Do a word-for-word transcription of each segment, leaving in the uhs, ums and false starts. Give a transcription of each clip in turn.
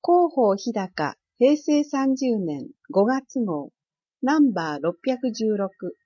広報日高、平成さんじゅうねんごがつ号、ナンバーろっぴゃくじゅうろく。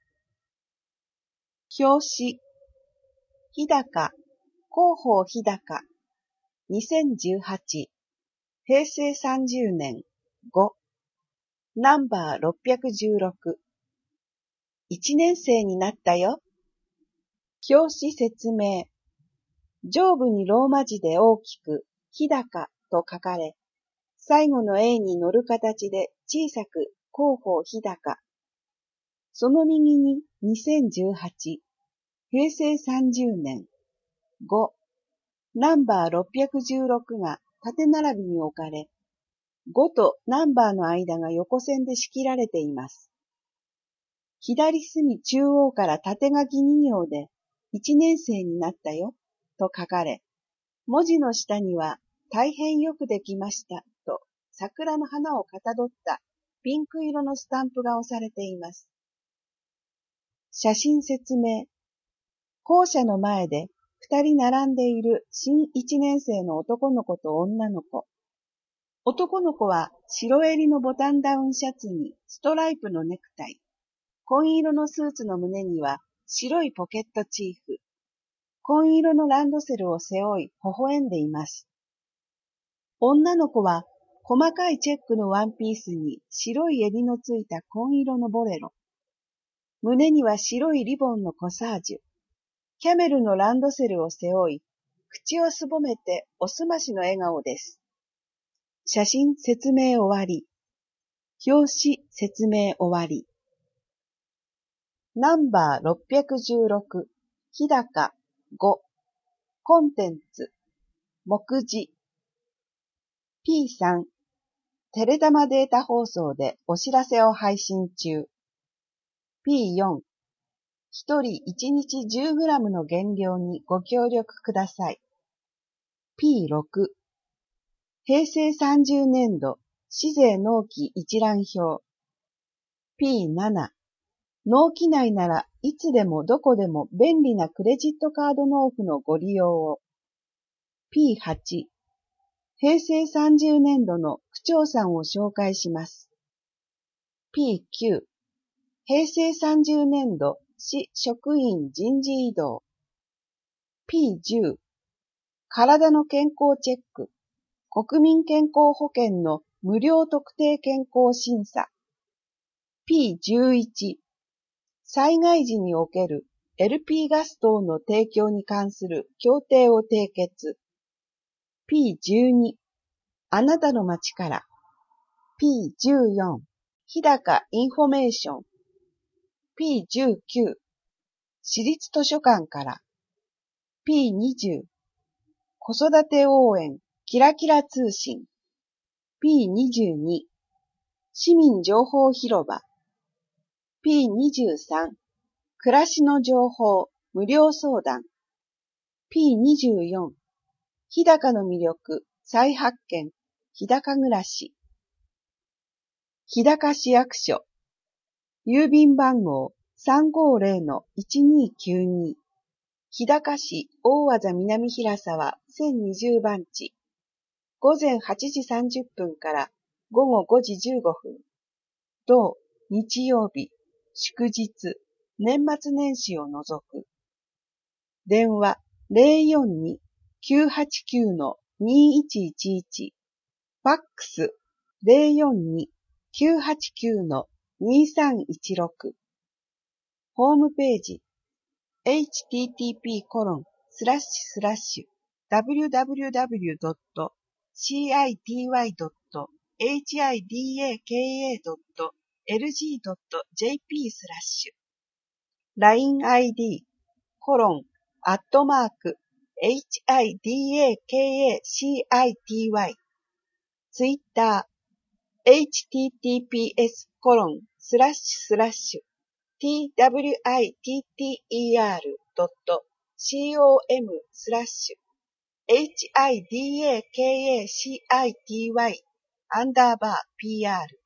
表紙、日高、広報日高、にせんじゅうはち、平成さんじゅうねんご、ナンバーろっぴゃくじゅうろく。いちねん生になったよ。表紙説明。上部にローマ字で大きく、日高と書かれ、最後の A に乗る形で小さく広報日高。その右ににせんじゅうはち、平成さんじゅうねんご、ナンバーろっぴゃくじゅうろくが縦並びに置かれ、ごとナンバーの間が横線で仕切られています。左隅中央から縦書きに行でいちねん生になったよと書かれ、文字の下には大変よくできましたと桜の花をかたどったピンク色のスタンプが押されています。写真説明。校舎の前で二人並んでいる新一年生の男の子と女の子。男の子は白襟のボタンダウンシャツにストライプのネクタイ。紺色のスーツの胸には白いポケットチーフ。紺色のランドセルを背負い微笑んでいます。女の子は細かいチェックのワンピースに白い襟のついた紺色のボレロ。胸には白いリボンのコサージュ。キャメルのランドセルを背負い、口をすぼめておすましの笑顔です。写真説明終わり。表紙説明終わり。ナンバーろっぴゃくじゅうろく、日高ご、コンテンツ、目次。ピーさん、テレタマデータ放送でお知らせを配信中。ピーよん、一人いちにち じゅうグラム の減量にご協力ください。ピーろく、平成さんじゅうねんど市税納期一覧表。ピーなな、納期内ならいつでもどこでも便利なクレジットカード納付のご利用を。ピーはち、平成さんじゅうねんどの区長さんを紹介します。ピーきゅう、平成さんじゅうねんど市職員人事異動。ピーじゅう、体の健康チェック、国民健康保険の無料特定健康審査。ピーじゅういち、災害時における エルピー ガス等の提供に関する協定を締結。ピーじゅうに、あなたの街から。ピーじゅうよん、日高インフォメーション。ピーじゅうきゅう、私立図書館から。ピーにじゅう、子育て応援キラキラ通信。ピーにじゅうに、市民情報広場。ピーにじゅうさん、暮らしの情報無料相談。ピーにじゅうよん、日高の魅力再発見日高暮らし。日高市役所。郵便番号 さんごーぜろのいちにーきゅうに。日高市大和田南平沢せんにじゅう番地。午前はちじさんじゅっぷんから午後ごじじゅうごふん。同日曜日、祝日、年末年始を除く。電話 ゼロよんに きゅうはちきゅう にいちいちいち。ファックス ゼロよんに きゅうはちきゅう にさんいちろく。ホームページ エイチティーティーピーコロンスラッシュスラッシュダブリューダブリューダブリュードットシーアイティーワイドットエイチアイディーエーケーエードットエルジードットジェーピースラッシュ ラインアイディー コロンアットマーク エイチアイディーエーケーエーシーアイティーワイ ツイッター エイチティーティーピーエス コロンスラッシュスラッシュ ティーダブリューアイティーティーイーアールドットシーオーエムスラッシュ エイチアイディーエーケーエーシーアイティーワイ アンダーバー ピーアール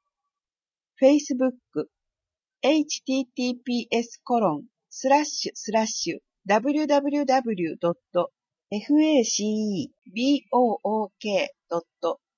Facebook エイチティーティーピーエス コロンスラッシュスラッシュ ダブリューダブリューダブリュードットファックボークドット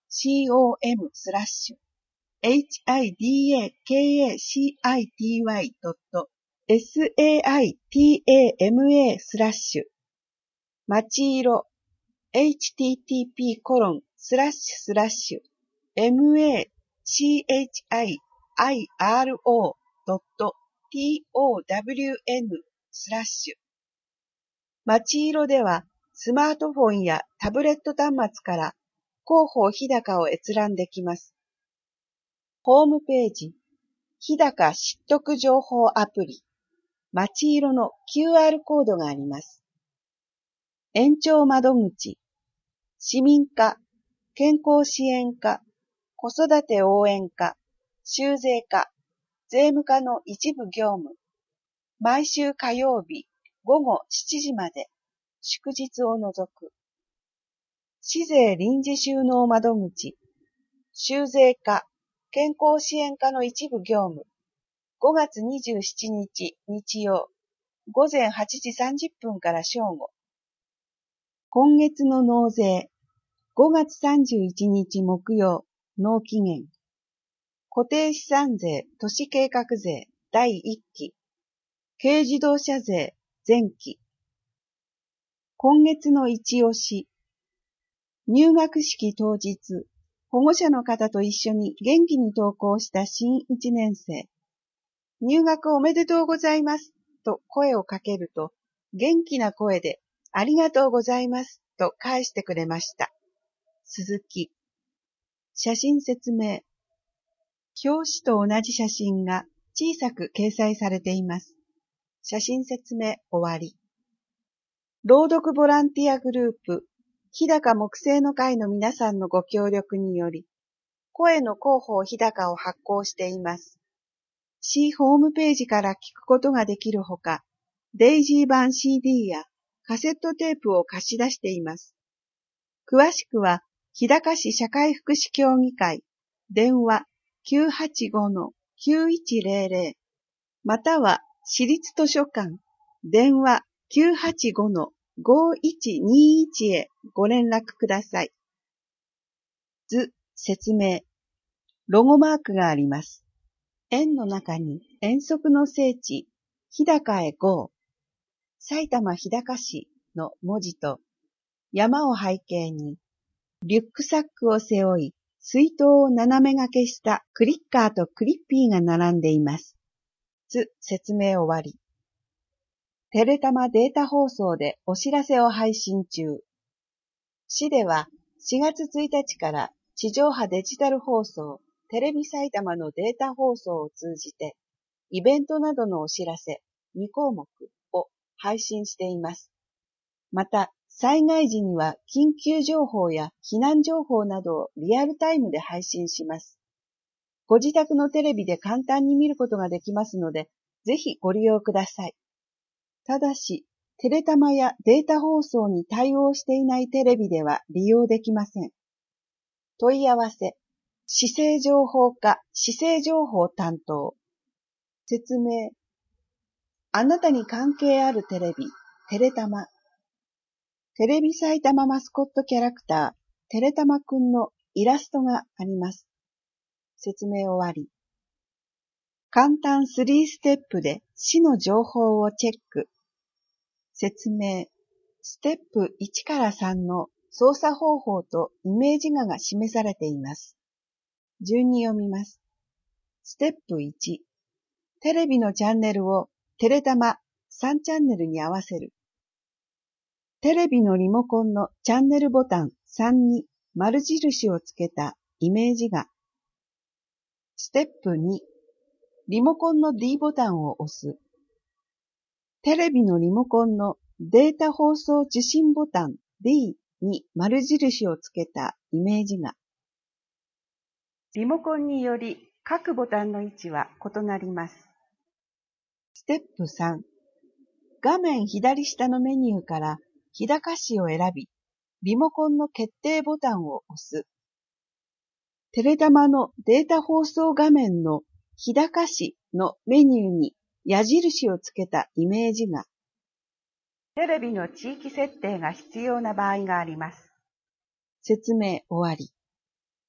スラッシュ エイチアイディーエーケーエーシーアイティーワイドットサイタマ スラッシュまちいろ エイチティーティーピーコロンスラッシュスラッシュ マチヒロドットトワンスラッシュまちいろではスマートフォンやタブレット端末から広報日高を閲覧できます。ホームページ、日高知得情報アプリ、まちいろの キューアール コードがあります。延長窓口、市民課、健康支援課、子育て応援課、修税課、税務課の一部業務、毎週火曜日午後しちじまで、祝日を除く。市税臨時収納窓口、修税課、健康支援課の一部業務、ごがつにじゅうしちにち日曜、午前はちじさんじゅっぷんから正午。今月の納税、ごがつさんじゅういちにち木曜、納期限。固定資産税、都市計画税、だいいっき。軽自動車税、前期。今月の一押し。入学式当日、保護者の方と一緒に元気に登校した新いちねん生。入学おめでとうございますと声をかけると、元気な声でありがとうございますと返してくれました。鈴木。写真説明。表紙と同じ写真が小さく掲載されています。写真説明終わり。朗読ボランティアグループ、日高木星の会の皆さんのご協力により、声の広報日高を発行しています。市ホームページから聞くことができるほか、デイジー版 シーディー やカセットテープを貸し出しています。詳しくは、日高市社会福祉協議会、電話 きゅうはちごのきゅういちゼロゼロ、または市立図書館、電話 きゅうはちごのごいちにいち へご連絡ください。図、説明。ロゴマークがあります。円の中に遠足の聖地、日高へ ゴー、埼玉日高市の文字と、山を背景に、リュックサックを背負い、水筒を斜め掛けしたクリッカーとクリッピーが並んでいます。図、説明終わり。テレタマデータ放送でお知らせを配信中。市ではしがつついたちから地上波デジタル放送、テレビ埼玉のデータ放送を通じて、イベントなどのお知らせにこうもくを配信しています。また、災害時には緊急情報や避難情報などをリアルタイムで配信します。ご自宅のテレビで簡単に見ることができますので、ぜひご利用ください。ただし、テレタマやデータ放送に対応していないテレビでは利用できません。問い合わせ、市政情報課、市政情報担当。説明。あなたに関係あるテレビ、テレタマ。テレビ埼玉マスコットキャラクター、テレタマくんのイラストがあります。説明終わり。簡単スリーステップで市の情報をチェック。説明。ステップいちからさんの操作方法とイメージ画が示されています。順に読みます。ステップいち。テレビのチャンネルをテレタマさんチャンネルに合わせる。テレビのリモコンのチャンネルボタンさんに丸印をつけたイメージ画。ステップに。リモコンの D ボタンを押す。テレビのリモコンのデータ放送受信ボタン D に丸印をつけたイメージ画。リモコンにより各ボタンの位置は異なります。ステップさん。画面左下のメニューから日高市を選び、リモコンの決定ボタンを押す。テレタマのデータ放送画面の日高市のメニューに矢印をつけたイメージ画。テレビの地域設定が必要な場合があります。説明終わり。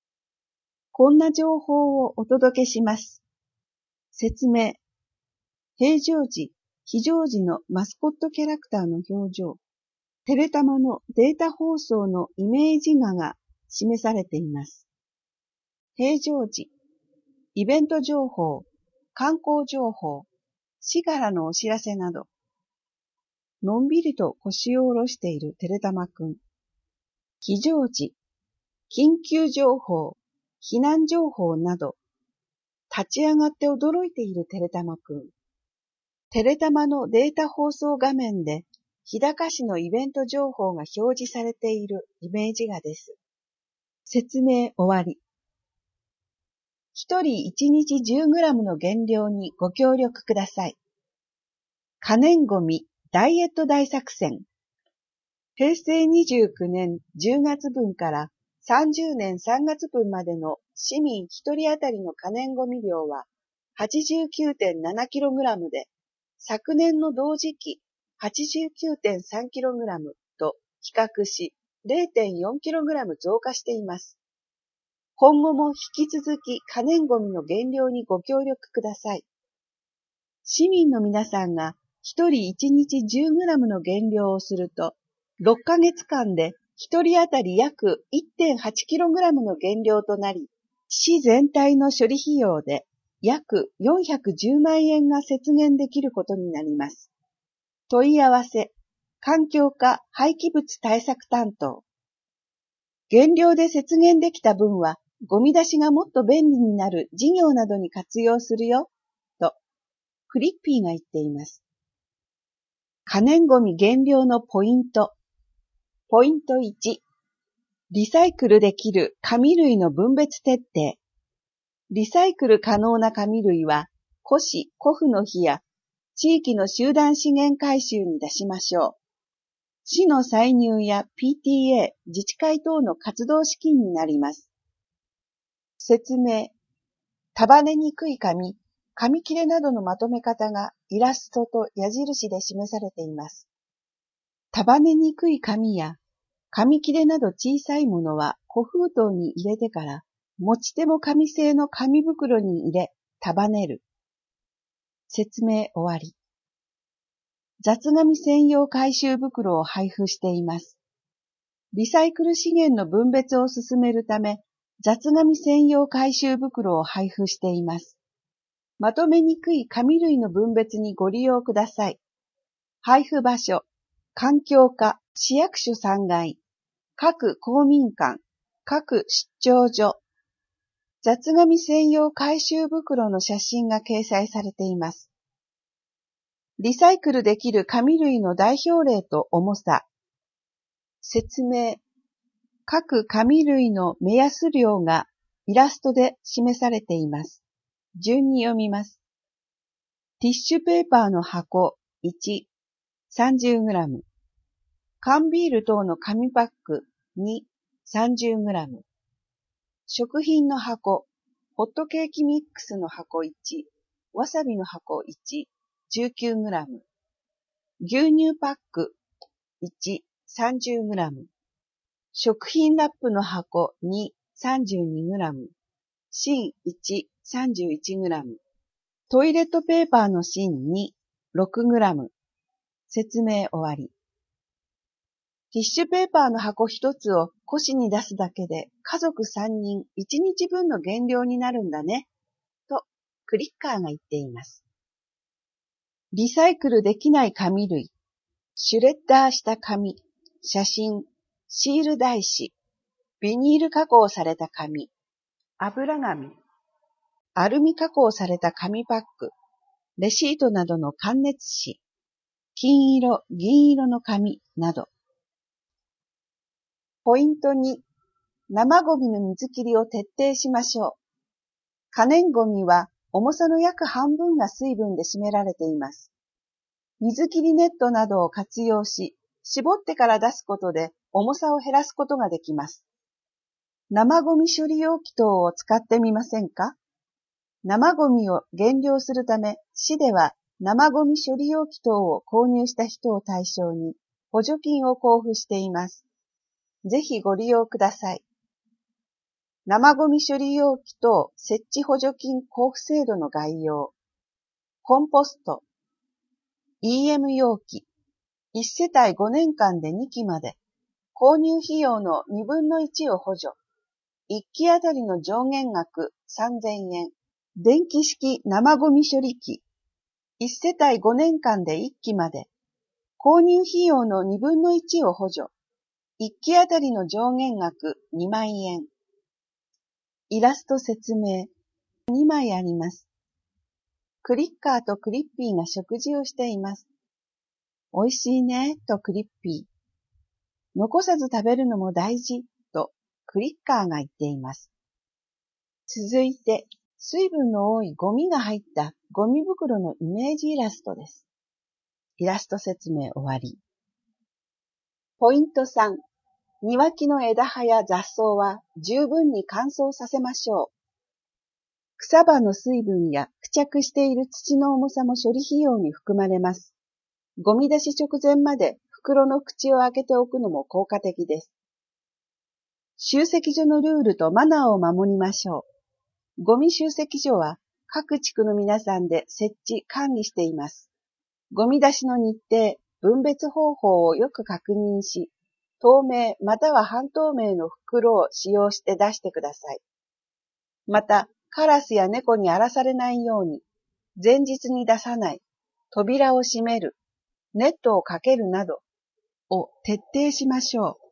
こんな情報をお届けします。説明。平常時、非常時のマスコットキャラクターの表情、テレタマのデータ放送のイメージ画が示されています。平常時、イベント情報、観光情報、市からのお知らせなど、のんびりと腰を下ろしているテレタマくん。非常時、緊急情報、避難情報など、立ち上がって驚いているテレタマくん。テレタマのデータ放送画面で、日高市のイベント情報が表示されているイメージ画です。説明終わり。一人一日 じゅうグラム の減量にご協力ください。可燃ごみダイエット大作戦。平成にじゅうきゅうねんじゅうがつぶんからさんじゅうねんさんがつぶんまでの市民一人当たりの可燃ごみ量は はちじゅうきゅうてんななキログラム で、昨年の同時期 はちじゅうきゅうてんさんキログラム と比較し れいてんよんキログラム 増加しています。今後も引き続き可燃ごみの減量にご協力ください。市民の皆さんが一人一日 じゅうグラム の減量をすると、ろっかげつかんで一人当たり約 いってんはちキログラム の減量となり、市全体の処理費用で約よんひゃくじゅうまんえんが節減できることになります。問い合わせ、環境課廃棄物対策担当。減量で節減できた分は、ゴミ出しがもっと便利になる事業などに活用するよ、と、フリッピーが言っています。可燃ゴミ減量のポイント。ポイントいち、リサイクルできる紙類の分別徹底。リサイクル可能な紙類は、古紙・古布の日や地域の集団資源回収に出しましょう。市の歳入や ピーティーエー、自治会等の活動資金になります。説明。束ねにくい紙、紙切れなどのまとめ方がイラストと矢印で示されています。束ねにくい紙や紙切れなど小さいものは小封筒に入れてから持ち手も紙製の紙袋に入れ束ねる。説明終わり。雑紙専用回収袋を配布しています。リサイクル資源の分別を進めるため、雑紙専用回収袋を配布しています。まとめにくい紙類の分別にご利用ください。配布場所、環境課、市役所さんがい、各公民館、各出張所。雑紙専用回収袋の写真が掲載されています。リサイクルできる紙類の代表例と重さ。説明。各紙類の目安量がイラストで示されています。順に読みます。ティッシュペーパーの箱いち、さんじゅうグラム。缶ビール等の紙パックに、さんじゅうグラム。食品の箱、ホットケーキミックスの箱いち、わさびの箱いち、じゅうきゅうグラム。牛乳パックいち、さんじゅうグラム。食品ラップの箱に、さんじゅうにグラム。芯いち、さんじゅういちグラム。トイレットペーパーの芯に、ろくグラム。説明終わり。ティッシュペーパーの箱一つを古紙に出すだけで家族さんにんいちにちぶんの減量になるんだね。と、クリッカーが言っています。リサイクルできない紙類、シュレッダーした紙、写真、シール台紙、ビニール加工された紙、油紙、アルミ加工された紙パック、レシートなどの感熱紙、金色、銀色の紙など。ポイントに、生ゴミの水切りを徹底しましょう。可燃ゴミは重さの約半分が水分で占められています。水切りネットなどを活用し、絞ってから出すことで重さを減らすことができます。生ゴミ処理容器等を使ってみませんか？生ゴミを減量するため、市では生ゴミ処理容器等を購入した人を対象に補助金を交付しています。ぜひご利用ください。 生ゴミ処理容器等設置補助金交付制度の概要、コンポスト、イーエム 容器、いち世帯ごねんかんでにきまで、購入費用のにぶんのいちを補助、いっきあたりの上限額さんぜんえん、電気式生ゴミ処理機、いち世帯ごねんかんでいっきまで、購入費用のにぶんのいちを補助、いっきあたりの上限額にまんえん。イラスト説明、にまいあります。クリッカーとクリッピーが食事をしています。おいしいね、とクリッピー。残さず食べるのも大事、とクリッカーが言っています。続いて、水分の多いゴミが入ったゴミ袋のイメージイラストです。イラスト説明終わり。ポイントさん、庭木の枝葉や雑草は十分に乾燥させましょう。草葉の水分や付着している土の重さも処理費用に含まれます。ゴミ出し直前まで袋の口を開けておくのも効果的です。集積所のルールとマナーを守りましょう。ゴミ集積所は各地区の皆さんで設置、管理しています。ゴミ出しの日程、分別方法をよく確認し、透明または半透明の袋を使用して出してください。また、カラスや猫に荒らされないように、前日に出さない、扉を閉める、ネットをかけるなどを徹底しましょう。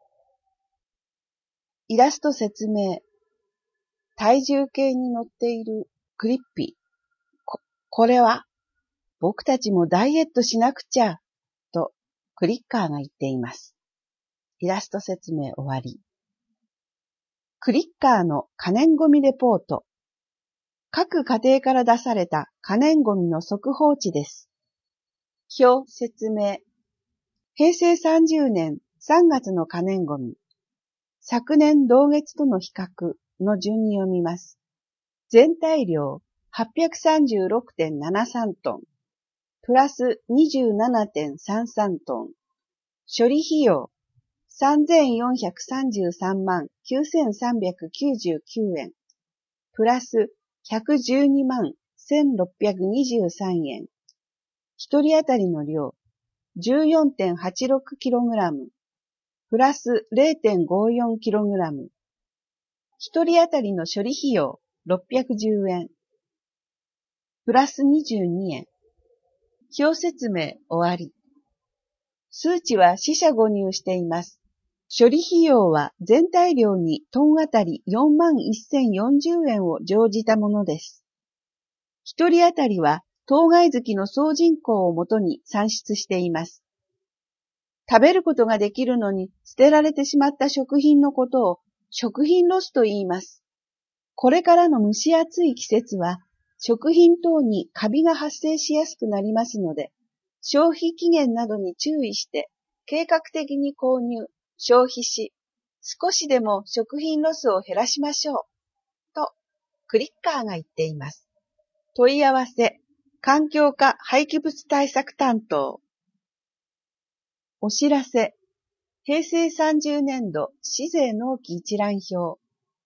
イラスト説明。体重計に乗っているクリッピー。こ、これは僕たちもダイエットしなくちゃ、とクリッカーが言っています。イラスト説明終わり。クリッカーの可燃ゴミレポート。各家庭から出された可燃ゴミの速報値です。表説明。へいせいさんじゅうねんさんがつの可燃ゴミ。昨年同月との比較の順に読みます。全体量 はっぴゃくさんじゅうろくてんななさん トン。プラス にじゅうななてんさんさん トン。処理費用さんぜんよんひゃくさんじゅうさんまんきゅうせんさんびゃくきゅうじゅうきゅうえん。プラスひゃくじゅうにまんせんろっぴゃくにじゅうさんえん。一人当たりの量 じゅうよんてんはちろくキログラム。プラス れいてんごよんキログラム。一人当たりの処理費用ろっぴゃくじゅうえん。プラスにじゅうにえん。表説明終わり。数値は四捨五入しています。処理費用は全体量にトンあたりよんまんせんよんじゅうえんを乗じたものです。一人当たりは当該月の総人口をもとに算出しています。食べることができるのに捨てられてしまった食品のことを食品ロスと言います。これからの蒸し暑い季節は食品等にカビが発生しやすくなりますので、消費期限などに注意して計画的に購入、消費し、少しでも食品ロスを減らしましょう。と、クリッカーが言っています。問い合わせ、環境課廃棄物対策担当。お知らせ、へいせいさんじゅうねんど市税納期一覧表。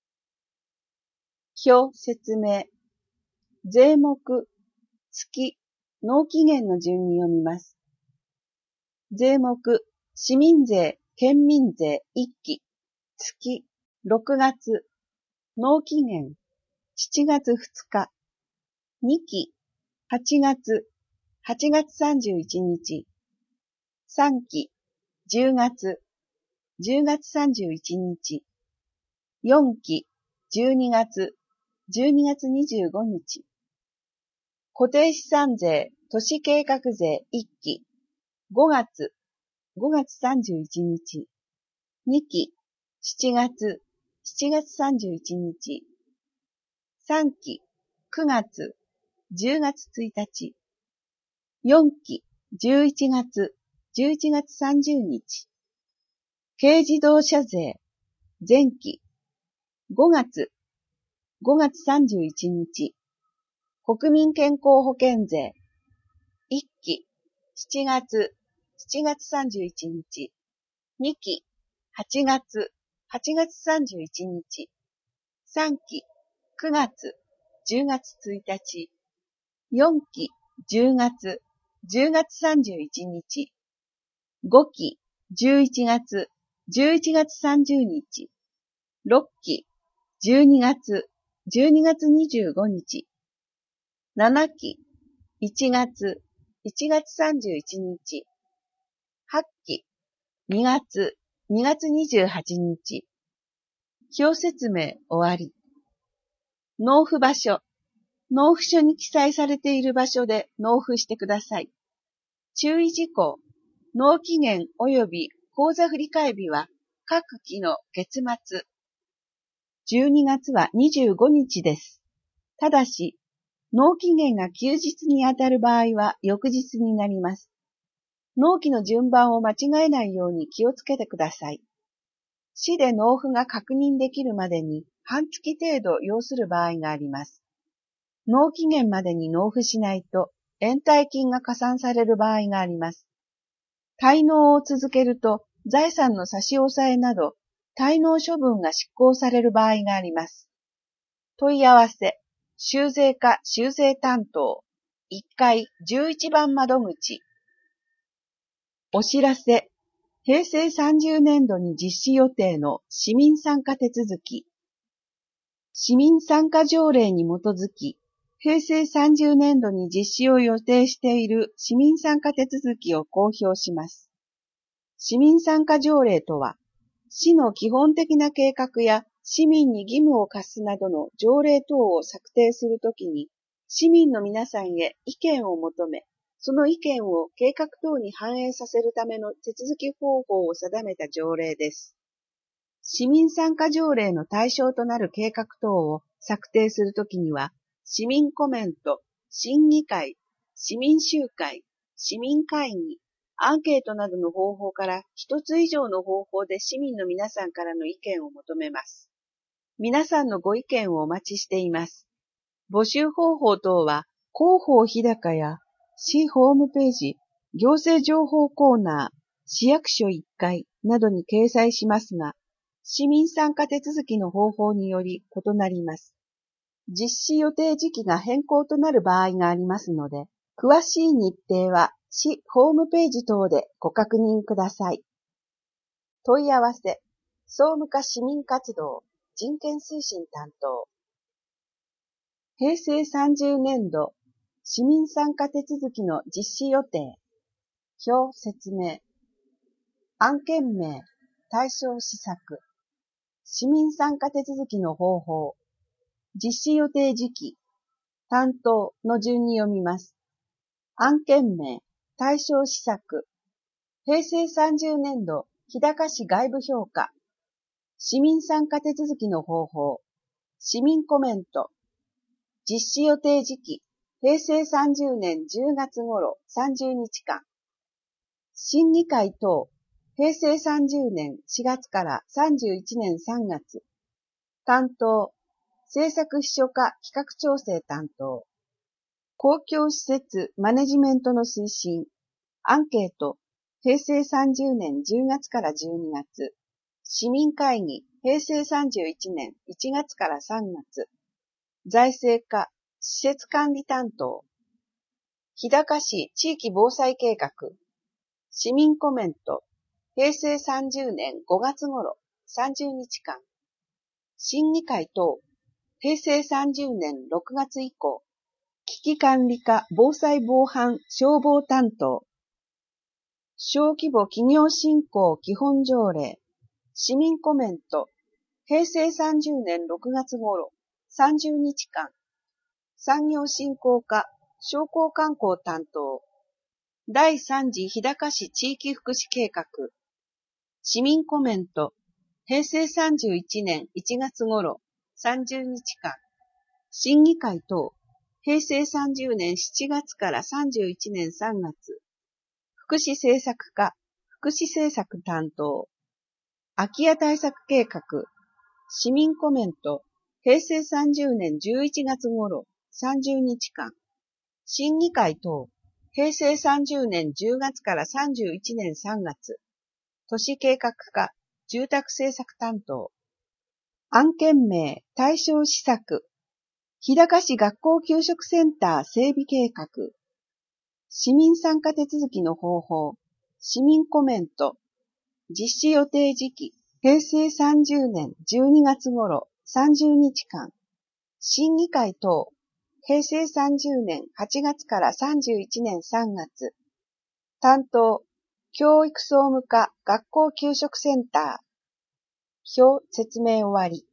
表説明。税目、月、納期限の順に読みます。税目、市民税、県民税いっき、月、ろくがつ、納期限、しちがつふつか、にき、はちがつ、はちがつさんじゅういちにち、さんき、じゅうがつ、じゅうがつさんじゅういちにち、よんき、じゅうにがつ、じゅうにがつにじゅうごにち、固定資産税、都市計画税いっき、ごがつ、ごがつさんじゅういちにち、にき、しちがつ、しちがつさんじゅういちにち、さんき、くがつ、じゅうがつついたち、よんき、じゅういちがつ、じゅういちがつさんじゅうにち、軽自動車税、前期、ごがつ、ごがつさんじゅういちにち、国民健康保険税、いっき、しちがつ、しちがつさんじゅういちにち、にき、はちがつ、はちがつさんじゅういちにち、 さんきくがつじゅうがつついたち、よんきじゅうがつじゅうがつさんじゅういちにち、ごきじゅういちがつじゅういちがつさんじゅうにち、ろっきじゅうにがつじゅうにがつにじゅうごにち、ななきいちがついちがつさんじゅういちにち、はっきにがつにがつにじゅうはちにち。表説明終わり。納付場所。納付書に記載されている場所で納付してください。注意事項。納期限及び口座振替日は各期の月末。じゅうにがつはにじゅうごにちです。ただし、納期限が休日にあたる場合は翌日になります。納期の順番を間違えないように気をつけてください。市で納付が確認できるまでに半月程度要する場合があります。納期限までに納付しないと延滞金が加算される場合があります。滞納を続けると財産の差し押さえなど滞納処分が執行される場合があります。問い合わせ、修税課修税担当、いっかいじゅういちばん窓口。お知らせ、平成さんじゅうねんどに実施予定の市民参加手続き。市民参加条例に基づき、平成さんじゅうねんどに実施を予定している市民参加手続きを公表します。市民参加条例とは、市の基本的な計画や市民に義務を課すなどの条例等を策定するときに、市民の皆さんへ意見を求め、その意見を計画等に反映させるための手続き方法を定めた条例です。市民参加条例の対象となる計画等を策定するときには、市民コメント、審議会、市民集会、市民会議、アンケートなどの方法から一つ以上の方法で市民の皆さんからの意見を求めます。皆さんのご意見をお待ちしています。募集方法等は、広報日高や市ホームページ、行政情報コーナー、市役所いっかいなどに掲載しますが、市民参加手続きの方法により異なります。実施予定時期が変更となる場合がありますので、詳しい日程は市ホームページ等でご確認ください。問い合わせ、総務課市民活動、人権推進担当。平成さんじゅうねんど、市民参加手続きの実施予定。表説明。案件名、対象施策。市民参加手続きの方法。実施予定時期。担当の順に読みます。案件名、対象施策。平成さんじゅうねんど、日高市外部評価。市民参加手続きの方法。市民コメント。実施予定時期。平成さんじゅうねんじゅうがつ頃さんじゅうにちかん。審議会等。平成さんじゅうねんしがつからさんじゅういちねんさんがつ。担当。政策秘書課企画調整担当。公共施設マネジメントの推進。アンケート。平成さんじゅうねんじゅうがつからじゅうにがつ。市民会議。平成さんじゅういちねんいちがつからさんがつ。財政課。施設管理担当。日高市地域防災計画。市民コメント。平成さんじゅうねんごがつ頃さんじゅうにちかん。審議会等。平成さんじゅうねんろくがつ以降。危機管理課防災防犯消防担当。小規模企業振興基本条例。市民コメント。平成さんじゅうねんろくがつ頃さんじゅうにちかん。産業振興課商工観光担当。だいさん次日高市地域福祉計画。市民コメント。平成さんじゅういちねんいちがつ頃さんじゅうにちかん。審議会等。平成さんじゅうねんしちがつからさんじゅういちねんさんがつ。福祉政策課福祉政策担当。空き家対策計画。市民コメント。平成さんじゅうねんじゅういちがつ頃さんじゅうにちかん。審議会等。平成さんじゅうねんじゅうがつからさんじゅういちねんさんがつ。都市計画課住宅政策担当。 案件名対象施策、日高市学校給食センター整備計画、市民参加手続きの方法、市民コメント、実施予定時期、へいせいさんじゅうねんじゅうにがつ頃さんじゅうにちかん、審議会等、へいせいさんじゅうねんはちがつからさんじゅういちねんさんがつ、担当、教育総務課学校給食センター、表説明終わり。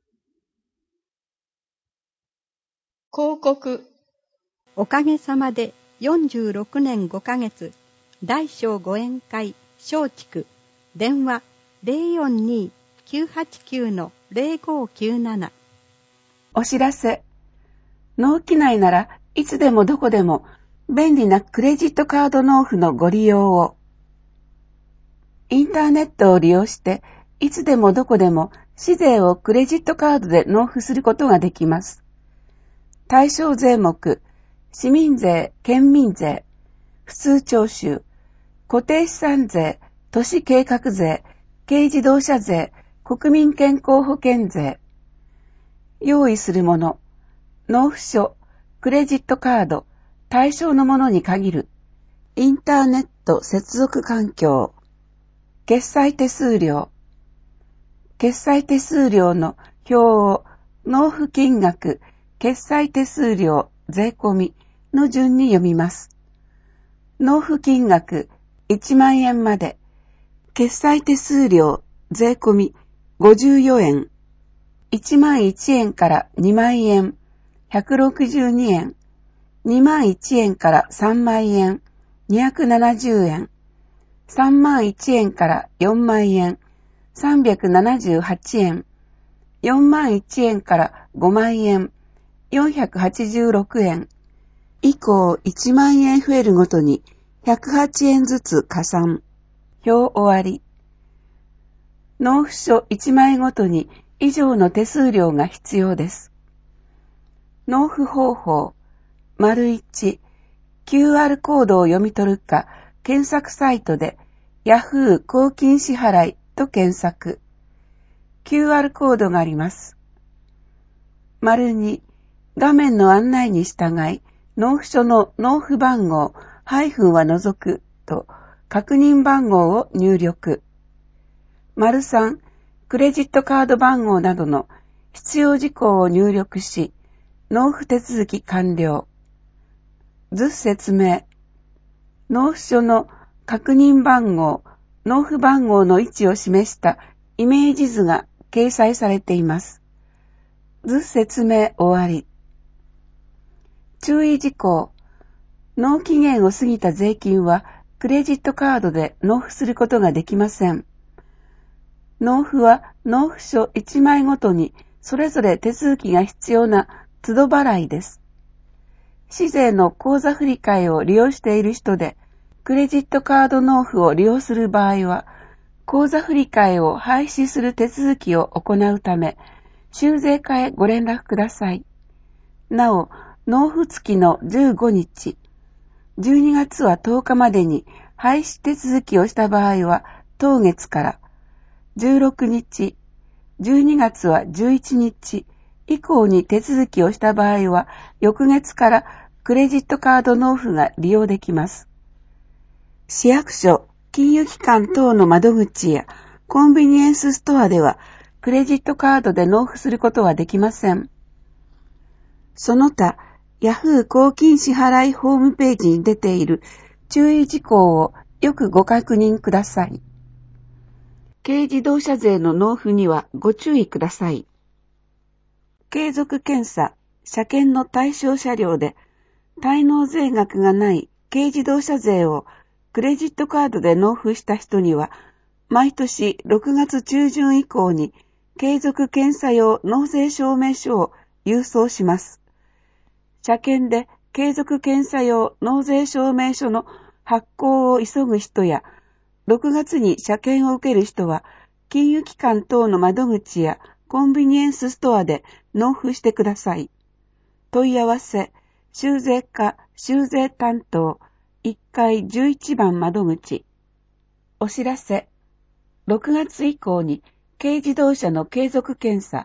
広告。 おかげさまでよんじゅうろくねんごかげつ大小ご宴会松竹電話 ゼロよんにーきゅうはちきゅうのゼロごきゅうなな。 お知らせ。納期内ならいつでもどこでも便利なクレジットカード納付のご利用を。インターネットを利用していつでもどこでも市税をクレジットカードで納付することができます。対象税目、市民税、県民税、普通徴収、固定資産税、都市計画税、軽自動車税、国民健康保険税。用意するもの、納付書、クレジットカード、対象のものに限る、インターネット接続環境、決済手数料、決済手数料の表を納付金額、決済手数料、税込みの順に読みます。納付金額いちまんえんまで、決済手数料、税込みごじゅうよえん、いちまんいちえんからにまんえん、ひゃくろくじゅうにえん、にまんいちえんからさんまんえん、にひゃくななじゅうえん、さんまんいちえんからよんまんえん、さんびゃくななじゅうはちえん、よんまんいちえんからごまんえん、よんひゃくはちじゅうろくえん、以降いちまんえん増えるごとにひゃくはちえんずつ加算。表終わり。納付書いちまいごとに以上の手数料が必要です。納付方法、丸いち、キューアール コードを読み取るか、検索サイトで Yahoo 公金支払いと検索。キューアール コードがあります。丸に、画面の案内に従い、納付書の納付番号、ハイフンは除くと確認番号を入力。丸さん、クレジットカード番号などの必要事項を入力し、納付手続き完了。図説明。納付書の確認番号、納付番号の位置を示したイメージ図が掲載されています。図説明終わり。注意事項。納期限を過ぎた税金はクレジットカードで納付することができません。納付は納付書いちまいごとにそれぞれ手続きが必要な都度払いです。市税の口座振替を利用している人で、クレジットカード納付を利用する場合は、口座振替を廃止する手続きを行うため、州税課へご連絡ください。なお、納付月のじゅうごにち、じゅうにがつはとおかまでに廃止手続きをした場合は当月から、じゅうろくにち、じゅうにがつはじゅういちにち以降に手続きをした場合は翌月からクレジットカード納付が利用できます。市役所、金融機関等の窓口やコンビニエンスストアではクレジットカードで納付することはできません。その他、Yahoo 公金支払いホームページに出ている注意事項をよくご確認ください。軽自動車税の納付にはご注意ください。継続検査、車検の対象車両で滞納税額がない軽自動車税をクレジットカードで納付した人には毎年ろくがつちゅうじゅん以降に継続検査用納税証明書を郵送します。車検で継続検査用納税証明書の発行を急ぐ人や、ろくがつに車検を受ける人は、金融機関等の窓口やコンビニエンスストアで納付してください。問い合わせ、州税課、州税担当、いっかいじゅういちばん窓口。お知らせ、ろくがつ以降に軽自動車の継続検査、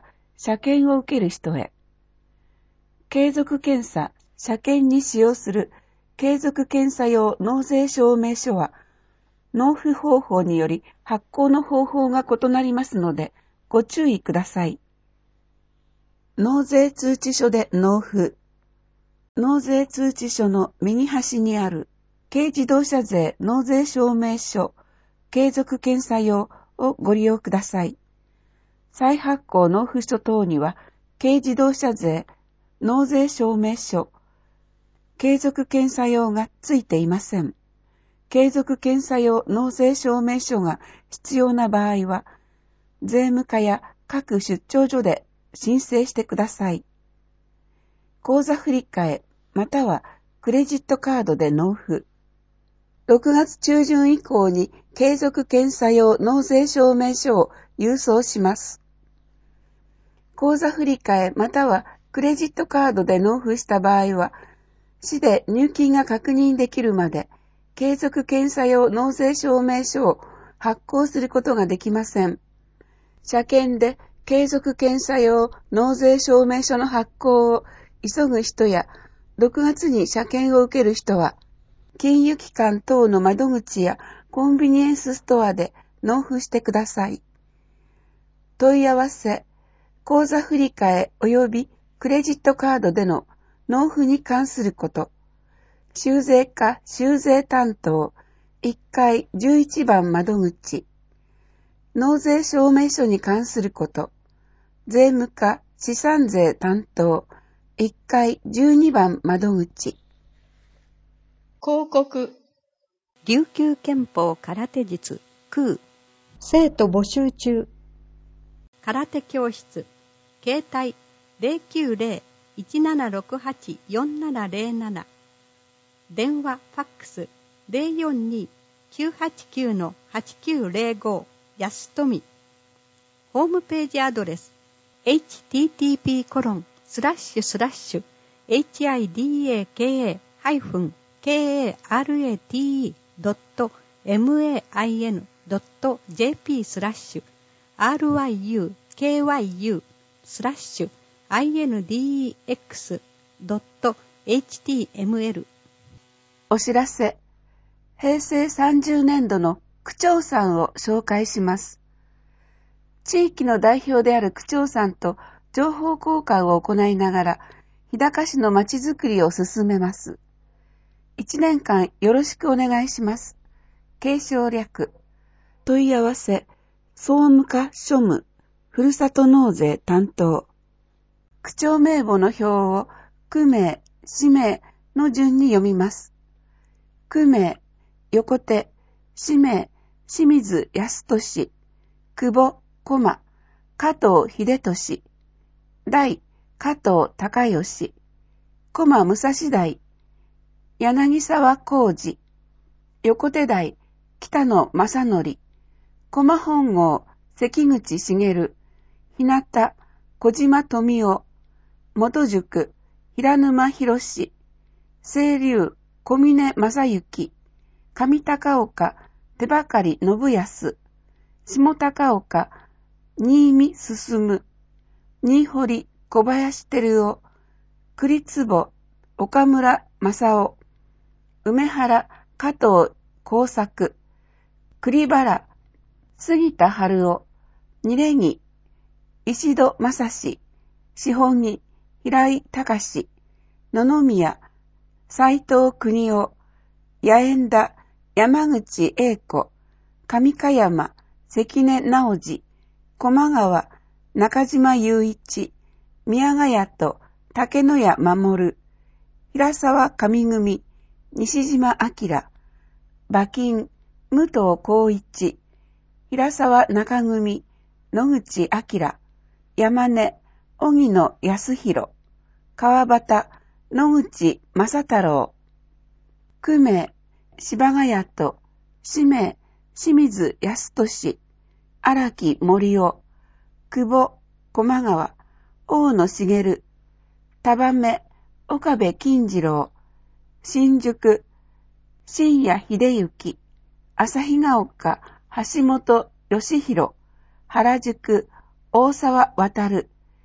車検を受ける人へ。継続検査、車検に使用する継続検査用納税証明書は、納付方法により発行の方法が異なりますので、ご注意ください。納税通知書で納付。納税通知書の右端にある軽自動車税納税証明書継続検査用をご利用ください。再発行納付書等には軽自動車税納税証明書継続検査用がついていません。継続検査用納税証明書が必要な場合は、税務課や各出張所で申請してください。口座振替またはクレジットカードで納付。ろくがつ中旬以降に継続検査用納税証明書を郵送します。口座振替またはクレジットカードで納付した場合は、市で入金が確認できるまで継続検査用納税証明書を発行することができません。車検で継続検査用納税証明書の発行を急ぐ人や、ろくがつに車検を受ける人は、金融機関等の窓口やコンビニエンスストアで納付してください。問い合わせ、口座振替及びクレジットカードでの納付に関すること、修税課修税担当いっかいじゅういちばん窓口、納税証明書に関すること、税務課資産税担当いっかいじゅうにばん窓口。 広告。琉球憲法空手術空生徒募集中。空手教室携帯 ゼロきゅうゼロ いちななろくはち よんななゼロなな 電話ファックス ゼロよんに きゅうはちきゅう はちきゅうゼロご 安富。ホームページアドレス エイチティーティーピーコロンスラッシュスラッシュ エイチアイディーエーケーエー ハイフン ケーエーアールエーティードットエムエーアイエヌドットジェーピー スラッシュ アールワイユーケーワイユー スラッシュ アイエヌディーエックスドットエイチティーエムエル。 お知らせ。へいせいさんじゅうねんどの区長さんを紹介します。地域の代表である区長さんと情報交換を行いながら、日高市のまちづくりを進めます。一年間よろしくお願いします。継承略。問い合わせ、総務課庶務、ふるさと納税担当。区長名簿の表を区名、氏名の順に読みます。区名、横手、氏名、清水康俊、久保、駒、加藤秀俊、代、加藤孝義、駒武蔵代、柳沢浩二、横手代、北野正則、駒本郷、関口茂、日向、小島富夫、元宿、平沼博士、清流、小峰正幸、上高岡、手ばかり信康、下高岡、新見進、新堀、小林照夫、栗坪、岡村正夫、梅原、加藤耕作、栗原、杉田春夫、二レギ、石戸正史、志保木、平井隆、野々宮、斉藤邦夫、八重田、山口英子、上香山、関根直次、駒川、中島雄一、宮ヶ谷と竹野谷守、平沢上組、西島明、馬金、武藤光一、平沢中組、野口明、山根、荻野康弘、川端、野口正太郎、区名、柴ヶ谷と、氏名、清水康俊、荒木森夫、久保、駒川、大野茂、束目、岡部金次郎、新宿、新谷秀幸、旭ヶ丘、橋本義弘、原宿、大沢渡、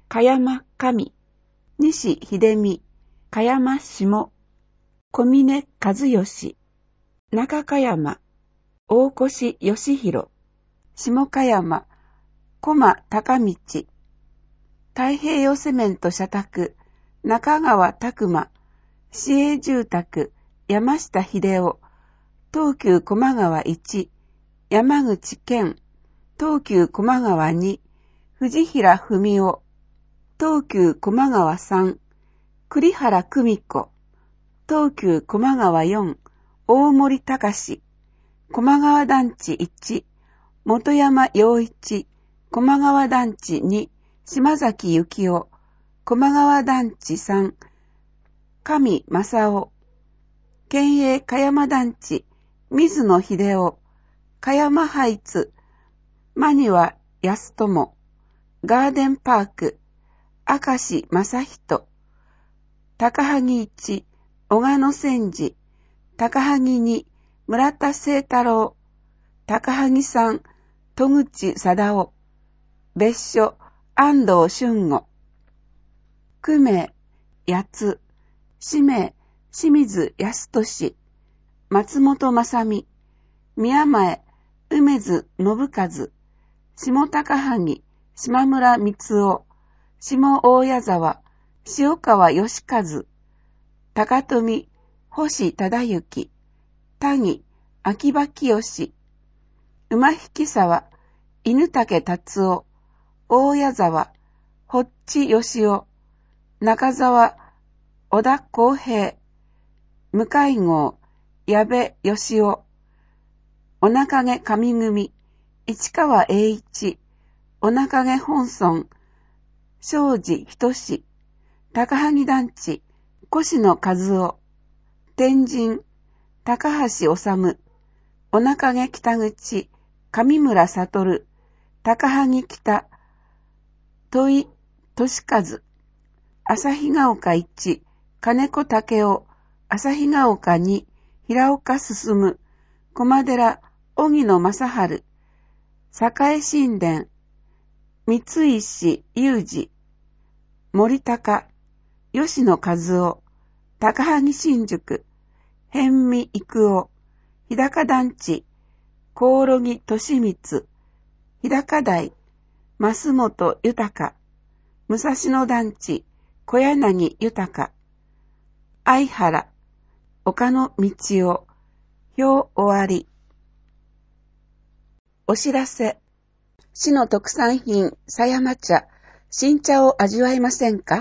香山上、西秀美、香山下、小峰和義、中香山、大越義弘、下香山、駒高道、太平洋セメント社宅、中川拓馬、市営住宅、山下秀夫、東急高麗川いち、山口健、東急高麗川に、藤平文夫、東急高麗川さん、栗原久美子、東急高麗川よん、大森隆、高麗川団地いち、本山洋一、高麗川団地に、島崎幸夫、高麗川団地さん、上正夫、県営香山団地、水野秀夫、香山ハイツ、間庭康友、ガーデンパーク、明石正人、高萩一、小鹿野千治、高萩二、村田清太郎、高萩三、戸口貞夫、別所、安藤俊吾、久米、八つ、氏名、清水康俊、松本正美、宮前、梅津信和、下高萩、島村光夫、下大谷沢、塩川義和、高富、星忠之、谷、秋葉清、馬引沢、犬竹達夫、大谷沢、堀地義夫、中沢、小田公平、向郷、矢部義夫、おなかげ上組、市川栄一、おなかげ本村、庄司仁、高萩団地、越野和夫、天神、高橋治、おなかげ北口、上村悟、高萩北、戸井俊和、旭ヶ丘一、金子武夫、旭ヶ丘二、平岡進、駒寺、荻野正春、栄神殿、三石雄二、森高、吉野和夫、高萩新宿、辺見育夫、日高団地、コオロギ利光、日高台、増本豊、武蔵野団地、小柳豊、相原、岡野道夫、表終わり。お知らせ。市の特産品、狭山茶、新茶を味わいませんか？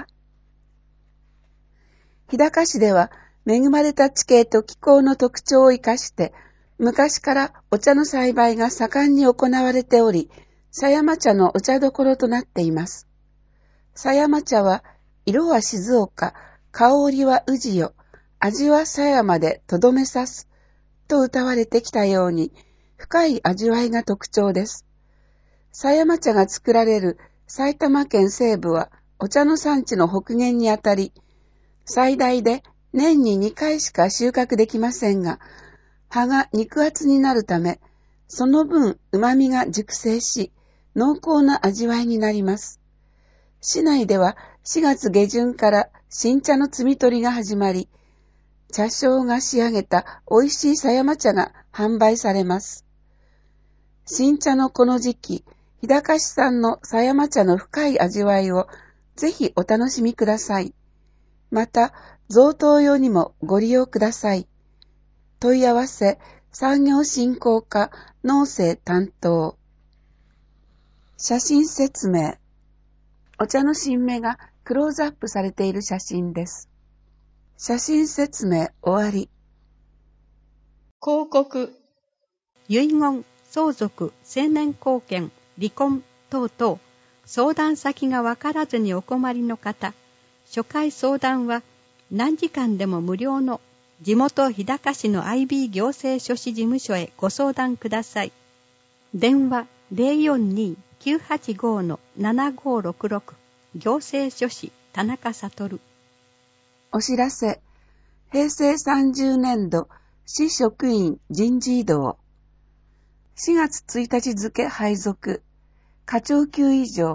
日高市では、恵まれた地形と気候の特徴を生かして、昔からお茶の栽培が盛んに行われており、狭山茶のお茶どころとなっています。狭山茶は、色は静岡、香りは宇治よ、味は狭山でとどめさす、と歌われてきたように、深い味わいが特徴です。狭山茶が作られる埼玉県西部は、お茶の産地の北限にあたり、最大で年ににかいしか収穫できませんが、葉が肉厚になるため、その分旨味が熟成し、濃厚な味わいになります。市内ではしがつ下旬から新茶の摘み取りが始まり、茶商が仕上げた美味しい狭山茶が販売されます。新茶のこの時期、日高市産の狭山茶の深い味わいをぜひお楽しみください。また、贈答用にもご利用ください。問い合わせ、産業振興課農政担当。写真説明。お茶の新芽がクローズアップされている写真です。写真説明終わり。 広告。遺言、相続、成年後見、離婚等々、相談先がわからずにお困りの方、初回相談は何時間でも無料の地元日高市の アイビー 行政書士事務所へご相談ください。電話 ゼロよんに きゅうはちご のななごろくろく 行政書士田中悟。 お知らせ。平成さんじゅうねんど市職員人事異動。しがつついたち付配属。課長級以上、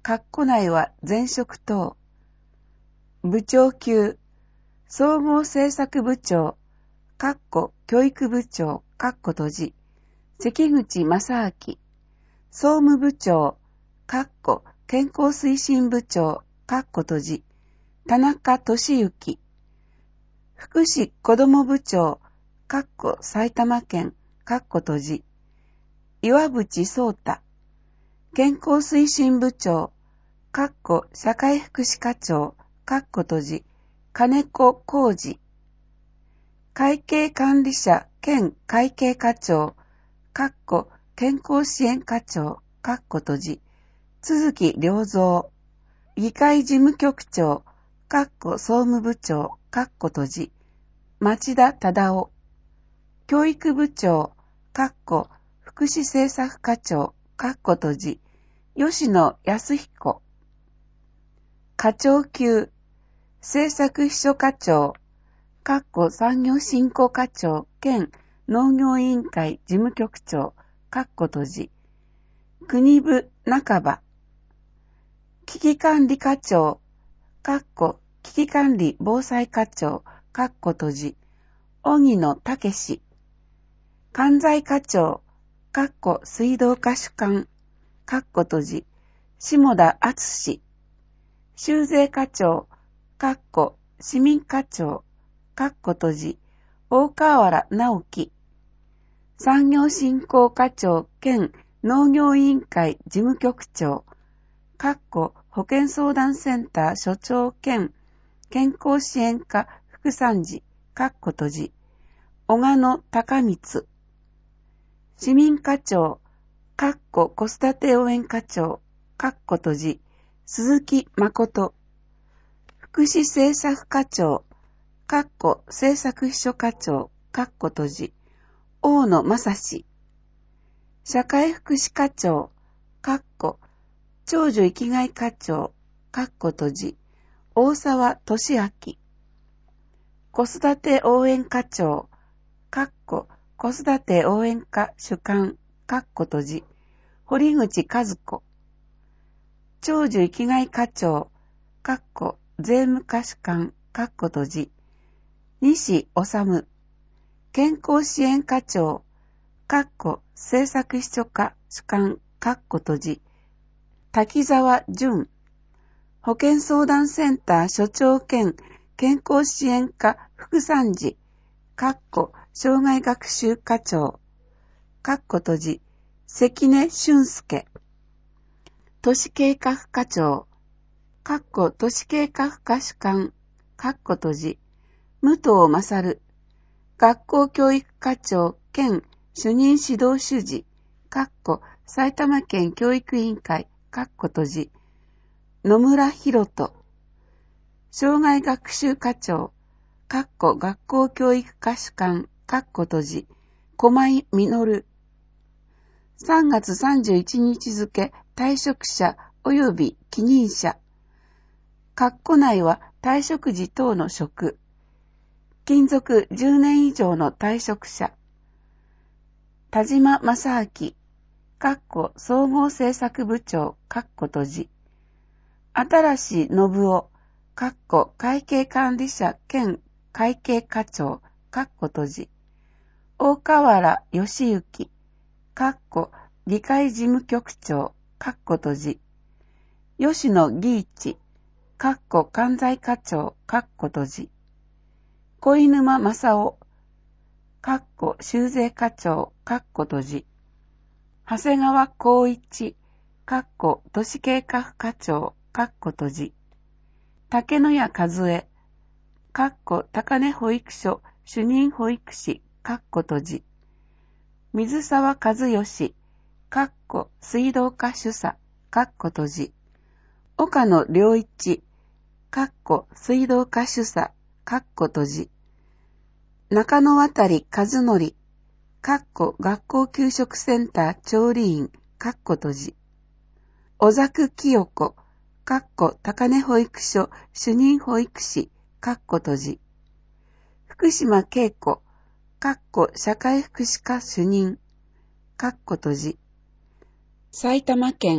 括弧内は前職等。部長級、総合政策部長、括弧教育部長、括弧閉じ、関口正明、総務部長、括弧健康推進部長、括弧閉じ、田中俊之、福祉子ども部長、括弧埼玉県、括弧閉じ、岩渕聡太、健康推進部長、括弧社会福祉課長、括弧閉じ、金子浩二、会計管理者兼会計課長、括弧健康支援課長、括弧閉じ、都築良三、議会事務局長、括弧総務部長、括弧閉じ、町田忠夫、教育部長、括弧福祉政策課長、括弧閉じ、吉野康彦、課長級、政策秘書課長、括弧産業振興課長兼農業委員会事務局長、括弧閉じ、国部半ば、危機管理課長、括弧危機管理防災課長、括弧閉じ、荻野武史、関西課長、括弧水道課主幹、括弧閉じ、下田敦、修税課長、括弧市民課長、括弧閉じ、大河原直樹、産業振興課長兼農業委員会事務局長、括弧保健相談センター所長兼健康支援課副参事、括弧閉じ、小鹿野隆光、市民課長、括弧子育て応援課長、括弧閉じ、鈴木誠、福祉政策課長、括弧政策秘書課長、括弧閉じ、大野正史、社会福祉課長、括弧長寿生きがい課長、括弧閉じ、大沢俊明、子育て応援課長、括弧子育て応援課主幹、括弧閉じ、堀口和子、長寿生きがい課長、括弧税務課主幹、括弧閉じ、西治、健康支援課長、括弧政策秘書課主幹、括弧閉じ、滝沢淳、保健相談センター所長兼健康支援課副参事、括弧障害学習課長、括弧閉じ、関根俊介、都市計画課長、括弧都市計画課主幹、括弧閉じ、武藤勝、学校教育課長兼主任指導主事、括弧埼玉県教育委員会、括弧閉じ、野村博人、障害学習課長、括弧学校教育課主幹、括弧閉じ、駒井実、さんがつさんじゅういちにち付退職者及び起任者、括弧内は退職時等の職、勤続じゅうねん以上の退職者、田島正明、括弧総合政策部長、括弧閉じ、新しい信夫、括弧会計管理者兼会計課長、括弧閉じ、大河原義行、括弧議会事務局長、括弧閉じ、吉野義一、括弧関西課長、括弧閉じ、小沼正夫、括弧修税課長、括弧閉じ、長谷川光一、括弧都市計画課長、括弧閉じ、竹野谷和恵、括弧高根保育所主任保育士、括弧閉じ、水沢和義、括弧水道課主査、括弧閉じ、岡野良一、括弧水道課主査、括弧閉じ、中野渡和則、括弧学校給食センター調理員、括弧閉じ、小作清子、括弧高根保育所主任保育士、括弧閉じ、福島恵子、括弧社会福祉課主任、括弧閉じ、埼玉県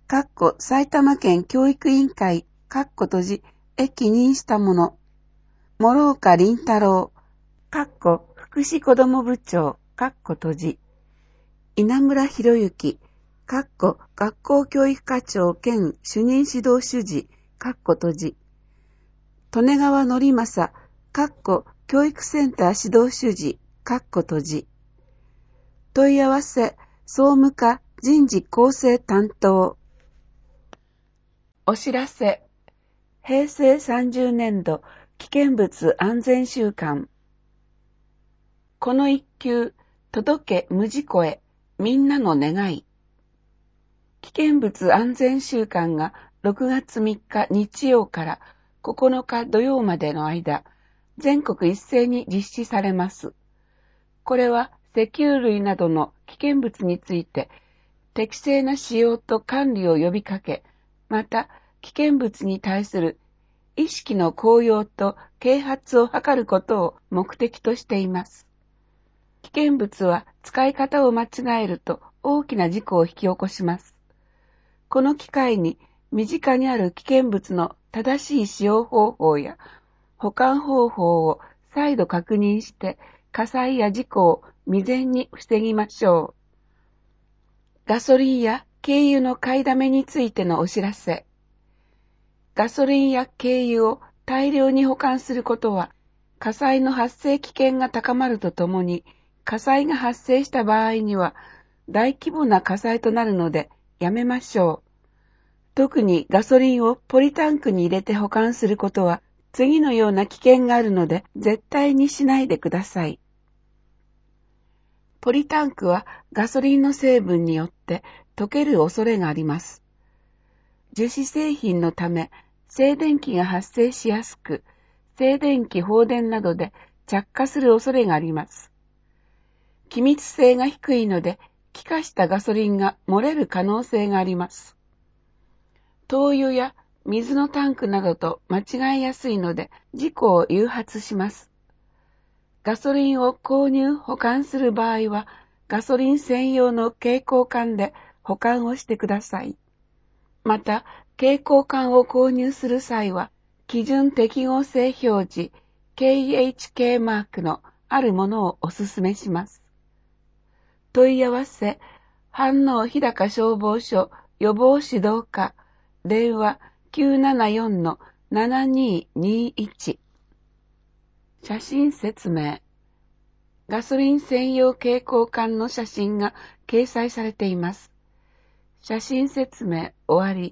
かっこ埼玉県教育委員会、かっこ閉じ、へ起任したもの。諸岡林太郎、かっこ福祉子ども部長、かっこ閉じ。稲村博之、かっこ学校教育課長兼主任指導主事、かっこ閉じ。利根川則正、かっこ教育センター指導主事、かっこ閉じ。問い合わせ、総務課人事構成担当。お知らせ。へいせいさんじゅうねんど危険物安全週間。この一球、届け無事故へ、みんなの願い。危険物安全週間がろくがつみっか日曜からここのか土曜までの間、全国一斉に実施されます。これは石油類などの危険物について、適正な使用と管理を呼びかけ、また危険物に対する意識の高揚と啓発を図ることを目的としています。危険物は使い方を間違えると大きな事故を引き起こします。この機会に身近にある危険物の正しい使用方法や保管方法を再度確認して火災や事故を未然に防ぎましょう。ガソリンや軽油の買いだめについてのお知らせ。ガソリンや軽油を大量に保管することは火災の発生危険が高まるとともに、火災が発生した場合には大規模な火災となるのでやめましょう。特にガソリンをポリタンクに入れて保管することは次のような危険があるので絶対にしないでください。ポリタンクはガソリンの成分によって溶ける恐れがあります。樹脂製品のため静電気が発生しやすく、静電気放電などで着火する恐れがあります。気密性が低いので気化したガソリンが漏れる可能性があります。灯油や水のタンクなどと間違いやすいので事故を誘発します。ガソリンを購入・保管する場合はガソリン専用の携行缶で保管をしてください。また、携行缶を購入する際は基準適合性表示 ケーエイチケー マークのあるものをお勧めします。問い合わせ、飯能日高消防署予防指導課、電話 きゅうななよんのななににいち。写真説明。ガソリン専用携行缶の写真が掲載されています。写真説明終わり。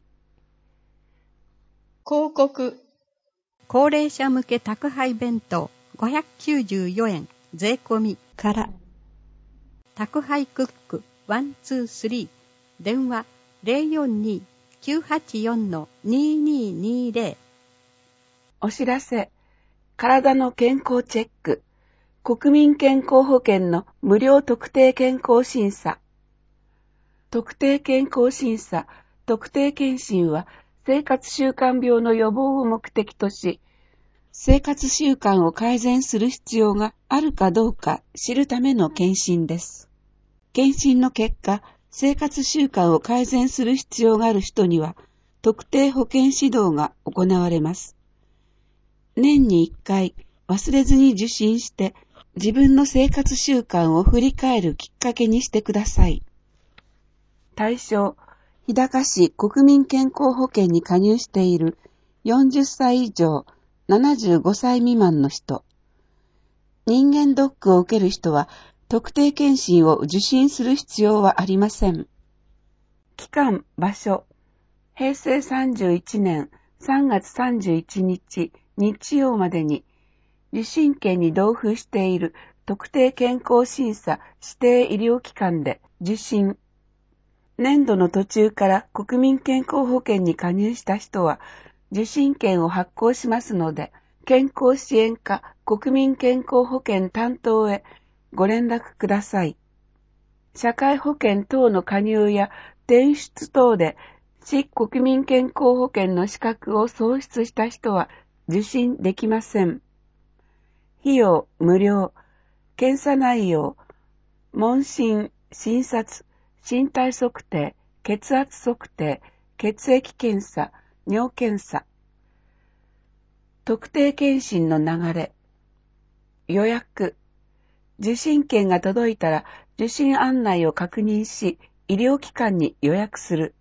広告。 高齢者向け宅配弁当ごひゃくきゅうじゅうよえん税込みから。宅配クックいちにさん電話 ゼロよんに きゅうはちよんのにににゼロ。 お知らせ。体の健康チェック。国民健康保険の無料特定健康審査。特定健康審査、特定健診は生活習慣病の予防を目的とし、生活習慣を改善する必要があるかどうか知るための検診です。検診の結果、生活習慣を改善する必要がある人には、特定保健指導が行われます。年にいっかい忘れずに受診して自分の生活習慣を振り返るきっかけにしてください。対象、日高市国民健康保険に加入しているよんじゅっさい以上ななじゅうごさい未満の人。人間ドックを受ける人は特定健診を受診する必要はありません。期間、場所、へいせいさんじゅういちねんさんがつさんじゅういちにち日曜までに受診券に同封している特定健康審査指定医療機関で受診。年度の途中から国民健康保険に加入した人は受診券を発行しますので、健康支援課国民健康保険担当へご連絡ください。社会保険等の加入や転出等で市国民健康保険の資格を喪失した人は受診できません。費用無料、検査内容、問診、診察、身体測定、血圧測定、 血液検査、尿検査。特定検診の流れ。予約。受診券が届いたら受診案内を確認し、医療機関に予約する。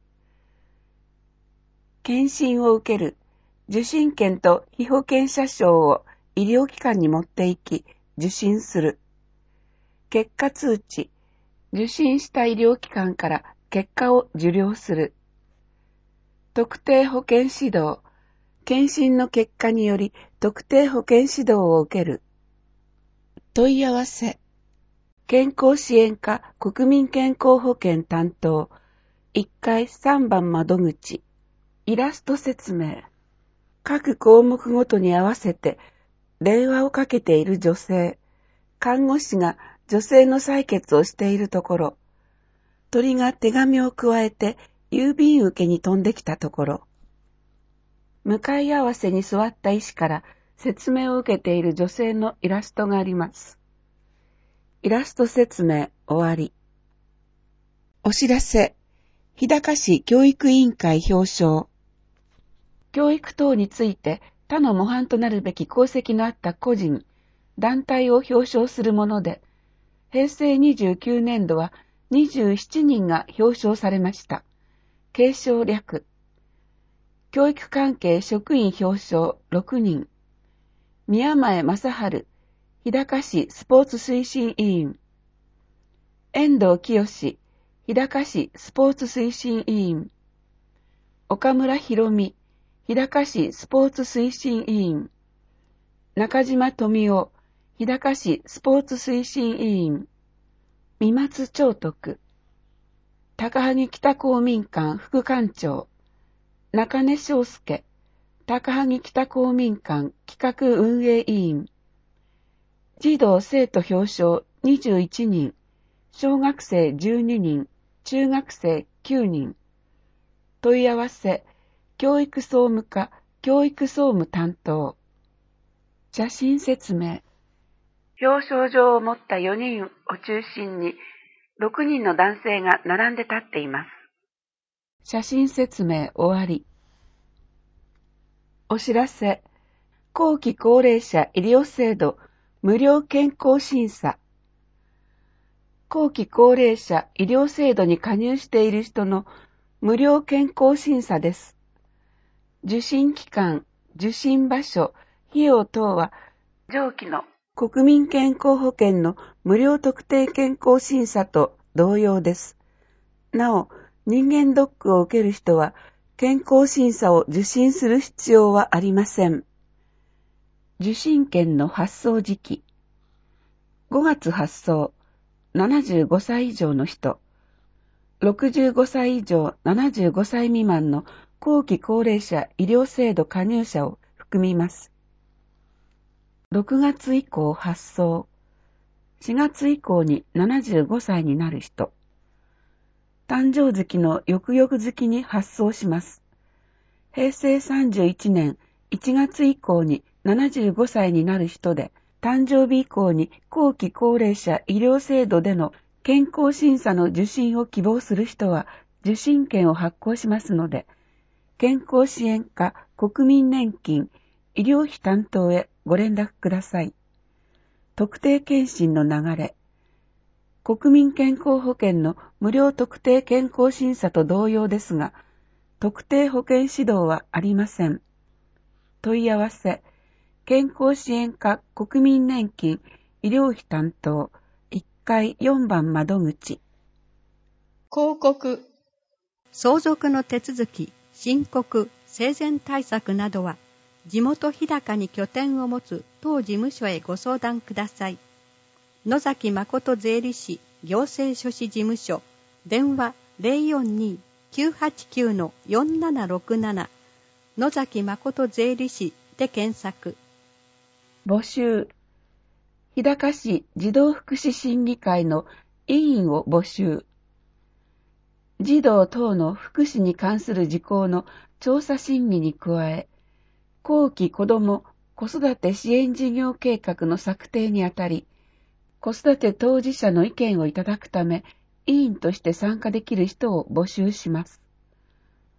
検診を受ける。受診券と被保険者証を医療機関に持って行き、受診する。結果通知。受診した医療機関から結果を受領する。特定保健指導。検診の結果により特定保健指導を受ける。問い合わせ。健康支援課国民健康保険担当。いっかいさんばん窓口。イラスト説明。各項目ごとに合わせて電話をかけている女性。看護師が女性の採血をしているところ。鳥が手紙をくわえて郵便受けに飛んできたところ。向かい合わせに座った医師から説明を受けている女性のイラストがあります。イラスト説明終わり。お知らせ。日高市教育委員会表彰。教育等について他の模範となるべき功績のあった個人、団体を表彰するもので、へいせいにじゅうきゅうねんどはにじゅうななにんが表彰されました。継承略。教育関係職員表彰ろくにん。宮前正春、日高市スポーツ推進委員。遠藤清、日高市スポーツ推進委員。岡村博美、日高市スポーツ推進委員。中島富夫、日高市スポーツ推進委員。三松長徳。高萩北公民館副館長。中根翔介、高萩北公民館企画運営委員。児童生徒表彰にじゅういちにん、小学生じゅうににん、中学生きゅうにん。問い合わせ、教育総務課、教育総務担当。写真説明。表彰状を持ったよにんを中心に、ろくにんの男性が並んで立っています。写真説明終わり。お知らせ。後期高齢者医療制度無料健康審査。後期高齢者医療制度に加入している人の無料健康審査です。受診期間、受診場所、費用等は上記の国民健康保険の無料特定健康審査と同様です。なお、人間ドックを受ける人は健康審査を受診する必要はありません。受診券の発送時期。ごがつ発送、ななじゅうごさい以上の人。ろくじゅうごさい以上ななじゅうごさい未満の後期高齢者医療制度加入者を含みます。ろくがつ以降発送。しがつ以降にななじゅうごさいになる人。誕生月の翌々月に発送します。へいせいさんじゅういちねんいちがつ以降にななじゅうごさいになる人で、誕生日以降に後期高齢者医療制度での健康審査の受診を希望する人は受診券を発行しますので、健康支援課国民年金医療費担当へご連絡ください。特定健診の流れ。国民健康保険の無料特定健康審査と同様ですが、特定保険指導はありません。問い合わせ、健康支援課国民年金医療費担当いっかいよんばん窓口。 広告。相続の手続き、申告、生前対策などは、地元日高に拠点を持つ当事務所へご相談ください。野崎誠税理士行政書士事務所電話 ゼロよんに きゅうはちきゅう よんななろくなな 野崎誠税理士で検索。 募集。日高市児童福祉審議会の委員を募集。児童等の福祉に関する事項の調査審議に加え、後期子ども子育て支援事業計画の策定にあたり、子育て当事者の意見をいただくため、委員として参加できる人を募集します。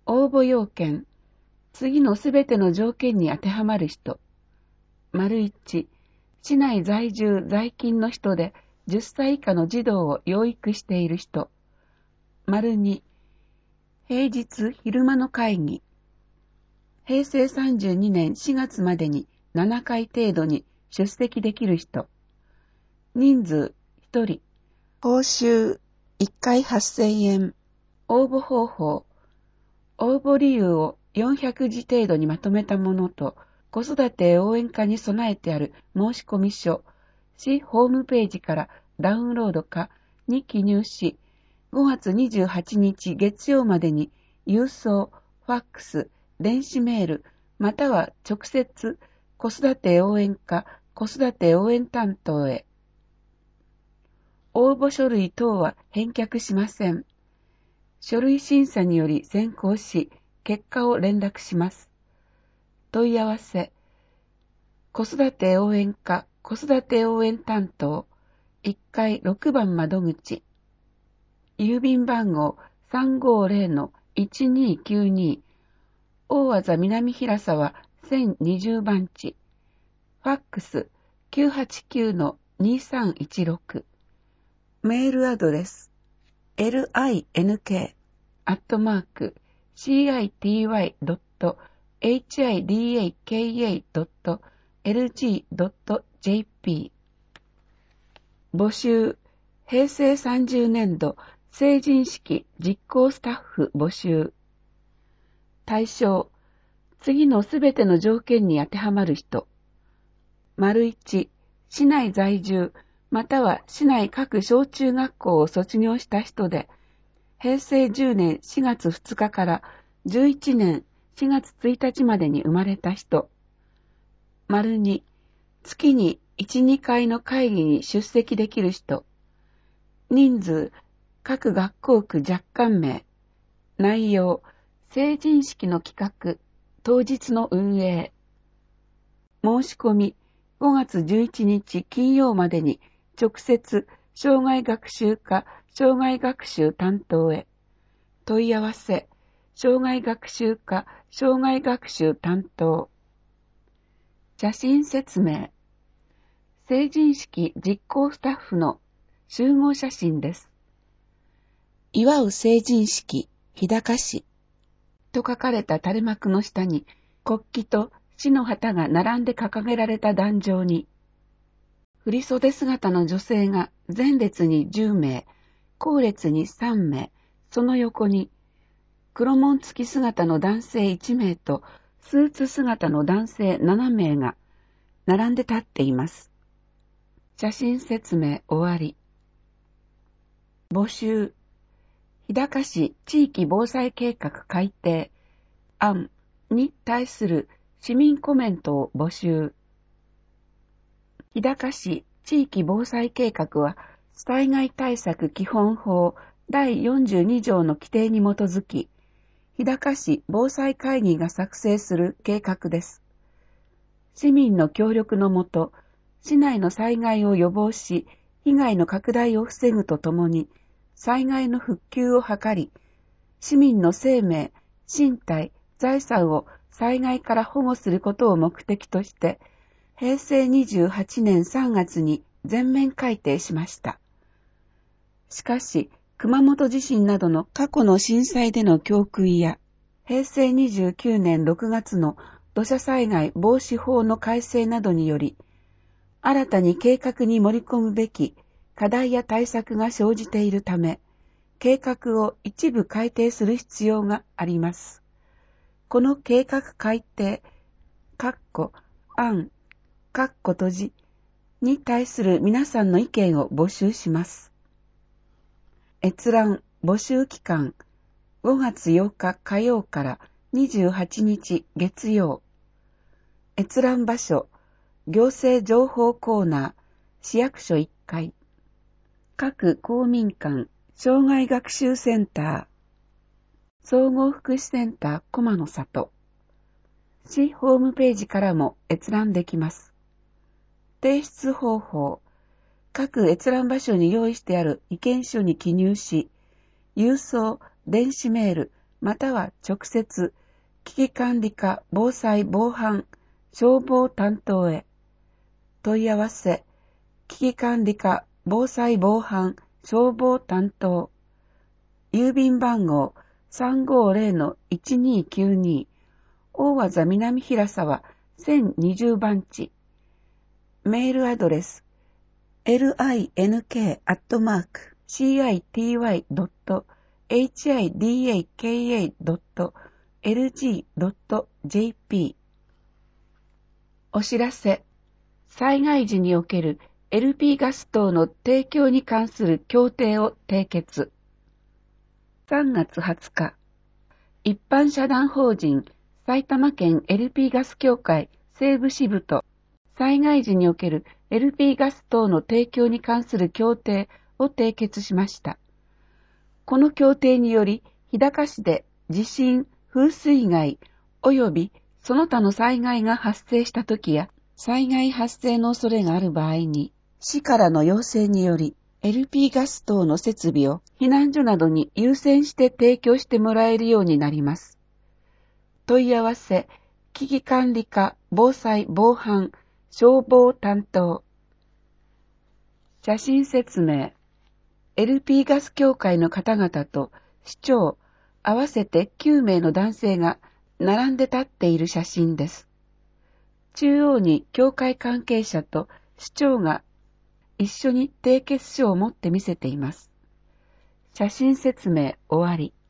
応募要件。次のすべての条件に当てはまる人。丸いち、市内在住在勤の人でじゅっさい以下の児童を養育している人。丸に、平日昼間の会議。へいせいさんじゅうにねんしがつまでにななかい程度に出席できる人。人数ひとり。報酬いっかいはっせんえん。応募方法。応募理由をよんひゃくじ程度にまとめたものと、子育て応援課に備えてある申込書、市ホームページからダウンロードかに記入し、ごがつにじゅうはちにち月曜までに郵送、ファックス、電子メール、または直接子育て応援課、子育て応援担当へ。応募書類等は返却しません。書類審査により選考し、結果を連絡します。問い合わせ。子育て応援課、子育て応援担当、いっかいろくばん窓口。郵便番号 さんごーぜろのいちにーきゅうに、大和南平沢せんにじゅうばんち。ファックス きゅうはちきゅうのにさんいちろく。メールアドレス エルアイエヌケー アットマーク シーアイティーワイ ドット エイチアイディーエーケーエー ドット エルジー ドット ジェーピー。募集。へいせいさんじゅうねんど成人式実行スタッフ募集。対象。次のすべての条件に当てはまる人。丸いち、市内在住、または市内各小中学校を卒業した人で、へいせいじゅうねんしがつふつかからじゅういちねんしがつついたちまでに生まれた人。丸に、月にいち、にかいの会議に出席できる人。人数、各学校区若干名。内容、成人式の企画、当日の運営。申し込み、ごがつじゅういちにち金曜までに直接、障害学習課、障害学習担当へ。問い合わせ、障害学習課、障害学習担当。写真説明。成人式実行スタッフの集合写真です。祝う成人式、日高市と書かれた垂れ幕の下に国旗と市の旗が並んで掲げられた壇上に、振袖姿の女性が前列にじゅうめい、後列にさんめい、その横に黒紋付き姿の男性いちめいとスーツ姿の男性ななめいが並んで立っています。写真説明終わり。募集。日高市地域防災計画改定案に対する市民コメントを募集。日高市地域防災計画は災害対策基本法だいよんじゅうにじょうの規定に基づき、日高市防災会議が作成する計画です。市民の協力のもと、市内の災害を予防し、被害の拡大を防ぐとともに、災害の復旧を図り、市民の生命、身体、財産を災害から保護することを目的として、へいせいにじゅうはちねんさんがつに全面改定しました。しかし、熊本地震などの過去の震災での教訓や、へいせいにじゅうきゅうねんろくがつの土砂災害防止法の改正などにより、新たに計画に盛り込むべき課題や対策が生じているため、計画を一部改定する必要があります。この計画改定、括弧、案、括弧閉じに対する皆さんの意見を募集します。閲覧募集期間、ごがつようか火曜からにじゅうはちにち月曜。閲覧場所、行政情報コーナー、市役所いっかい。各公民館、障害学習センター、総合福祉センター駒の里。市ホームページからも閲覧できます。提出方法、各閲覧場所に用意してある意見書に記入し、郵送、電子メール、 または直接、危機管理課防災防犯消防担当へ。問い合わせ、危機管理課防災防犯消防担当。郵便番号 さんごーぜろのいちにーきゅうに、大和南平沢せんにじゅう番地。メールアドレス、エルアイエヌケー アットマーク シーアイティーワイ ドット エイチアイディーエーケーエー ドット エルジー ドット ジェーピー。お知らせ、災害時における エルピー ガス等の提供に関する協定を締結。さんがつはつか、一般社団法人埼玉県 エルピー ガス協会西部支部と災害時における エルピー ガス等の提供に関する協定を締結しました。この協定により、日高市で地震、風水害及びその他の災害が発生したときや、災害発生の恐れがある場合に、市からの要請により、エルピー ガス等の設備を避難所などに優先して提供してもらえるようになります。問い合わせ、危機管理課防災防犯消防担当。写真説明。エルピー ガス協会の方々と市長合わせてきゅうめいの男性が並んで立っている写真です。中央に協会関係者と市長が一緒に締結書を持って見せています。写真説明終わり。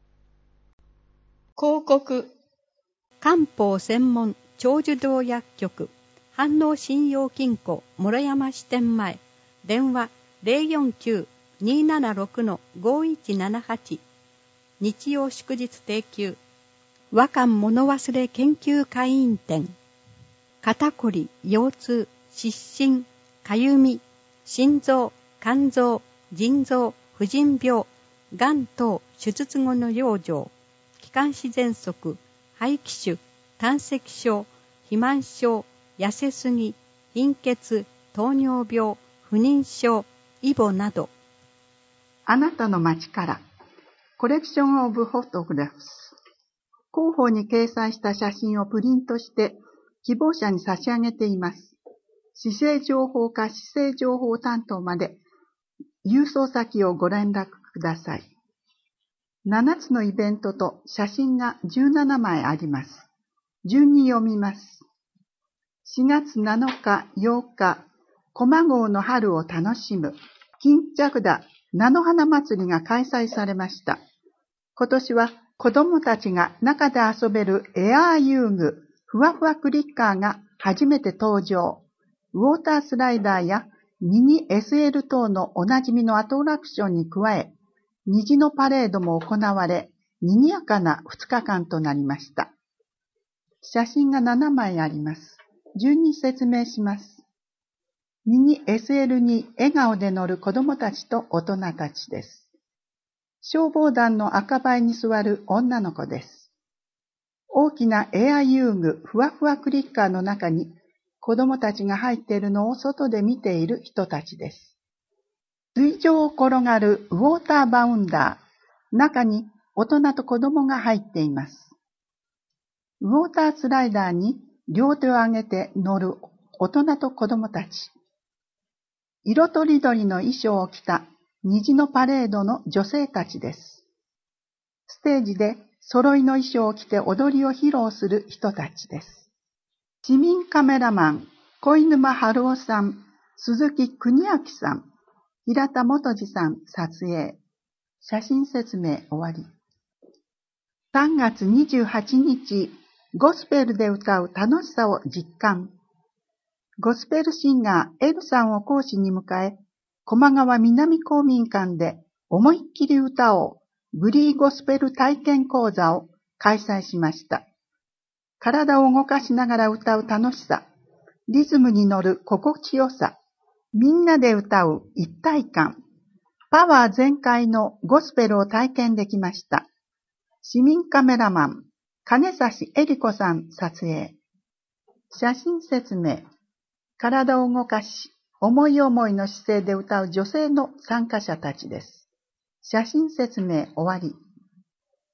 広告。 漢方専門長寿堂薬局飯能信用金庫諸山支店前電話 ゼロよんきゅう にーななろく ごいちななはち 日曜祝日定休和漢物忘れ研究会員店肩こり腰痛失神かゆみ心臓肝臓腎臓婦人病がん等手術後の養生気管支喘息肺気腫胆石症肥満症痩せすぎ貧血糖尿病不妊症イボなどあなたの街からコレクションオブフォトグラフス広報に掲載した写真をプリントして希望者に差し上げています。市政情報課市政情報担当まで郵送先をご連絡ください。ななつのイベントと写真がじゅうななまいあります。順に読みます。しがつなのか、ようか、駒郷の春を楽しむ金着田菜の花祭りが開催されました。今年は子供たちが中で遊べるエアー遊具、ふわふわクリッカーが初めて登場。ウォータースライダーやミニ エスエル 等のおなじみのアトラクションに加え、虹のパレードも行われ、賑やかなふつかかんとなりました。写真がななまいあります。順に説明します。ミニ エスエル に笑顔で乗る子供たちと大人たちです。消防団の赤バイに座る女の子です。大きなエア遊具ふわふわクリッカーの中に子供たちが入っているのを外で見ている人たちです。水上を転がるウォーターバウンダー、中に大人と子供が入っています。ウォータースライダーに両手を上げて乗る大人と子供たち。色とりどりの衣装を着た虹のパレードの女性たちです。ステージで揃いの衣装を着て踊りを披露する人たちです。市民カメラマン、小沼春夫さん、鈴木邦明さん、平田元次さん撮影。写真説明終わり。さんがつにじゅうはちにち、ゴスペルで歌う楽しさを実感。ゴスペルシンガー L さんを講師に迎え、駒川南公民館で思いっきり歌おうグリーゴスペル体験講座を開催しました。体を動かしながら歌う楽しさ、リズムに乗る心地よさ、みんなで歌う一体感、パワー全開のゴスペルを体験できました。市民カメラマン、金指恵里子さん撮影。写真説明。体を動かし、思い思いの姿勢で歌う女性の参加者たちです。写真説明終わり。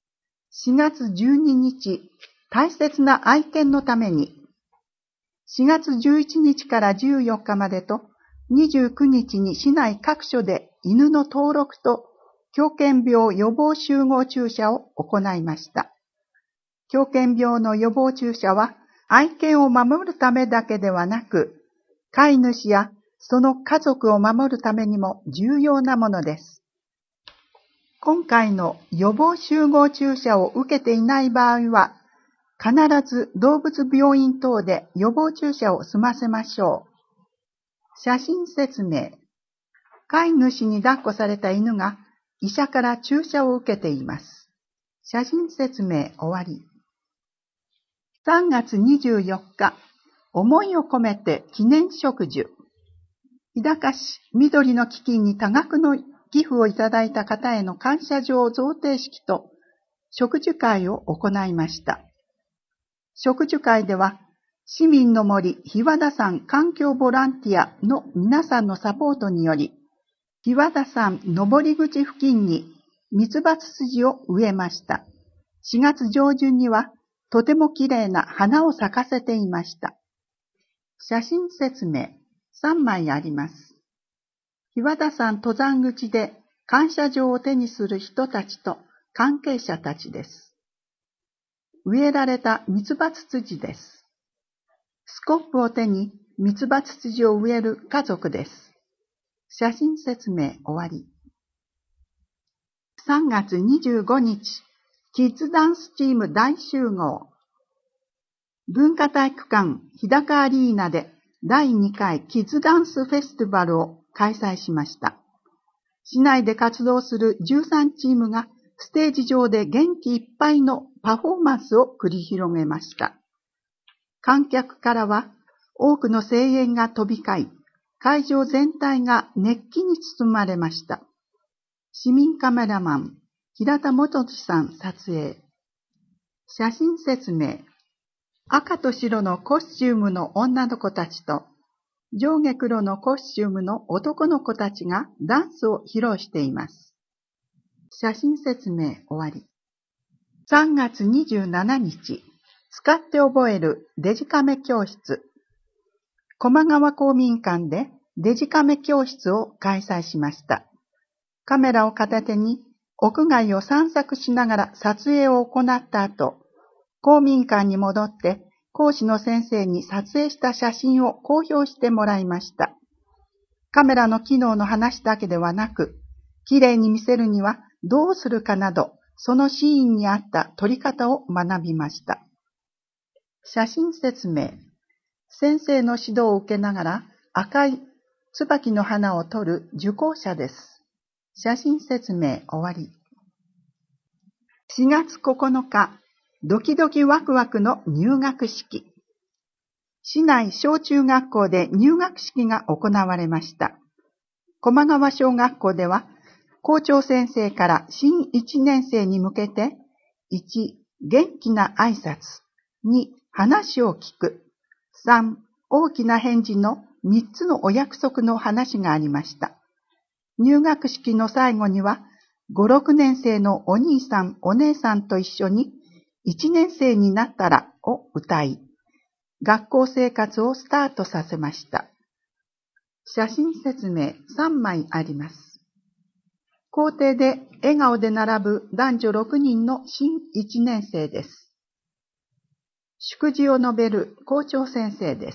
しがつじゅうににち、大切な愛犬のために。しがつじゅういちにちからじゅうよっかまでと、にじゅうくにちに市内各所で犬の登録と狂犬病予防集合注射を行いました。狂犬病の予防注射は愛犬を守るためだけではなく、飼い主やその家族を守るためにも重要なものです。今回の予防集合注射を受けていない場合は、必ず動物病院等で予防注射を済ませましょう。写真説明。飼い主に抱っこされた犬が医者から注射を受けています。写真説明終わり。さんがつにじゅうよっか、思いを込めて記念植樹。日高市緑の基金に多額の寄付をいただいた方への感謝状贈呈式と植樹会を行いました。植樹会では、市民の森日和田山環境ボランティアの皆さんのサポートにより、日和田山登り口付近にミツバツツジを植えました。しがつ上旬にはとてもきれいな花を咲かせていました。写真説明さんまいあります。日和田山登山口で感謝状を手にする人たちと関係者たちです。植えられたミツバツツジです。スコップを手にミツバツツジを植える家族です。写真説明終わり。さんがつにじゅうごにち、キッズダンスチーム大集合。文化体育館日高アリーナでだいにかいキッズダンスフェスティバルを開催しました。市内で活動するじゅうさんチームがステージ上で元気いっぱいのパフォーマンスを繰り広げました。観客からは多くの声援が飛び交い、会場全体が熱気に包まれました。市民カメラマン、平田元次さん撮影。写真説明。赤と白のコスチュームの女の子たちと、上下黒のコスチュームの男の子たちがダンスを披露しています。写真説明終わり。さんがつにじゅうしちにち、使って覚えるデジカメ教室。駒川公民館でデジカメ教室を開催しました。カメラを片手に屋外を散策しながら撮影を行った後、公民館に戻って講師の先生に撮影した写真を公表してもらいました。カメラの機能の話だけではなく、綺麗に見せるにはどうするかなど、そのシーンに合った撮り方を学びました。写真説明。先生の指導を受けながら赤い椿の花を撮る受講者です。写真説明終わり。しがつここのか、ドキドキワクワクの入学式。市内小中学校で入学式が行われました。駒川小学校では、校長先生から新いちねんせいに向けて、いち、元気な挨拶、に、話を聞く、さん、大きな返事のみっつのお約束の話がありました。入学式の最後には、ご、ろくねんせいのお兄さん、お姉さんと一緒に、いちねんせいになったらを歌い、学校生活をスタートさせました。写真説明さんまいあります。校庭で笑顔で並ぶ男女ろくにんの新いちねんせいです。祝辞を述べる校長先生です。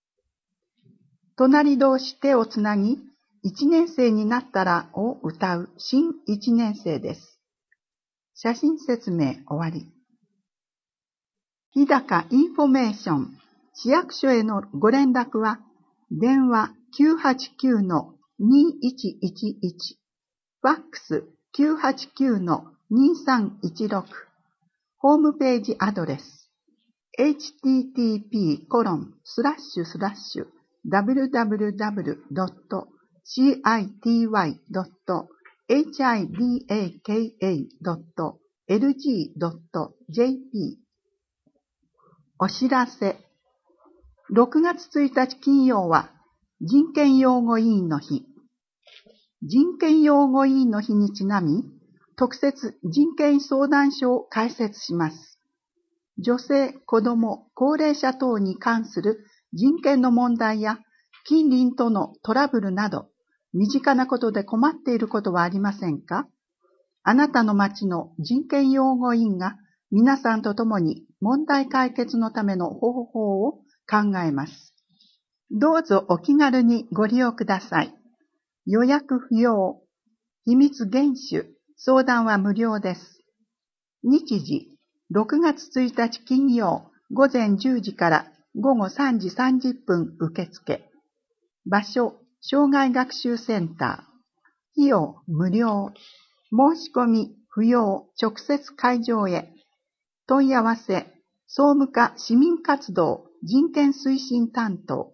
隣同士手をつなぎ、いちねんせいになったらを歌う新いちねんせいです。写真説明終わり。日高インフォメーション、市役所へのご連絡は、電話 きゅうはちきゅうのにいちいちいち、ファックス きゅうはちきゅうのにさんいちろく、ホームページアドレス、エイチティーティーピーコロンスラッシュスラッシュダブリューダブリューダブリュードットシーアイティーワイドットエイチアイディーエーケーエードットエルジードットジェーピー。お知らせ。ろくがつついたち金曜は人権擁護委員の日。人権擁護委員の日にちなみ、 特設人権相談所を開設します。女性、子供、高齢者等に関する人権の問題や近隣とのトラブルなど、身近なことで困っていることはありませんか？あなたの町の人権擁護員が皆さんと共に問題解決のための方法を考えます。どうぞお気軽にご利用ください。予約不要。秘密厳守。相談は無料です。日時、ろくがつついたち金曜、午前じゅうじから午後さんじさんじゅっぷん受付。場所、障害学習センター。費用、無料。申し込み、不要。直接会場へ。問い合わせ、総務課市民活動人権推進担当。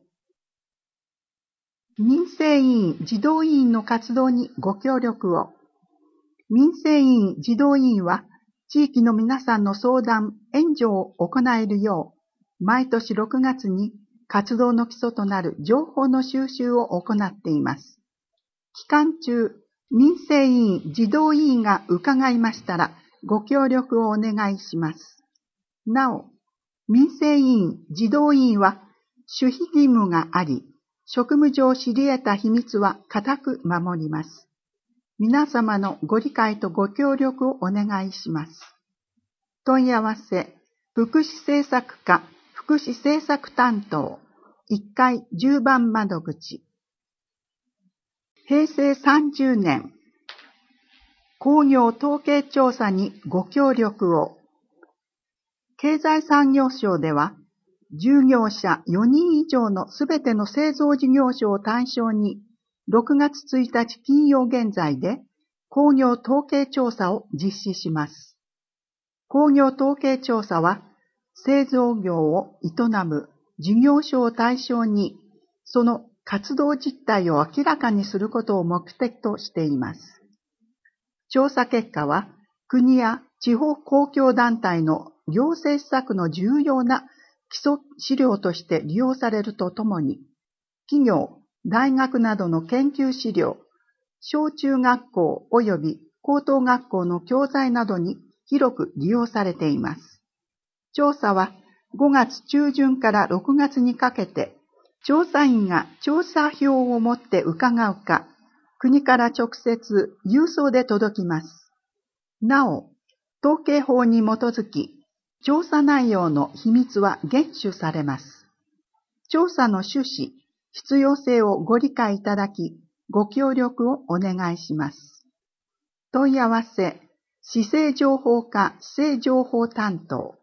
民生委員児童委員の活動にご協力を。民生委員児童委員は、地域の皆さんの相談、援助を行えるよう、毎年ろくがつに活動の基礎となる情報の収集を行っています。期間中、民生委員児童委員が伺いましたら、ご協力をお願いします。なお、民生委員児童委員は、守秘義務があり、職務上知り得た秘密は固く守ります。皆様のご理解とご協力をお願いします。問い合わせ、福祉政策課福祉政策担当いっかいじゅうばん窓口。へいせいさんじゅうねん、工業統計調査にご協力を。経済産業省では、従業者よにん以上のすべての製造事業所を対象に、ろくがつついたち金曜現在で工業統計調査を実施します。工業統計調査は、製造業を営む事業所を対象に、その活動実態を明らかにすることを目的としています。調査結果は、国や地方公共団体の行政施策の重要な基礎資料として利用されるとともに、企業、大学などの研究資料、小中学校及び高等学校の教材などに広く利用されています。調査はごがつちゅうじゅんからろくがつにかけて、調査員が調査票を持って伺うか、国から直接郵送で届きます。なお、統計法に基づき、調査内容の秘密は厳守されます。調査の趣旨、必要性をご理解いただき、ご協力をお願いします。問い合わせ、市政情報課市政情報担当。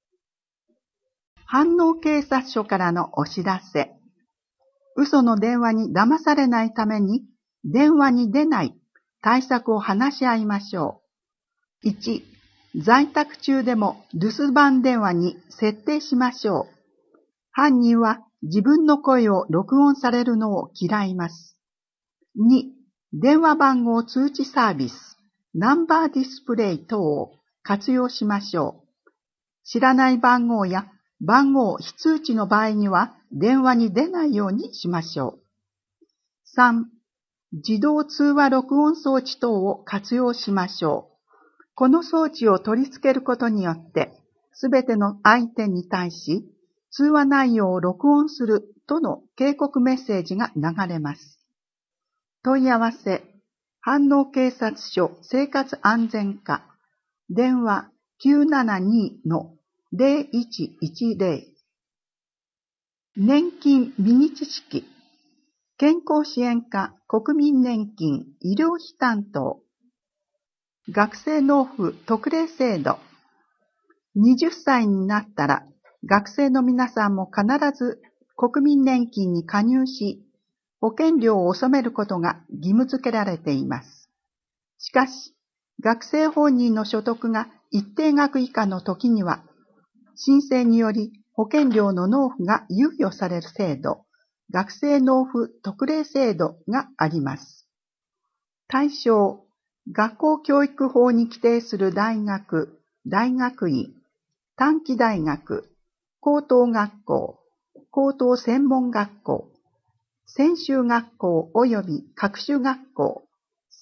飯能警察署からのお知らせ。嘘の電話に騙されないために、電話に出ない対策を話し合いましょう。いち、在宅中でも留守番電話に設定しましょう。犯人は自分の声を録音されるのを嫌います。に、電話番号通知サービス、ナンバーディスプレイ等を活用しましょう。知らない番号や番号非通知の場合には電話に出ないようにしましょう。さん、自動通話録音装置等を活用しましょう。この装置を取り付けることによって、すべての相手に対し、通話内容を録音するとの警告メッセージが流れます。問い合わせ、飯能警察署生活安全課、電話 きゅうななに のゼロいちいちゼロ。年金ミニ知識、健康支援課国民年金医療費担当、学生納付特例制度。はたちになったら、学生の皆さんも必ず国民年金に加入し、保険料を納めることが義務付けられています。しかし、学生本人の所得が一定額以下の時には、申請により保険料の納付が猶予される制度、学生納付特例制度があります。対象、学校教育法に規定する大学、大学院、短期大学、高等学校、高等専門学校、専修学校及び各種学校、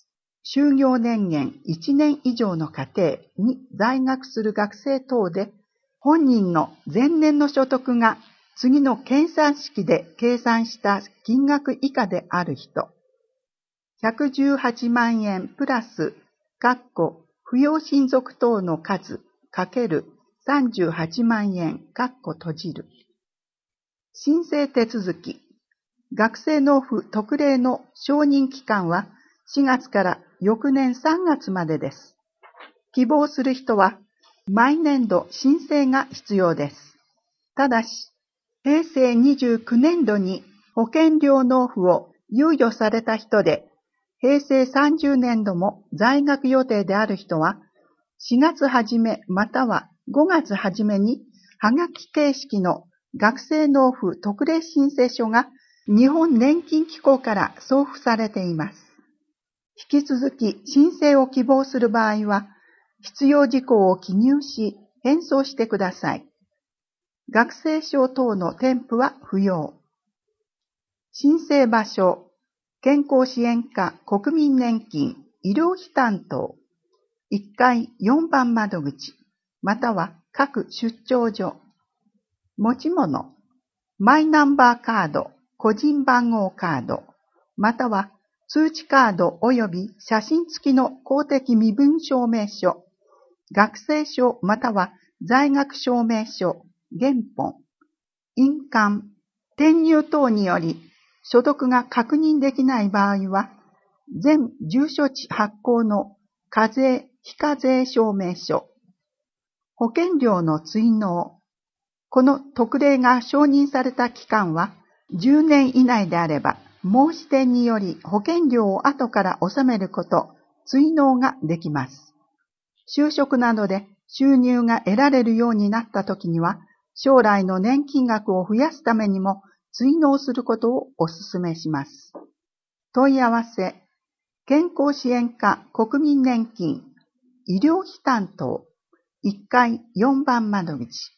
就業年限いちねん以上の家庭に在学する学生等で、本人の前年の所得が次の計算式で計算した金額以下である人、ひゃくじゅうはちまんえんプラス、かっこ扶養親族等の数かけるさんじゅうはちまんえん、かっこ閉じる。申請手続き。学生納付特例の承認期間はしがつから翌年さんがつまでです。希望する人は毎年度申請が必要です。ただし、へいせいにじゅうきゅうねんどに保険料納付を猶予された人で、へいせいさんじゅうねんども在学予定である人は、しがつ初めまたはごがつ初めに、はがき形式の学生納付特例申請書が日本年金機構から送付されています。引き続き申請を希望する場合は、必要事項を記入し、返送してください。学生証等の添付は不要。申請場所、健康支援課国民年金医療費担当、いっかいよんばん窓口、または各出張所。持ち物、マイナンバーカード、個人番号カード、または通知カード及び写真付きの公的身分証明書、学生証または在学証明書、原本、印鑑、転入等により所得が確認できない場合は、全住所地発行の課税・非課税証明書、保険料の追納、この特例が承認された期間はじゅうねん以内であれば、申し出により保険料を後から納めること、追納ができます。就職などで収入が得られるようになったときには、将来の年金額を増やすためにも追納することをお勧めします。問い合わせ、健康支援課国民年金医療費担当、いっかいよんばん窓口。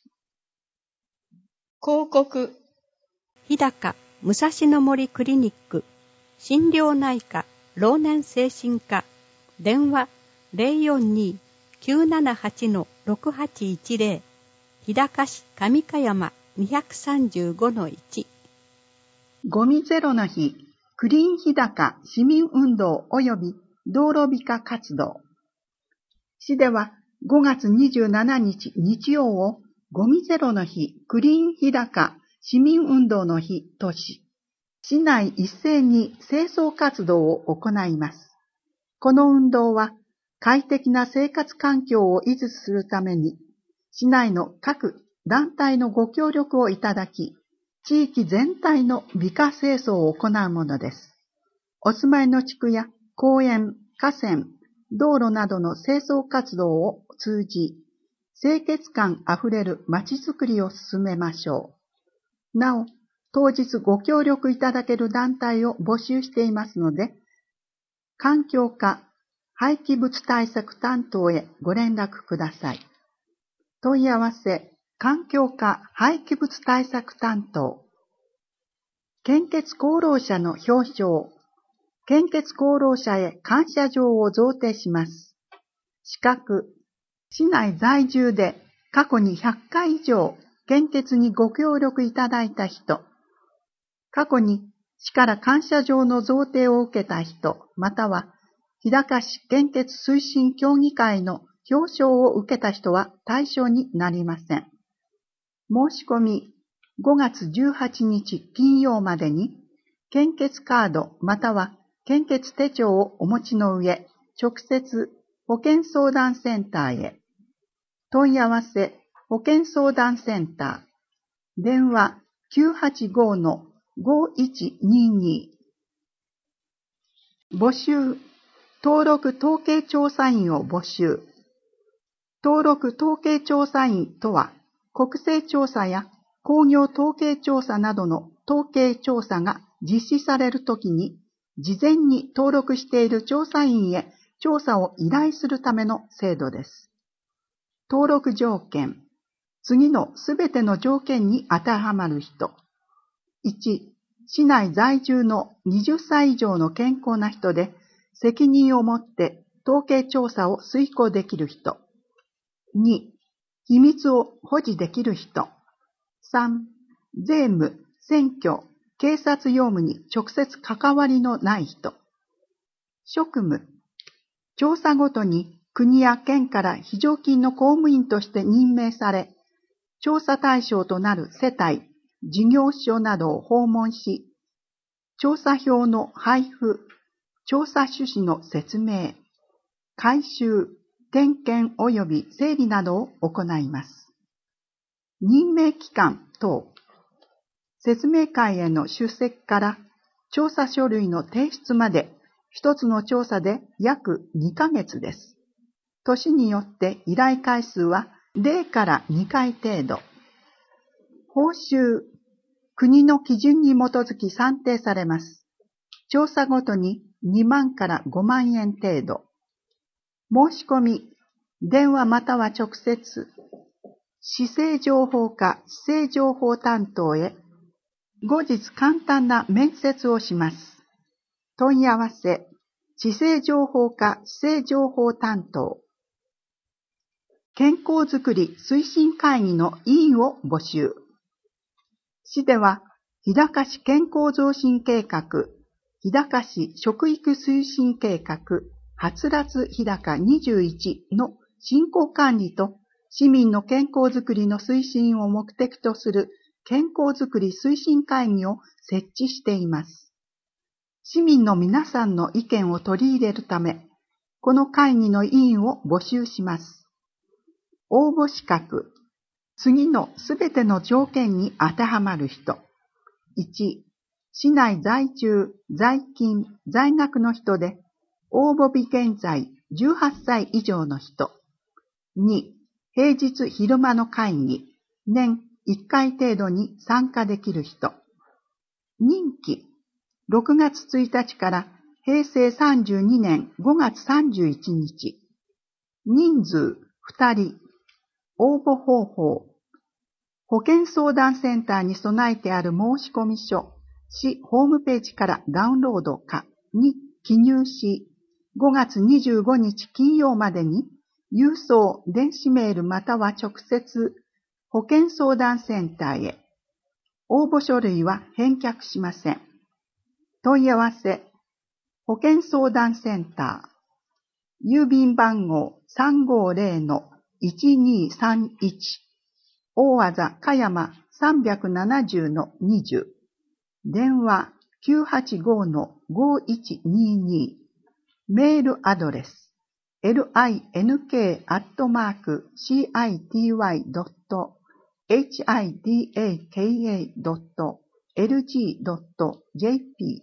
広告。 日高武蔵野森クリニック心療内科老年精神科電話 ゼロよんに きゅうななはち ろくはちいちゼロ 日高市上香山 にさんごのいち。 ゴミゼロの日、クリーン日高市民運動及び道路美化活動。市ではごがつにじゅうしちにち日曜をゴミゼロの日、クリーン日高市民運動の日とし、市内一斉に清掃活動を行います。この運動は快適な生活環境を維持するために、市内の各団体のご協力をいただき、地域全体の美化清掃を行うものです。お住まいの地区や公園、河川、道路などの清掃活動を通じ、清潔感あふれるまちづくりを進めましょう。なお、当日ご協力いただける団体を募集していますので、環境課廃棄物対策担当へご連絡ください。問い合わせ、環境課廃棄物対策担当。献血功労者の表彰。献血功労者へ感謝状を贈呈します。資格。市内在住で過去にひゃっかい以上献血にご協力いただいた人。過去に市から感謝状の贈呈を受けた人、または日高市献血推進協議会の表彰を受けた人は対象になりません。申し込みごがつじゅうはちにち金曜までに献血カードまたは献血手帳をお持ちの上、直接保健相談センターへ。問い合わせ保健相談センター。電話 きゅうはちごのごいちにに。募集。登録統計調査員を募集。登録統計調査員とは、国勢調査や工業統計調査などの統計調査が実施されるときに、事前に登録している調査員へ調査を依頼するための制度です。登録条件。次のすべての条件に当てはまる人。いち、市内在住のはたち以上の健康な人で、 責任を持って統計調査を遂行できる人。に、秘密を保持できる人。さん、税務、選挙、警察用務に直接関わりのない人。職務、調査ごとに国や県から非常勤の公務員として任命され、調査対象となる世帯、事業所などを訪問し、調査票の配布、調査趣旨の説明、回収、点検及び整理などを行います。任命期間等、説明会への出席から調査書類の提出まで一つの調査で約にかげつです。年によって依頼回数はゼロからにかい程度。報酬、国の基準に基づき算定されます。調査ごとににまんからごまんえん程度。申し込み、電話または直接、市政情報課市政情報担当へ、後日簡単な面接をします。問い合わせ、市政情報課市政情報担当。健康づくり推進会議の委員を募集。市では、日高市健康増進計画、日高市食育推進計画、はつらつ日高にじゅういちの進行管理と市民の健康づくりの推進を目的とする健康づくり推進会議を設置しています。市民の皆さんの意見を取り入れるため、この会議の委員を募集します。応募資格、次のすべての条件に当てはまる人。いち、市内在住、在勤、在学の人で、応募日現在じゅうはっさい以上の人。に、平日昼間の会議、年いっかい程度に参加できる人。任期、ろくがつついたちからへいせいさんじゅうにねんごがつさんじゅういちにち。人数ふたり。応募方法。保健相談センターに備えてある申込書、市ホームページからダウンロードかに記入し、ごがつにじゅうごにち金曜までに郵送、電子メールまたは直接保健相談センターへ。応募書類は返却しません。問い合わせ、保健相談センター、郵便番号 さんごーぜろのいちにーさんいち、大字香山 さんびゃくななじゅうのにじゅう、電話 きゅうはちごーのごいちにーにー、メールアドレス エルアイエヌケー アットマーク シーアイティーワイ ドット エイチアイディーエーケーエー ドット エルジー ドット ジェーピ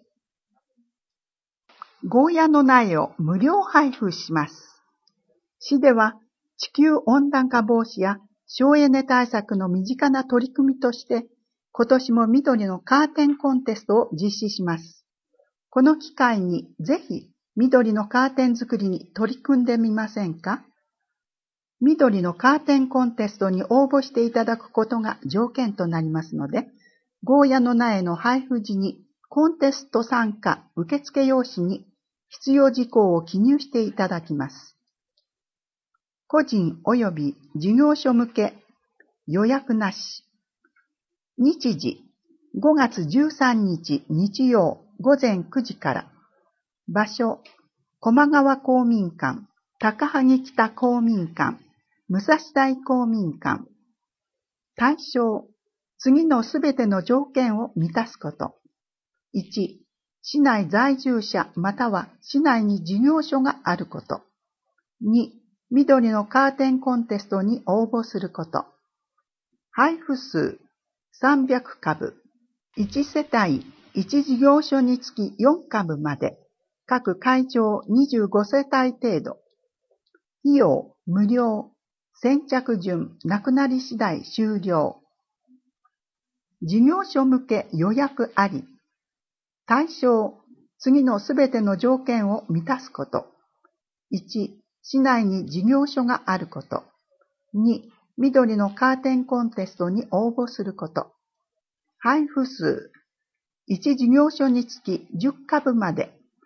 ー。ゴーヤの苗を無料配布します。市では地球温暖化防止や省エネ対策の身近な取り組みとして、今年も緑のカーテンコンテストを実施します。この機会にぜひ緑のカーテン作りに取り組んでみませんか？緑のカーテンコンテストに応募していただくことが条件となりますので、ゴーヤの苗の配布時にコンテスト参加受付用紙に必要事項を記入していただきます。個人及び事業所向け予約なし。日時ごがつじゅうさんにち日曜ごぜんくじから。場所駒川公民館、高萩北公民館、武蔵台公民館。対象、次のすべての条件を満たすこと。いち、市内在住者または市内に事業所があること。に、緑のカーテンコンテストに応募すること。配布数さんびゃくかぶ。いちせたいいち事業所につきよんかぶまで。各会場にじゅうごせたい程度。費用無料。先着順なくなり次第終了。事業所向け予約あり。対象、次のすべての条件を満たすこと。いち、市内に事業所があること。に、緑のカーテンコンテストに応募すること。配布数、いち事業所につきじゅっかぶまで。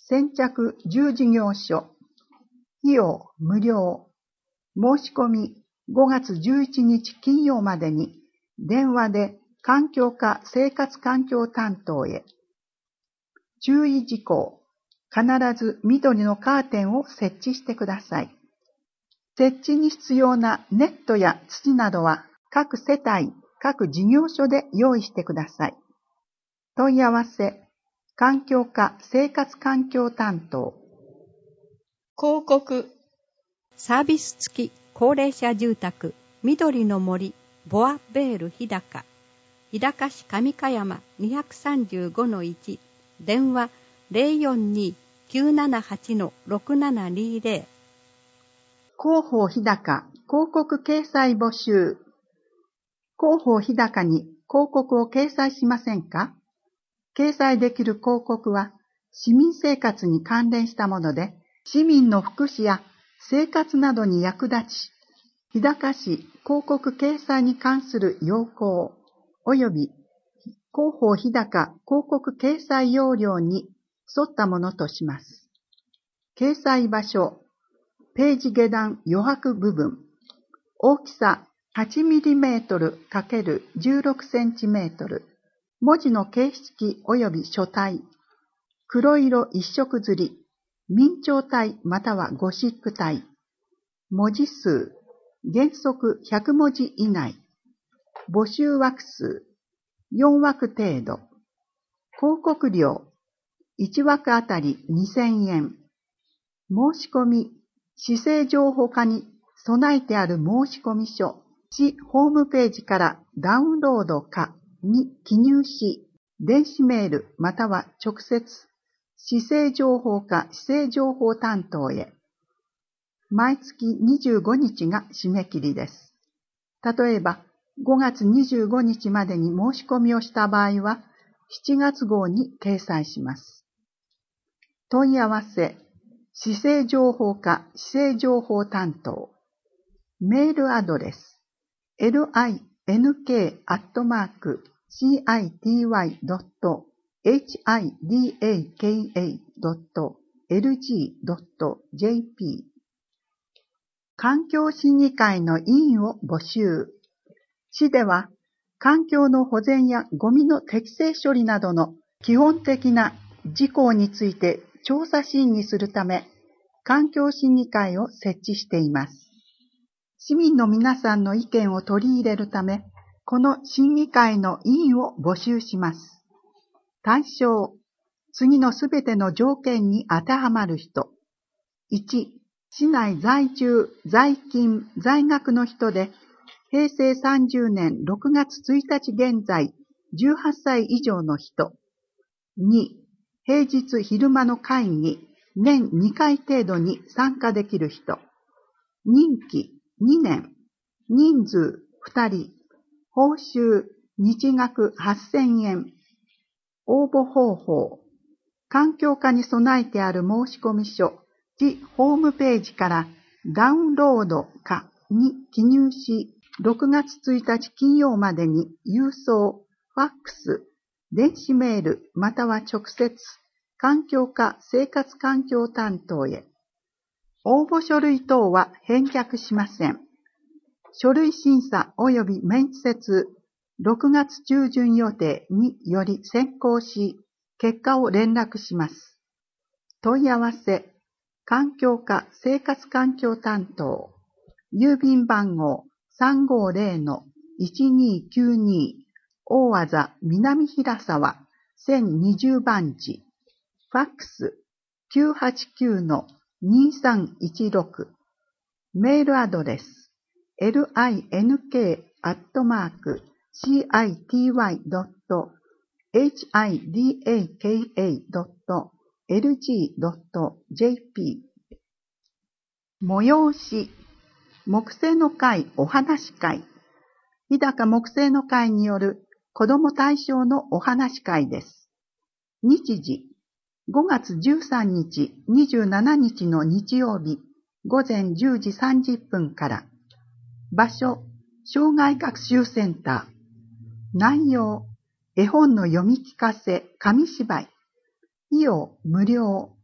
先着じゅう事業所。費用無料。申し込みごがつじゅういちにち金曜までに電話で環境課生活環境担当へ。注意事項。必ず緑のカーテンを設置してください。設置に必要なネットや土などは各世帯、各事業所で用意してください。問い合わせ、環境課生活環境担当。 広告。サービス付き高齢者住宅緑の森ボアベール日高。日高市上香山 にひゃくさんじゅうごのいち。電話 ゼロよんに きゅうななはち ろくななにゼロ。 広報日高広告掲載募集。広報日高に広告を掲載しませんか？掲載できる広告は市民生活に関連したもので、市民の福祉や生活などに役立ち、日高市広告掲載に関する要項及び広報日高広告掲載要領に沿ったものとします。掲載場所、ページ下段余白部分、大きさ はちミリメートル×じゅうろくセンチメートル、文字の形式及び書体、黒色一色刷り、明朝体またはゴシック体、文字数、原則ひゃくもじ以内、募集枠数、よん枠程度、広告料、いち枠あたりにせんえん、申し込み、市政情報課に備えてある申込書、市ホームページからダウンロードかに記入し、電子メールまたは直接、市政情報課市政情報担当へ。毎月にじゅうごにちが締め切りです。例えば、ごがつにじゅうごにちまでに申し込みをした場合は、しちがつ号に掲載します。問い合わせ、市政情報課市政情報担当。メールアドレス、エルアイエヌケー アットマーク シーアイティーワイ ドット エイチアイディーエーケーエー ドット エルジー ドット ジェーピー。環境審議会の委員を募集。市では、環境の保全やゴミの適正処理などの基本的な事項について調査審議するため、環境審議会を設置しています。市民の皆さんの意見を取り入れるため、この審議会の委員を募集します。対象、次のすべての条件に当てはまる人。いち、市内在住、在勤、在学の人で、へいせいさんじゅうねんろくがつついたち現在、じゅうはっさい以上の人。に、平日昼間の会議、年にかい程度に参加できる人。任期にねん、人数ふたり、報酬日額はっせんえん。応募方法、環境課に備えてある申込書、市ホームページからダウンロードかに記入し、ろくがつついたち金曜までに郵送、ファックス、電子メールまたは直接、環境課生活環境担当へ。応募書類等は返却しません。書類審査及び面接、ろくがつちゅうじゅん予定により選考し、結果を連絡します。問い合わせ、環境課生活環境担当、郵便番号 さんごーぜろのいちにーきゅうにー 大和座南平沢せんにじゅうばんち、ファックス きゅうはちきゅうのにーさんいちろく、メールアドレス エルアイエヌケー アットマーク シーアイティーワイ ドット エイチアイディーエーケーエー ドット エルジー ドット ジェーピー。催し、木星の会お話会。日高木星の会による子ども対象のお話会です。日時、ごがつじゅうさんにち、にじゅうしちにちの日曜日、ごぜんじゅうじさんじゅっぷんから。場所、障害学習センター。内容、絵本の読み聞かせ、紙芝居。費用無料。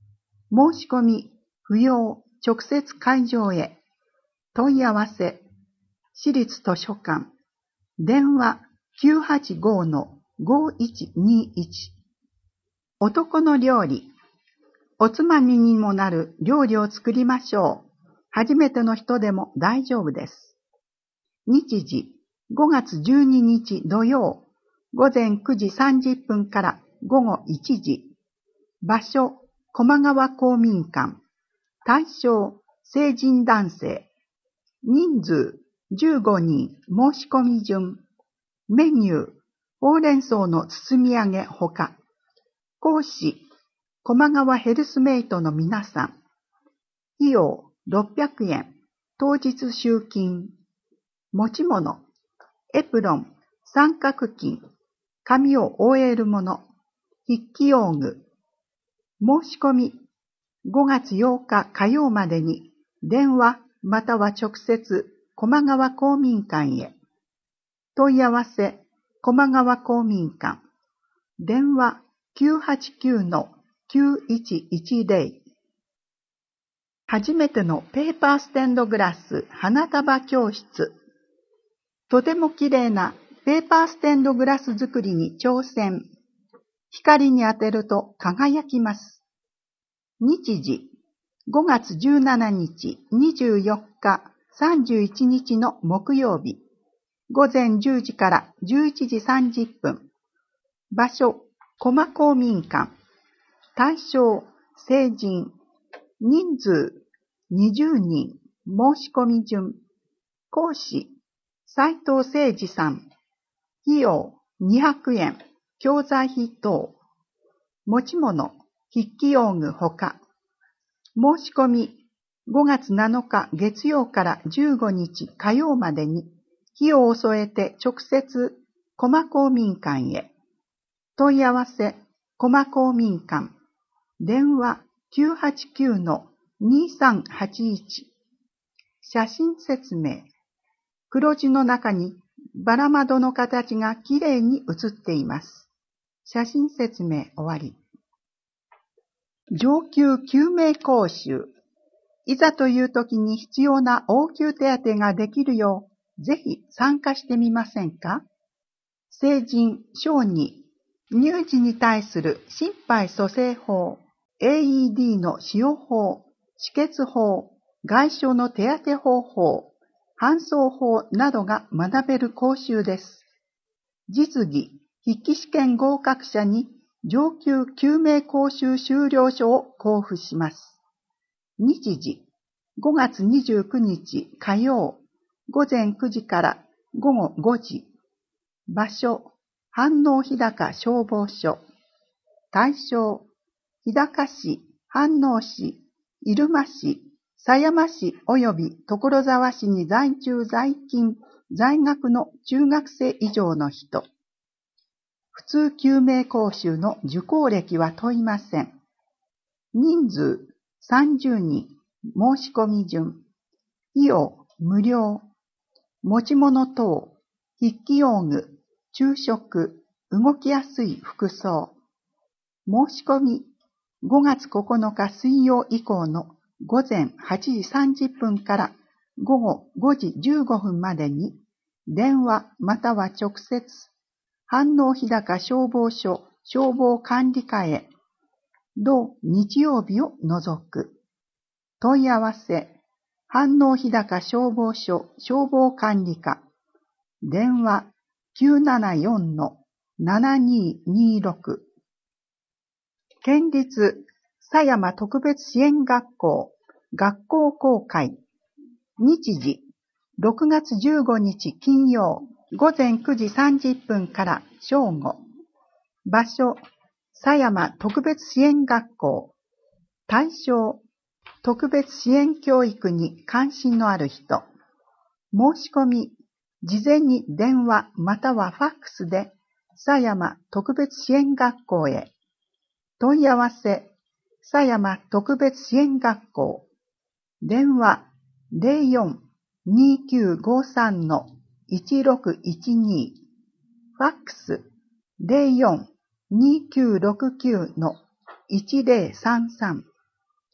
申し込み不要直接会場へ。問い合わせ市立図書館電話 きゅうはちご ごいちにいち。男の料理。おつまみにもなる料理を作りましょう。初めての人でも大丈夫です。日時ごがつじゅうににち土曜午前くじさんじゅっぷんから午後いちじ。場所駒川公民館。対象成人男性。人数じゅうごにん。申し込み順。メニューほうれん草の包み揚げほか。講師駒川ヘルスメイトの皆さん。費用ろっぴゃくえん。当日集金。持ち物エプロン、三角巾、髪を覆えるもの、筆記用具。申し込みごがつようか火曜までに電話または直接駒川公民館へ。問い合わせ駒川公民館。電話 きゅうはちきゅう きゅういちいちゼロ。初めてのペーパーステンドグラス花束教室。とてもきれいなペーパーステンドグラス作りに挑戦。光に当てると輝きます。日時ごがつじゅうしちにち、にじゅうよっか、さんじゅういちにちの木曜日。午前じゅうじからじゅういちじさんじゅっぷん。場所、駒公民館。対象、成人。人数、にじゅうにん。申し込み順。講師、斉藤誠二さん。費用、にひゃくえん。教材費等。持ち物、筆記用具ほか。申し込み、ごがつなのか月曜からじゅうごにち火曜までに、費用を添えて直接、駒公民館へ。問い合わせ、駒公民館。電話 きゅうはちきゅう にさんはちいち。写真説明。黒字の中にバラ窓の形がきれいに写っています。写真説明終わり。上級救命講習。いざという時に必要な応急手当ができるよう、ぜひ参加してみませんか？成人、小児、乳児に対する心肺蘇生法、エーイーディー の使用法、止血法、外傷の手当て方法、搬送法などが学べる講習です。実技、筆記試験合格者に上級救命講習修了書を交付します。日時、ごがつにじゅうくにち火曜、午前くじから午後ごじ。場所、飯能日高消防署。対象、日高市、飯能市、入間市、狭山市及び所沢市に在住在勤、在学の中学生以上の人。普通救命講習の受講歴は問いません。人数さんじゅうにん。申し込み順。費用無料。持ち物等、筆記用具、昼食、動きやすい服装。申し込みごがつここのか水曜以降の午前はちじさんじゅっぷんから午後ごじじゅうごふんまでに電話または直接飯能日高消防署消防管理課へ同日曜日を除く。問い合わせ飯能日高消防署消防管理課電話 きゅうななよん ななににろく。県立狭山特別支援学校学校公開。日時ろくがつじゅうごにち金曜午前くじさんじゅっぷんから正午。場所狭山特別支援学校。対象特別支援教育に関心のある人。申し込み事前に電話またはファックスで狭山特別支援学校へ。問い合わせ狭山特別支援学校。電話 ゼロよん にきゅうごさん いちろくいちに。ファックス ゼロよん にきゅうろくきゅう いちゼロさんさん。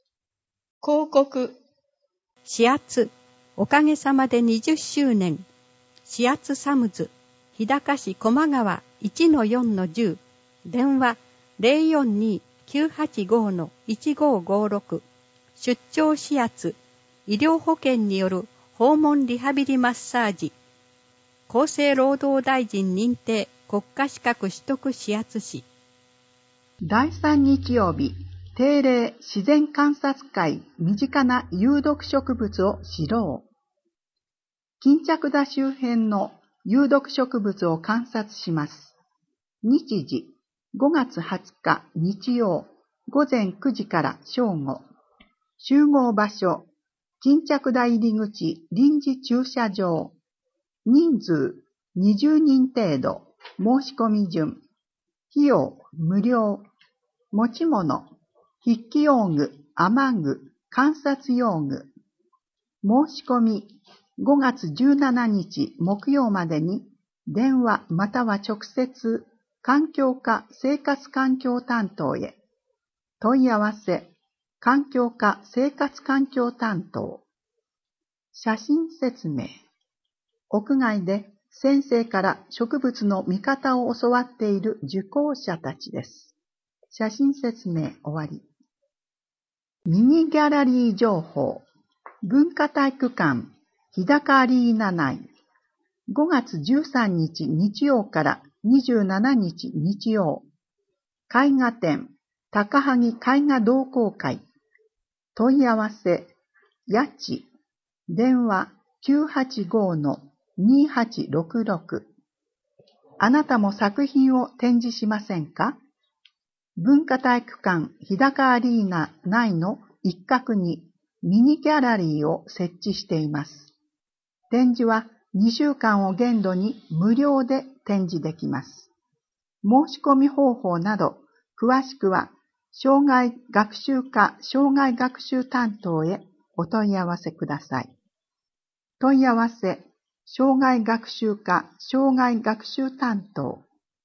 広告。始圧、おかげさまでにじゅっしゅうねん。始圧サムズ、日高市駒川 いちのよんのじゅう。電話 ゼロよんにーきゅうはちごのいちごごろく。出張始圧、医療保険による訪問リハビリマッサージ。厚生労働大臣認定国家資格取得始圧師。 だいさん日曜日、定例自然観察会身近な有毒植物を知ろう。巾着田周辺の有毒植物を観察します。日時、ごがつはつか日曜、ごぜんくじから正午。集合場所、巾着田入り口臨時駐車場。人数、にじゅうにん程度。申し込み順。費用、無料。持ち物、筆記用具、雨具、観察用具。申し込み、ごがつじゅうしちにち木曜までに、電話または直接、環境課生活環境担当へ。問い合わせ、環境課生活環境担当。写真説明。屋外で先生から植物の見方を教わっている受講者たちです。写真説明終わり。ミニギャラリー情報。文化体育館、日高アリーナ内。ごがつじゅうさんにち日曜からにじゅうしちにち日曜。絵画展、高萩絵画同好会。問い合わせ、家賃。電話 きゅうはちごのにはちろくろく。あなたも作品を展示しませんか？文化体育館日高アリーナ内の一角にミニギャラリーを設置しています。展示はにしゅうかんを限度に無料で展示できます。申し込み方法など詳しくは障害学習課障害学習担当へお問い合わせください。問い合わせ障害学習課障害学習担当。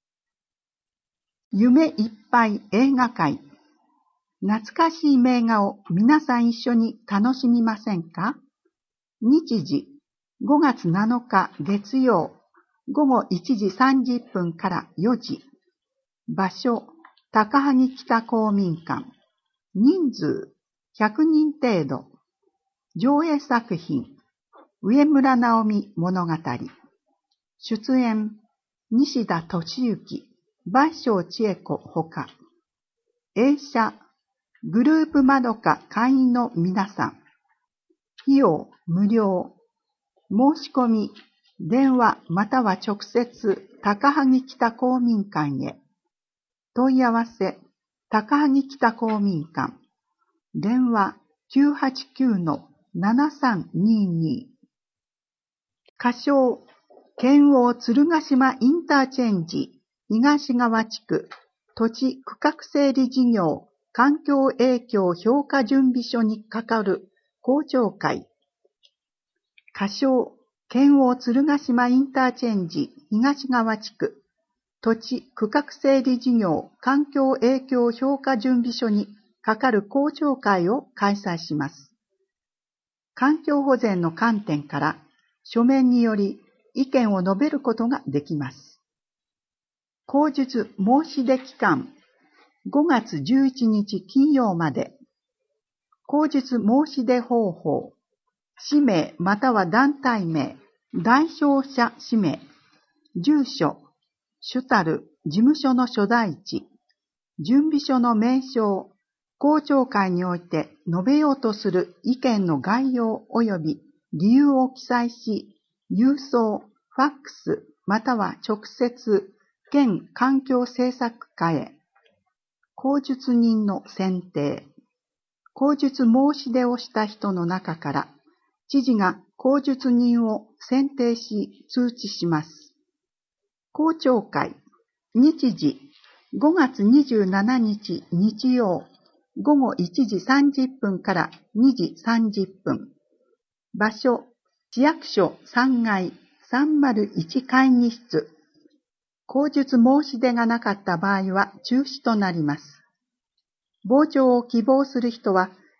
夢いっぱい映画会。懐かしい名画を皆さん一緒に楽しみませんか？日時、ごがつなのか月曜、ごごいちじさんじゅっぷんからよじ。場所、高萩北公民館。人数、ひゃくにん程度。上映作品、上村直美物語。出演、西田敏行、倍賞千恵子ほか。映写、グループまどか会員の皆さん。費用、無料。申し込み、電話または直接、高萩北公民館へ。問い合わせ、高萩北公民館。電話 きゅうはちきゅうのななさんにーにー。仮称、県央鶴ヶ島インターチェンジ、東川地区、土地区画整理事業、環境影響評価準備書に係る公聴会。仮称、県央鶴ヶ島インターチェンジ、東川地区、土地区画整理事業、環境影響評価準備書に係る公聴会を開催します。環境保全の観点から、書面により意見を述べることができます。口述申し出期間、ごがつじゅういちにち金曜まで。口述申し出方法、氏名または団体名、代表者氏名、住所、主たる事務所の所在地、準備書の名称、公聴会において述べようとする意見の概要及び理由を記載し、郵送、ファックス、または直接、県環境政策課へ。口述人の選定。口述申し出をした人の中から、知事が口述人を選定し通知します。公聴会。日時、ごがつにじゅうしちにち日曜、ごごいちじさんじゅっぷんからにじさんじゅっぷん。場所、市役所さんがいさんまるいち会議室。口述申し出がなかった場合は中止となります。傍聴を希望する人は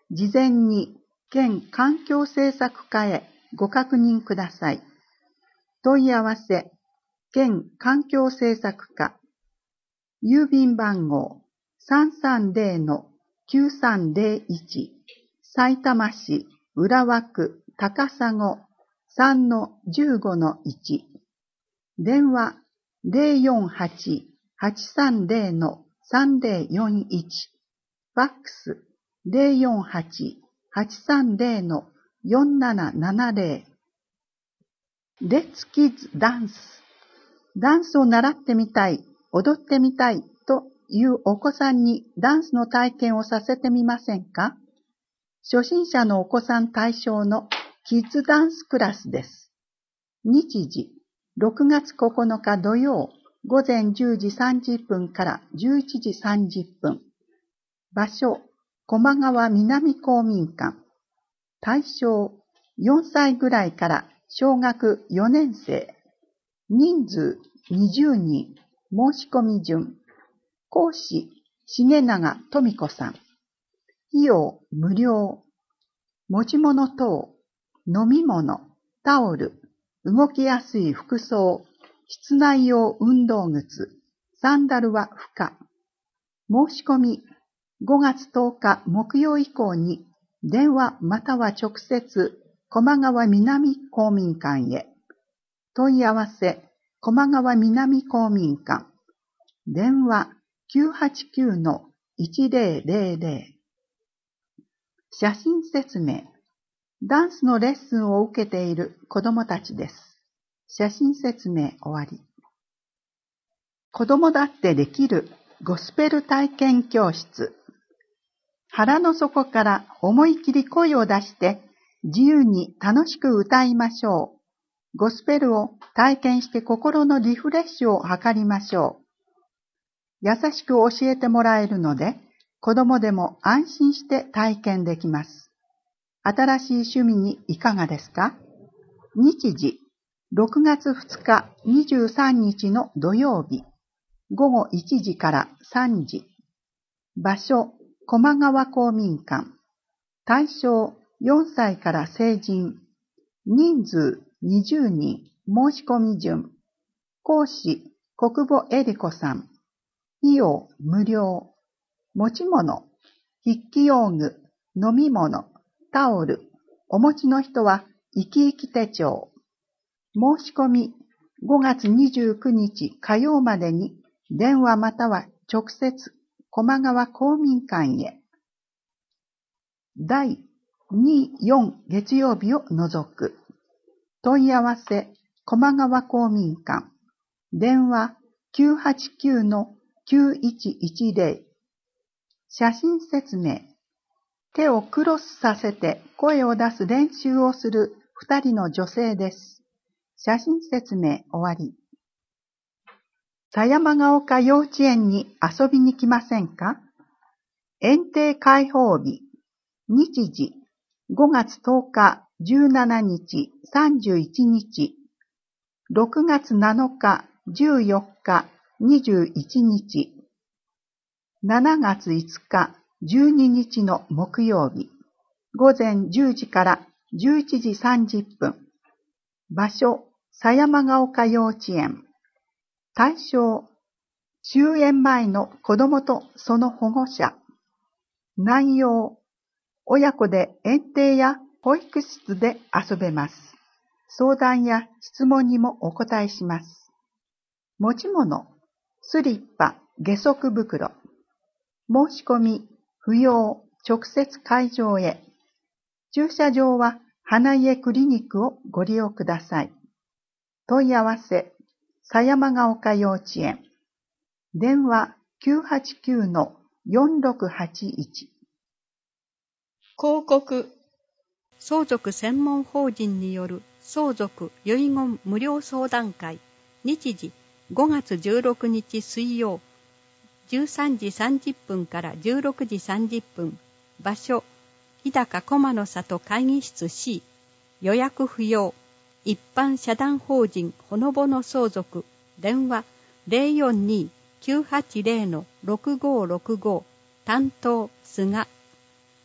事前に県環境政策課へご確認ください。問い合わせ、県環境政策課、郵便番号 さんさんゼロのきゅうさんゼロいち、さいたま市浦和区高砂 さんのじゅうごのいち、電話 ゼロよんはち はちさんゼロのさんゼロよんいち、ファックス ゼロよんはち はちさんゼロのよんななななゼロ。レッツキッズダンス。ダンスを習ってみたい、踊ってみたいというお子さんにダンスの体験をさせてみませんか？初心者のお子さん対象のキッズダンスクラスです。日時、ろくがつここのか土曜、午前じゅうじさんじゅっぷんからじゅういちじさんじゅっぷん。場所、駒川南公民館。対象、よんさいぐらいから小学よねん生。人数、にじゅうにん。申し込み順。講師、重永富子さん。費用、無料。持ち物等、飲み物、タオル、動きやすい服装、室内用運動靴、サンダルは不可。申し込み、ごがつとおか木曜以降に電話または直接、駒川南公民館へ。問い合わせ、駒川南公民館。電話 きゅうはちきゅうのいちゼロゼロゼロ。写真説明。ダンスのレッスンを受けている子供たちです。写真説明終わり。子供だってできるゴスペル体験教室。腹の底から思い切り声を出して自由に楽しく歌いましょう。ゴスペルを体験して心のリフレッシュを図りましょう。優しく教えてもらえるので、子供でも安心して体験できます。新しい趣味にいかがですか？日時、ろくがつふつかにじゅうさんにちの土曜日、ごごいちじからさんじ。場所、駒川公民館。対象、よんさいから成人。人数、にじゅうにん。申し込み順。講師、国母恵理子さん。費用、無料。持ち物、筆記用具、飲み物、タオル。お持ちの人は、生き生き手帳。申し込み、ごがつにじゅうくにち火曜までに、電話または直接、駒川公民館へ。だいに、よん月曜日を除く。問い合わせ、駒川公民館。電話 きゅうはちきゅうのきゅういちいちゼロ。写真説明。手をクロスさせて声を出す練習をする二人の女性です。写真説明終わり。狭山ヶ丘幼稚園に遊びに来ませんか？園庭開放日。日時、ごがつとおか、じゅうしちにち、さんじゅういちにち。ろくがつなのか、じゅうよっか、にじゅういちにち。しちがついつか、じゅうににちの木曜日。午前じゅうじからじゅういちじさんじゅっぷん。場所、狭山ヶ丘幼稚園。対象、終園前の子供とその保護者。内容、親子で園庭や保育室で遊べます。相談や質問にもお答えします。持ち物、スリッパ、下足袋。申し込み、不要、直接会場へ。駐車場は花家クリニックをご利用ください。問い合わせ、狭山ヶ丘幼稚園。電話 きゅうはちきゅうのよんろくはちいち。 広告。相続専門法人による相続遺言無料相談会。日時、ごがつじゅうろくにち水曜、じゅうさんじさんじゅっぷんからじゅうろくじさんじゅっぷん。場所、日高駒の里会議室 C。予約不要。一般社団法人ほのぼの相続。電話 ゼロよんに きゅうはちゼロ のろくごろくご。担当、菅。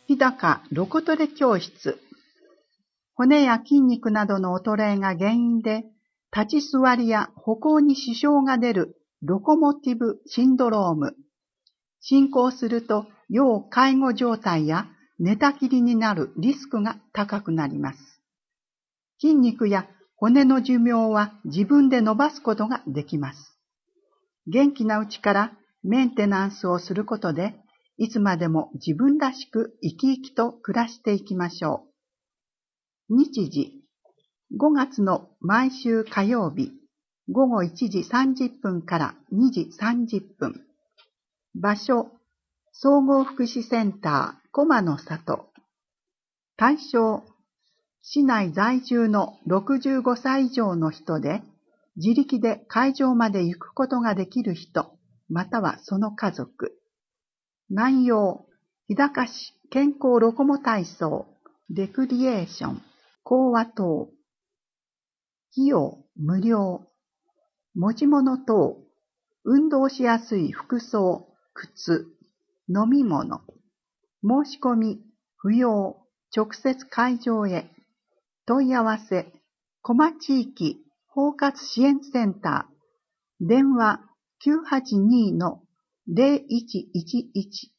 日高ロコトレ教室。骨や筋肉などの衰えが原因で、立ち座りや歩行に支障が出るロコモティブシンドローム。進行すると要介護状態や寝たきりになるリスクが高くなります。筋肉や骨の寿命は自分で伸ばすことができます。元気なうちからメンテナンスをすることで、いつまでも自分らしく生き生きと暮らしていきましょう。日時、ごがつの毎週火曜日、ごごいちじさんじゅっぷんからにじさんじゅっぷん。場所、総合福祉センター、駒の里。対象、市内在住のろくじゅうごさい以上の人で、自力で会場まで行くことができる人、またはその家族。内容、日高市健康ロコモ体操、レクリエーション、講話等。費用、無料。持ち物等、運動しやすい服装、靴、飲み物。申し込み、不要、直接会場へ。問い合わせ、駒地域包括支援センター、電話 きゅうはちに の ゼロいちいちいち。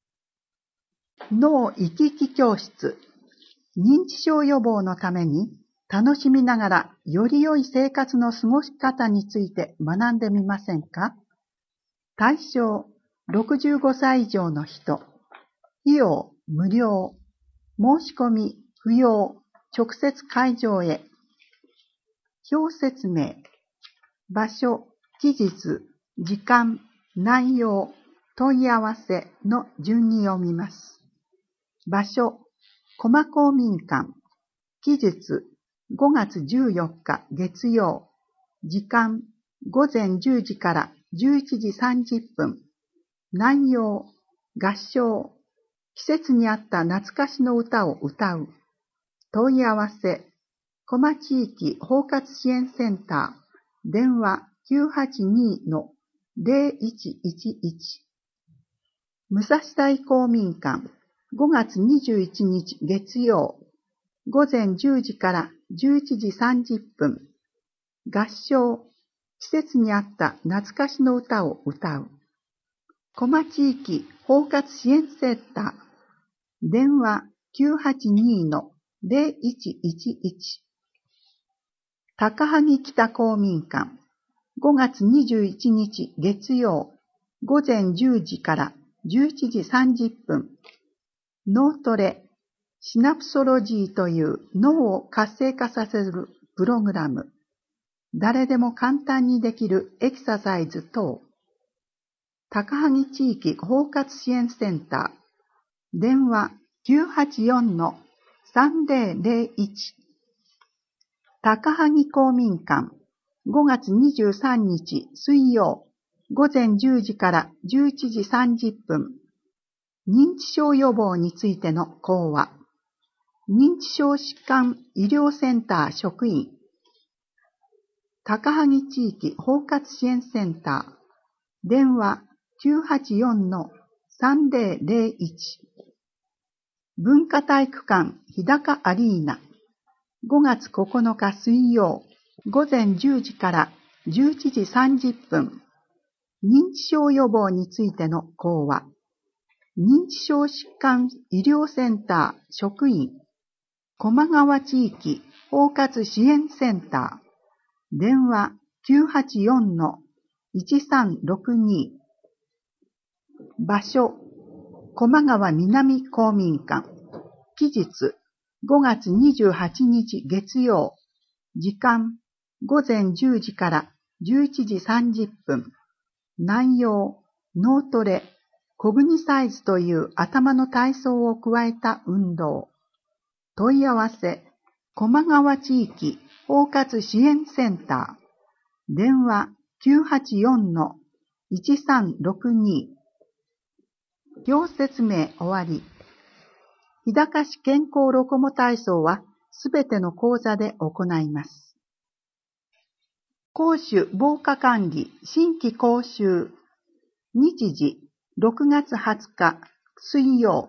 脳生き生き教室。認知症予防のために楽しみながらより良い生活の過ごし方について学んでみませんか？対象、ろくじゅうごさい以上の人。費用、無料。申し込み、不要。直接会場へ。表説明。場所、期日、時間、内容、問い合わせの順に読みます。場所、駒公民館。期日、ごがつじゅうよっか月曜。時間、ごぜんじゅうじからじゅういちじさんじゅっぷん。内容、合唱。季節に合った懐かしの歌を歌う。問い合わせ、駒地域包括支援センター、電話 きゅうはちに の ゼロいちいちいち。武蔵台公民館、ごがつにじゅういちにち月曜、ごぜんじゅうじからじゅういちじさんじゅっぷん。合唱、季節に合った懐かしの歌を歌う。駒地域包括支援センター、電話 きゅうはちに の ゼロいちいちいち。高萩北公民館、ごがつにじゅういちにち月曜、ごぜんじゅうじからじゅういちじさんじゅっぷん。脳トレ、シナプソロジーという脳を活性化させるプログラム。誰でも簡単にできるエクササイズ等。高萩地域包括支援センター、電話 きゅうはちよん の さんぜろぜろいち。高萩公民館、ごがつにじゅうさんにち水曜、ごぜんじゅうじからじゅういちじさんじゅっぷん。認知症予防についての講話。認知症疾患医療センター職員。高萩地域包括支援センター、電話 きゅうはちよん の さんぜろぜろいち。文化体育館日高アリーナ、ごがつここのか水曜、ごぜんじゅうじからじゅういちじさんじゅっぷん。認知症予防についての講話。認知症疾患医療センター職員。駒川地域包括支援センター。電話 きゅうはちよん の いちさんろくに。場所、駒川南公民館。期日、ごがつにじゅうはちにち月曜。時間、ごぜんじゅうじからじゅういちじさんじゅっぷん。内容、脳トレ、コグニサイズという頭の体操を加えた運動。問い合わせ、駒川地域包括支援センター。電話 きゅうはちよん の いちさんろくに。表説明終わり。日高市健康ロコモ体操はすべての講座で行います。講習防火管理新規講習。日時ろくがつはつか水曜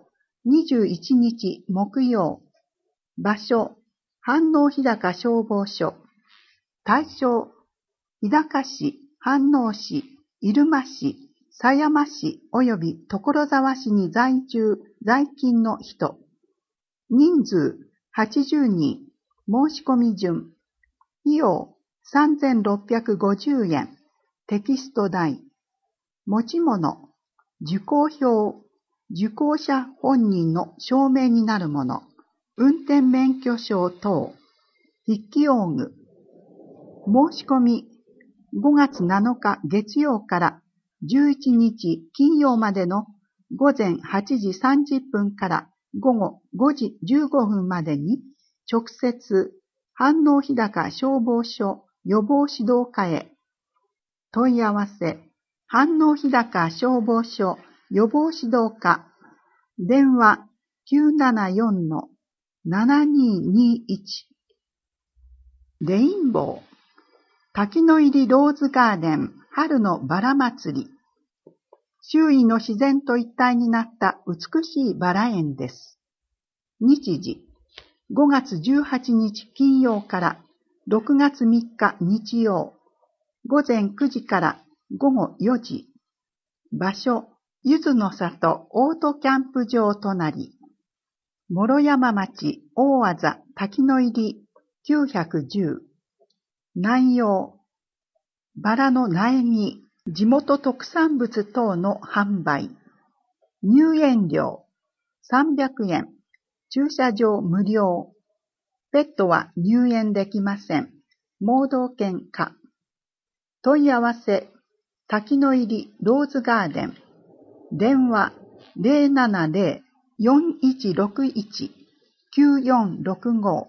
にじゅういちにち木曜。場所、飯能日高消防署。対象、日高市、飯能市、入間市、狭山市及び所沢市に在住、在勤の人。人数はちじゅうにん。申し込み順。費用さんぜんろっぴゃくごじゅうえん。テキスト代。持ち物、受講票、受講者本人の証明になるもの、運転免許証等、筆記用具。申し込みごがつなのか月曜からじゅういちにち金曜までのごぜんはちじさんじゅっぷんからごごごじじゅうごふんまでに直接飯能日高消防署予防指導課へ。問い合わせ、飯能日高消防署予防指導課、電話 きゅうななよんのななにーにーいち。レインボー、滝の入りローズガーデン春のバラ祭り。周囲の自然と一体になった美しいバラ園です。日時、ごがつじゅうはちにち金曜からろくがつみっか日曜、ごぜんくじからごごよじ。場所、ゆずの里オートキャンプ場隣。諸山町大字滝の入りきゅうひゃくじゅう。内容、バラの苗木、地元特産物等の販売。入園料さんびゃくえん。駐車場無料。ペットは入園できません。盲導犬可。問い合わせ、滝の入りローズガーデン。電話 ゼロななゼロ よんいちろくいち きゅうよんろくご。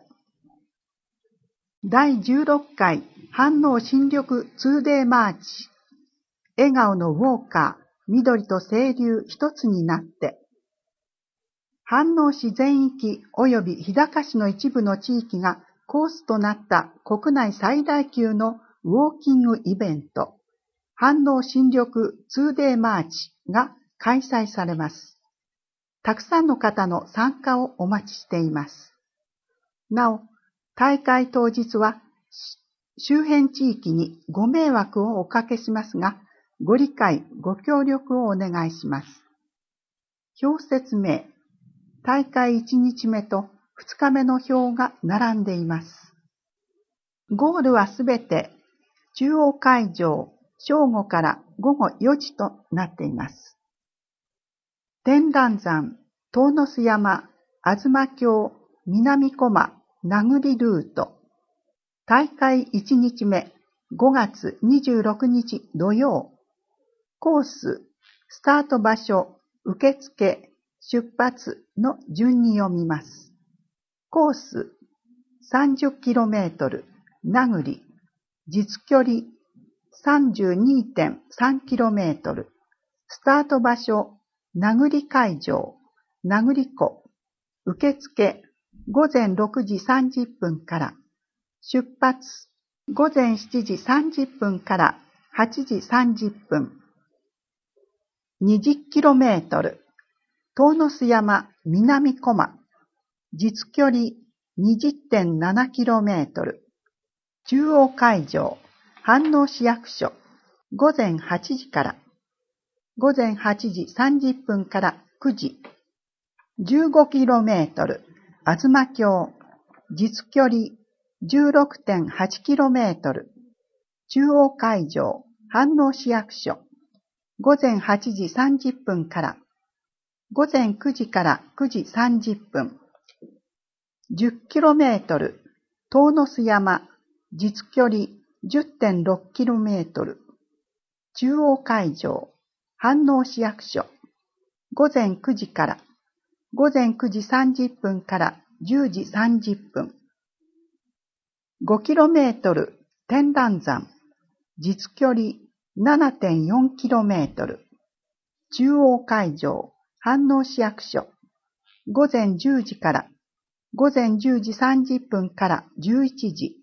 だいじゅうろっかい飯能新緑 ツーデー マーチ。笑顔のウォーカー、緑と清流一つになって。飯能市全域及び日高市の一部の地域がコースとなった国内最大級のウォーキングイベント、飯能新緑 ツーデー マーチが開催されます。たくさんの方の参加をお待ちしています。なお、大会当日は周辺地域にご迷惑をおかけしますが、ご理解、ご協力をお願いします。表説明、大会いちにちめとふつかめの表が並んでいます。ゴールはすべて中央会場、正午からごごよじとなっています。天覧山、遠野山、東京、南駒、名栗ルート。大会いちにちめ、ごがつにじゅうろくにち土曜。コース、スタート場所、受付、出発の順に読みます。コース、さんじゅっキロメートル、名栗。実距離、さんじゅうにてんさんキロメートル。スタート場所、名栗会場、名栗湖。受付、ごぜんろくじさんじゅっぷんから。出発、ごぜんしちじさんじゅっぷんからはちじさんじゅっぷん。にじゅっキロメートル、遠野山、南駒。実距離 にじゅってんななキロメートル。中央会場、飯能市役所、ごぜんはちじから。ごぜんはちじさんじゅっぷんからくじ。じゅうごキロメートル、東京。実距離 じゅうろくてんはちキロメートル。中央会場、飯能市役所。ごぜんはちじさんじゅっぷんから。ごぜんくじからくじさんじゅっぷん。じゅっキロメートル、遠野山。実距離 じゅってんろくキロメートル。中央会場、飯能市役所。ごぜんくじから。ごぜんくじさんじゅっぷんからじゅうじさんじゅっぷん。ごキロメートル、天覧山。実距離 ななてんよんキロメートル。中央会場、飯能市役所。ごぜんじゅうじから。ごぜんじゅうじさんじゅっぷんからじゅういちじ。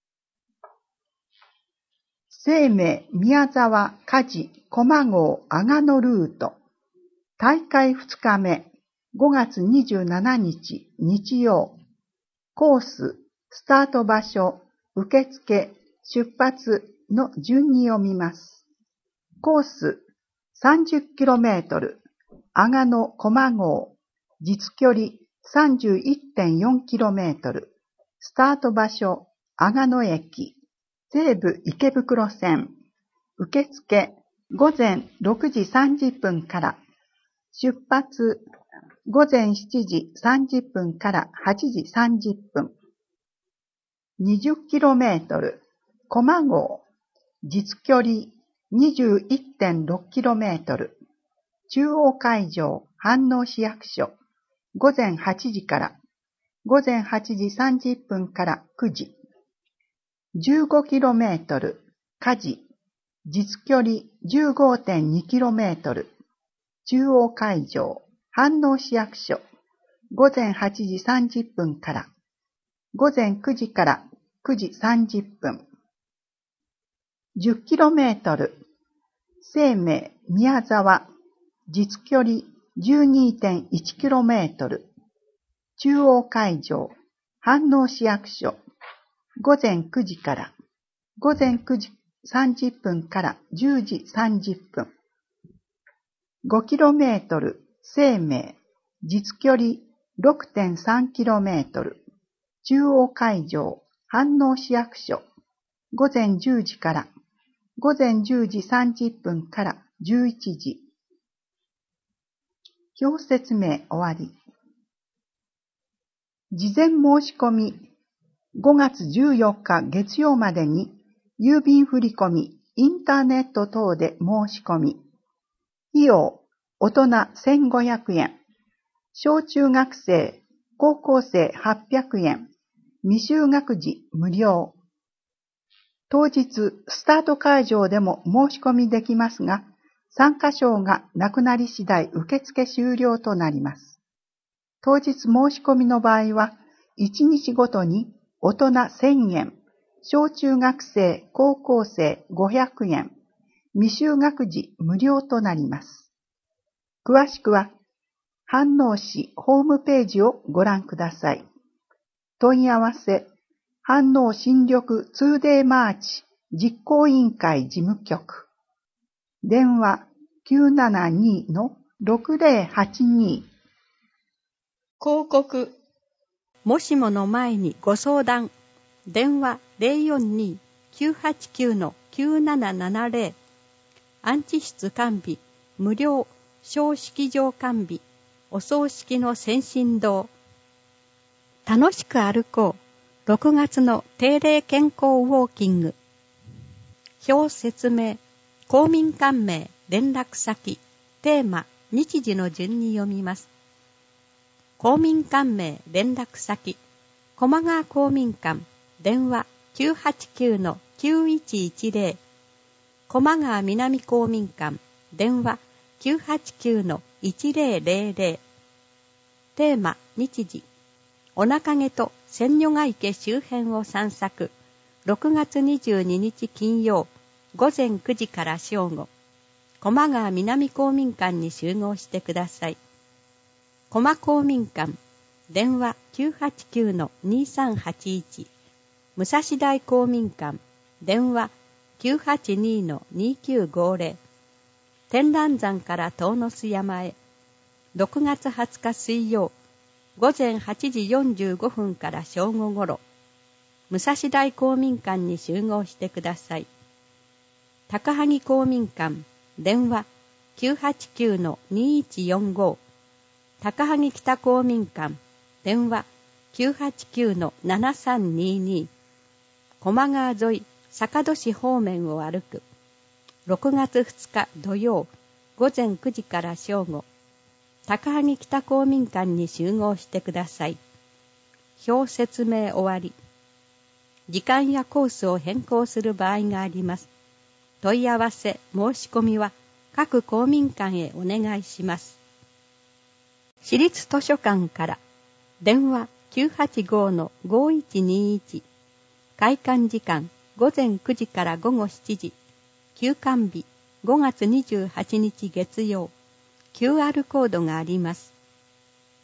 生命宮沢梶駒郷阿賀野ルート。大会ふつかめ、 ごがつにじゅうしちにち日曜。コース、スタート場所、受付、出発の順に読みます。コース、さんじゅっキロメートル、阿賀野駒郷、実距離 さんじゅういってんよんキロメートル、スタート場所、阿賀野駅、西武池袋線、受付、ごぜんろくじさんじゅっぷんから、出発、ごぜんしちじさんじゅっぷんからはちじさんじゅっぷん。にじゅっキロメートル、駒郷、実距離 にじゅういってんろくキロメートル、中央会場、飯能市役所、ごぜんはちじから、ごぜんはちじさんじゅっぷんからくじ。じゅうごキロメートル、加治、実距離 じゅうごてんにキロメートル、中央会場、飯能市役所、ごぜんはちじさんじゅっぷんから、ごぜんくじからくじさんじゅっぷん。じゅっキロメートル、生命宮沢、実距離 じゅうにてんいちキロメートル、中央会場、飯能市役所、ごぜんくじから、ごぜんくじさんじゅっぷんからじゅうじさんじゅっぷん。ごキロメートル、生命、実距離 ろくてんさんキロメートル、中央会場、飯能市役所、ごぜんじゅうじから、ごぜんじゅうじさんじゅっぷんからじゅういちじ。表説明終わり。事前申し込み、ごがつじゅうよっか月曜までに、郵便振込、インターネット等で申し込み。費用、大人せんごひゃくえん。小中学生、高校生はっぴゃくえん。未就学児無料。当日、スタート会場でも申し込みできますが、参加証がなくなり次第受付終了となります。当日申し込みの場合は、いちにちごとに大人せんえん、小中学生、高校生ごひゃくえん、未就学児無料となります。詳しくは、飯能市ホームページをご覧ください。問い合わせ、飯能新緑 ツーデイ マーチ実行委員会事務局。電話 きゅうななに ろくぜろはちに。 広告。もしもの前にご相談。電話 ゼロよんに きゅうはちきゅう きゅうななななゼロ。安置室完備、無料、小式場完備、お葬式の先進堂。楽しく歩こう。ろくがつの定例健康ウォーキング。表説明。公民館名、連絡先、テーマ、日時の順に読みます。公民館名、連絡先、駒川公民館、電話 きゅうはちきゅう きゅういちいちゼロ。駒川南公民館、電話 きゅうはちきゅう いちゼロゼロゼロ。テーマ、日時、お中毛と千女ヶ池周辺を散策、ろくがつにじゅうににち金曜、ごぜんくじから正午、駒川南公民館に集合してください。駒公民館、電話 きゅうはちきゅう にさんはちいち。武蔵台公民館、電話 きゅうはちに にきゅうごゼロ。天覧山から遠野須山へ、ろくがつはつか水曜、ごぜんはちじよんじゅうごふんから正午ごろ、武蔵台公民館に集合してください。高萩公民館、電話 きゅうはちきゅう にいちよんご。高萩北公民館、電話 きゅうはちきゅう ななさんにに。駒川沿い、坂戸市方面を歩く。ろくがつふつか土曜、ごぜんくじから正午、高萩北公民館に集合してください。表説明終わり。時間やコースを変更する場合があります。問い合わせ、申し込みは各公民館へお願いします。市立図書館から電話 きゅうはちご ごいちにいち。開館時間ごぜんくじからごごしちじ。休館日ごがつにじゅうはちにち月曜。キューアール コードがあります。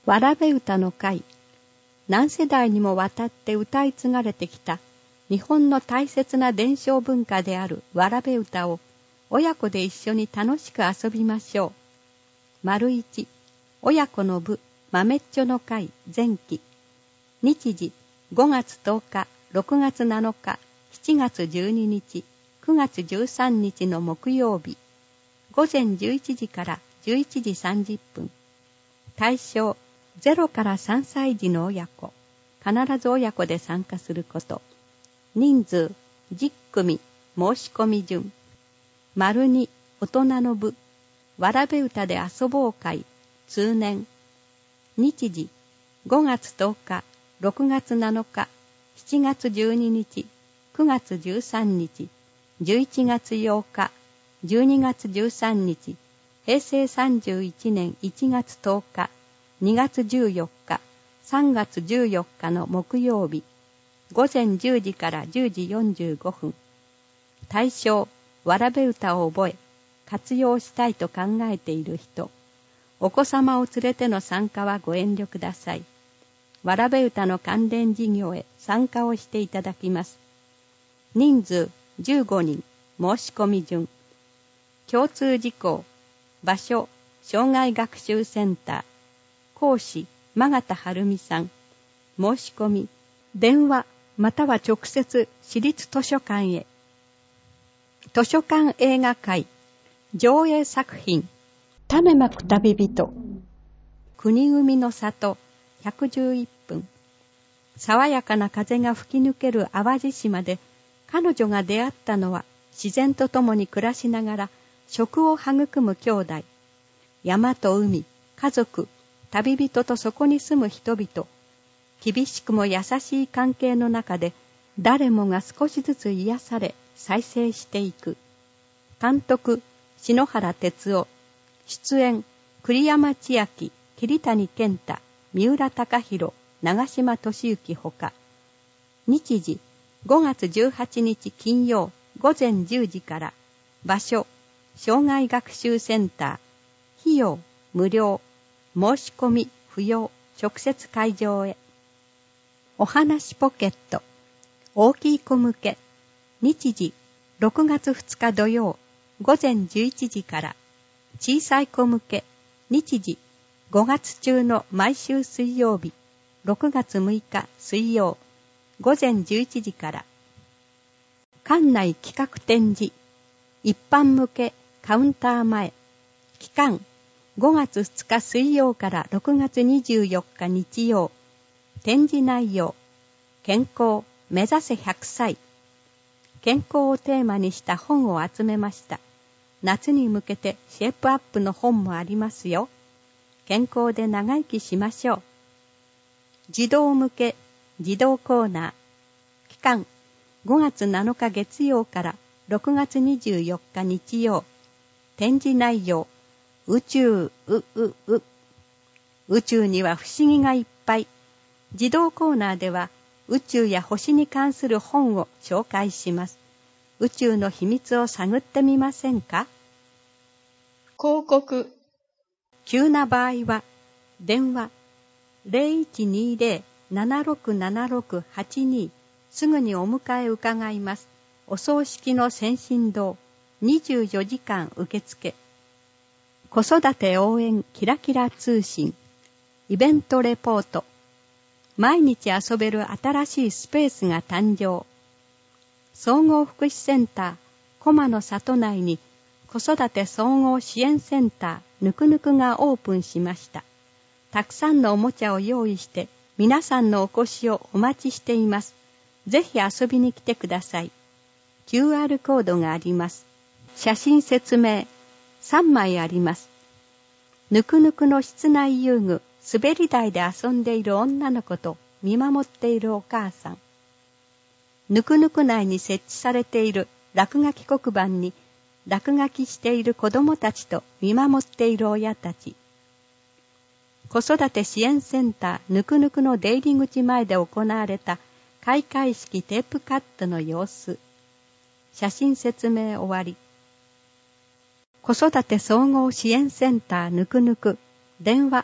わらべ歌の会、何世代にもわたって歌い継がれてきた日本の大切な伝承文化であるわらべ歌を親子で一緒に楽しく遊びましょう。丸一、親子の部豆っちょの会前期。日時ごがつとおか、ろくがつなのか、しちがつじゅうににち、くがつじゅうさんにちの木曜日。午前じゅういちじからじゅういちじさんじゅっぷん。対象ゼロからさんさい児の親子。必ず親子で参加すること。人数じゅっくみ、申し込み順。丸に、大人の部、わらべ歌で遊ぼう会、通年。日時、ごがつとおか、ろくがつなのか、しちがつじゅうににち、くがつじゅうさんにち、じゅういちがつようか、じゅうにがつじゅうさんにち、へいせいさんじゅういちねんいちがつとおか、にがつじゅうよっか、さんがつじゅうよっかの木曜日。午前じゅうじからじゅうじよんじゅうごふん。対象、わらべ歌を覚え、活用したいと考えている人。お子様を連れての参加はご遠慮ください。わらべ歌の関連事業へ参加をしていただきます。人数じゅうごにん、申し込み順。共通事項、場所、障害学習センター。講師、真形晴美さん。申し込み、電話、または直接私立図書館へ。図書館映画会、上映作品、種まく旅人、国生の里、ひゃくじゅういっぷん。爽やかな風が吹き抜ける淡路島で、彼女が出会ったのは自然と共に暮らしながら食を育む兄弟。山と海、家族、旅人とそこに住む人々。厳しくも優しい関係の中で誰もが少しずつ癒され再生していく。監督篠原哲夫。出演栗山千明、桐谷健太、三浦貴大、長島俊之ほか。日時ごがつじゅうはちにち金曜午前じゅうじから。場所障害学習センター。費用無料。申し込み不要。直接会場へ。お話ポケット。大きい子向け。日時ろくがつふつか土曜午前じゅういちじから。小さい子向け。日時ごがつ中の毎週水曜日ろくがつむいか水曜午前じゅういちじから。館内企画展示。一般向けカウンター前。期間ごがつふつか水曜からろくがつにじゅうよっか日曜。展示内容。健康目指せひゃくさい。健康をテーマにした本を集めました。夏に向けてシェイプアップの本もありますよ。健康で長生きしましょう。児童向け児童コーナー。期間ごがつなのか月曜からろくがつにじゅうよっか日曜。展示内容。宇宙、う、う、う。宇宙には不思議がいっぱい。児童コーナーでは宇宙や星に関する本を紹介します。宇宙の秘密を探ってみませんか？ 広告。 急な場合は電話 ゼロいちにゼロ ななろくななろく はちに すぐにお迎え伺います。お葬式の先進堂にじゅうよじかん受付。子育て応援キラキラ通信。イベントレポート。毎日遊べる新しいスペースが誕生。総合福祉センター駒の里内に子育て総合支援センターぬくぬくがオープンしました。たくさんのおもちゃを用意して皆さんのお越しをお待ちしています。ぜひ遊びに来てください。キューアール コードがあります。写真説明さんまいあります。ぬくぬくの室内遊具滑り台で遊んでいる女の子と見守っているお母さん。ぬくぬく内に設置されている落書き黒板に落書きしている子供たちと見守っている親たち。子育て支援センターぬくぬくの出入り口前で行われた開会式テープカットの様子。写真説明終わり。子育て総合支援センターぬくぬく。電話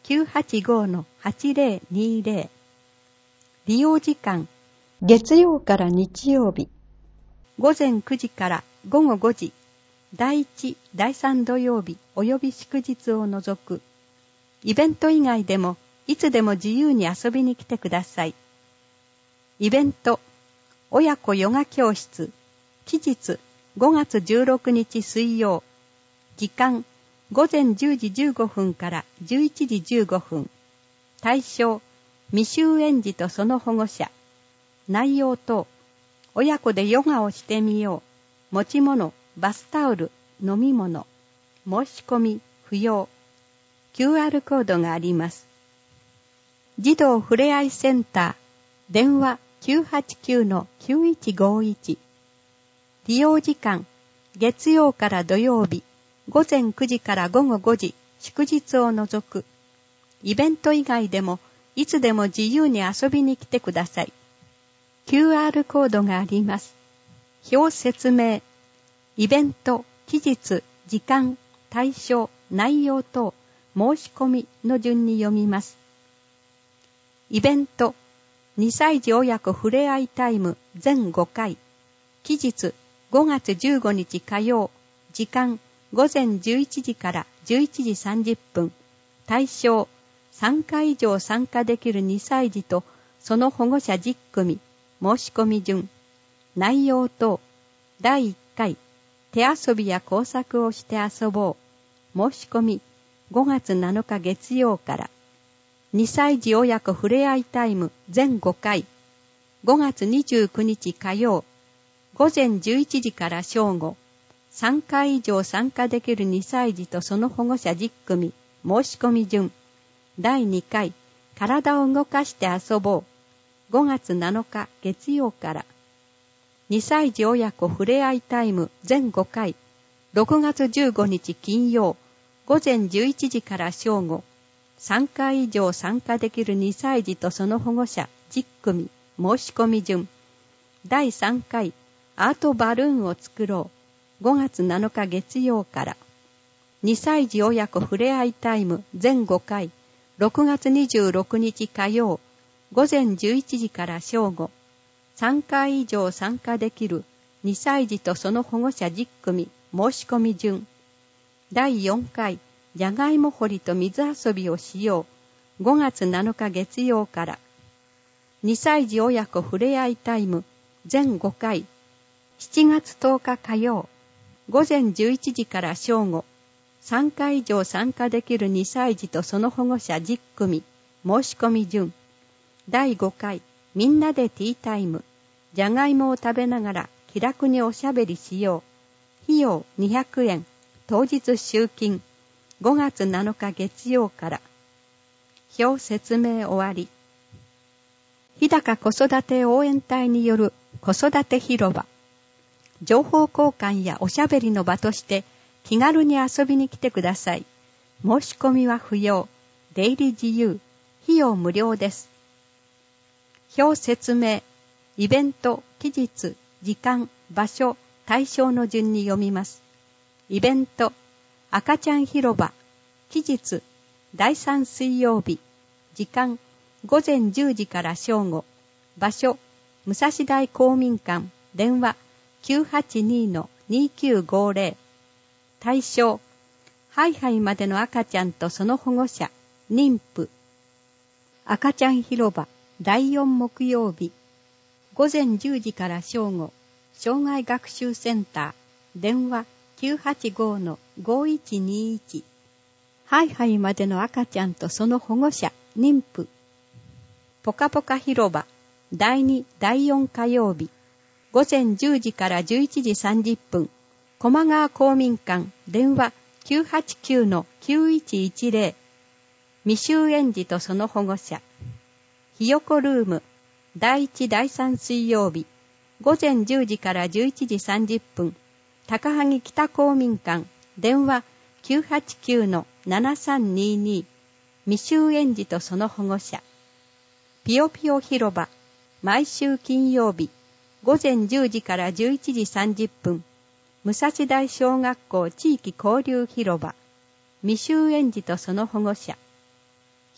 きゅうはちごのはちぜろにぜろ。利用時間、月曜から日曜日、午前くじから午後ごじ、だいいち、だいさん土曜日及び祝日を除く。イベント以外でもいつでも自由に遊びに来てください。イベント、親子ヨガ教室、期日ごがつじゅうろくにち水曜。時間、午前じゅうじじゅうごふんからじゅういちじじゅうごふん。対象、未就園児とその保護者。内容等、親子でヨガをしてみよう。持ち物、バスタオル、飲み物。申し込み、不要。キューアール コードがあります。児童ふれあいセンター、電話きゅうはちきゅうのきゅういちごいち。利用時間、月曜から土曜日、午前くじから午後ごじ、祝日を除く。イベント以外でも、いつでも自由に遊びに来てください。キューアール コードがあります。表説明、イベント、期日、時間、対象、内容等、申し込みの順に読みます。イベント、にさい児親子ふれあいタイム全ごかい。期日、ごがつじゅうごにち火曜。時間、午前じゅういちじからじゅういちじさんじゅっぷん。対象、さんかい以上参加できるにさい児とその保護者じゅっくみ。申し込み順。内容等、だいいっかい、手遊びや工作をして遊ぼう。申し込み、ごがつなのか月曜から。にさい児親子ふれあいタイム全ごかい。ごがつにじゅうくにち火曜。午前じゅういちじから正午。さんかい以上参加できるにさい児とその保護者じゅっくみ。申し込み順。だいにかい、体を動かして遊ぼう。ごがつなのか月曜から。にさい児親子ふれあいタイム全ごかい。ろくがつじゅうごにち金曜。午前じゅういちじから正午。さんかい以上参加できるにさい児とその保護者じゅっくみ。申し込み順。だいさんかい、アートバルーンを作ろう。ごがつなのか月曜から。にさい児親子ふれあいタイム全ごかい。ろくがつにじゅうろくにち火曜。午前じゅういちじから正午。さんかい以上参加できるにさい児とその保護者じゅっくみ。申し込み順。だいよんかい、じゃがいも掘りと水遊びをしよう。ごがつなのか月曜から。にさい児親子ふれあいタイム全ごかい。しちがつとおか火曜。午前じゅういちじから正午。さんかい以上参加できるにさい児とその保護者じゅっくみ。申し込み順。だいごかい、みんなでティータイム。じゃがいもを食べながら気楽におしゃべりしよう。費用にひゃくえん。当日集金。ごがつなのか月曜から。表説明終わり。日高子育て応援隊による子育て広場。情報交換やおしゃべりの場として気軽に遊びに来てください。申し込みは不要。出入り自由。費用無料です。表説明、イベント、期日、時間、場所、対象の順に読みます。イベント、赤ちゃん広場、期日、だいさん水曜日、時間、午前じゅうじから正午、場所、武蔵大公民館、電話、きゅうはちにのにきゅうごぜろ、対象、ハイハイまでの赤ちゃんとその保護者、妊婦、赤ちゃん広場、だいよん木曜日、午前じゅうじから正午、障害学習センター、電話きゅうはちごのごいちにいち、ハイハイまでの赤ちゃんとその保護者、妊婦、ぽかぽか広場、だいに、だいよん火曜日、午前じゅうじからじゅういちじさんじゅっぷん、駒川公民館、電話きゅうはちきゅうのきゅういちいちぜろ、未就園児とその保護者、ひよこルーム、だいいち、だいさん水曜日、午前じゅうじからじゅういちじさんじゅっぷん、高萩北公民館、電話きゅうはちきゅうのななさんにに、未就園児とその保護者、ぴよぴよ広場、毎週金曜日、午前じゅうじからじゅういちじさんじゅっぷん、武蔵大小学校地域交流広場、未就園児とその保護者、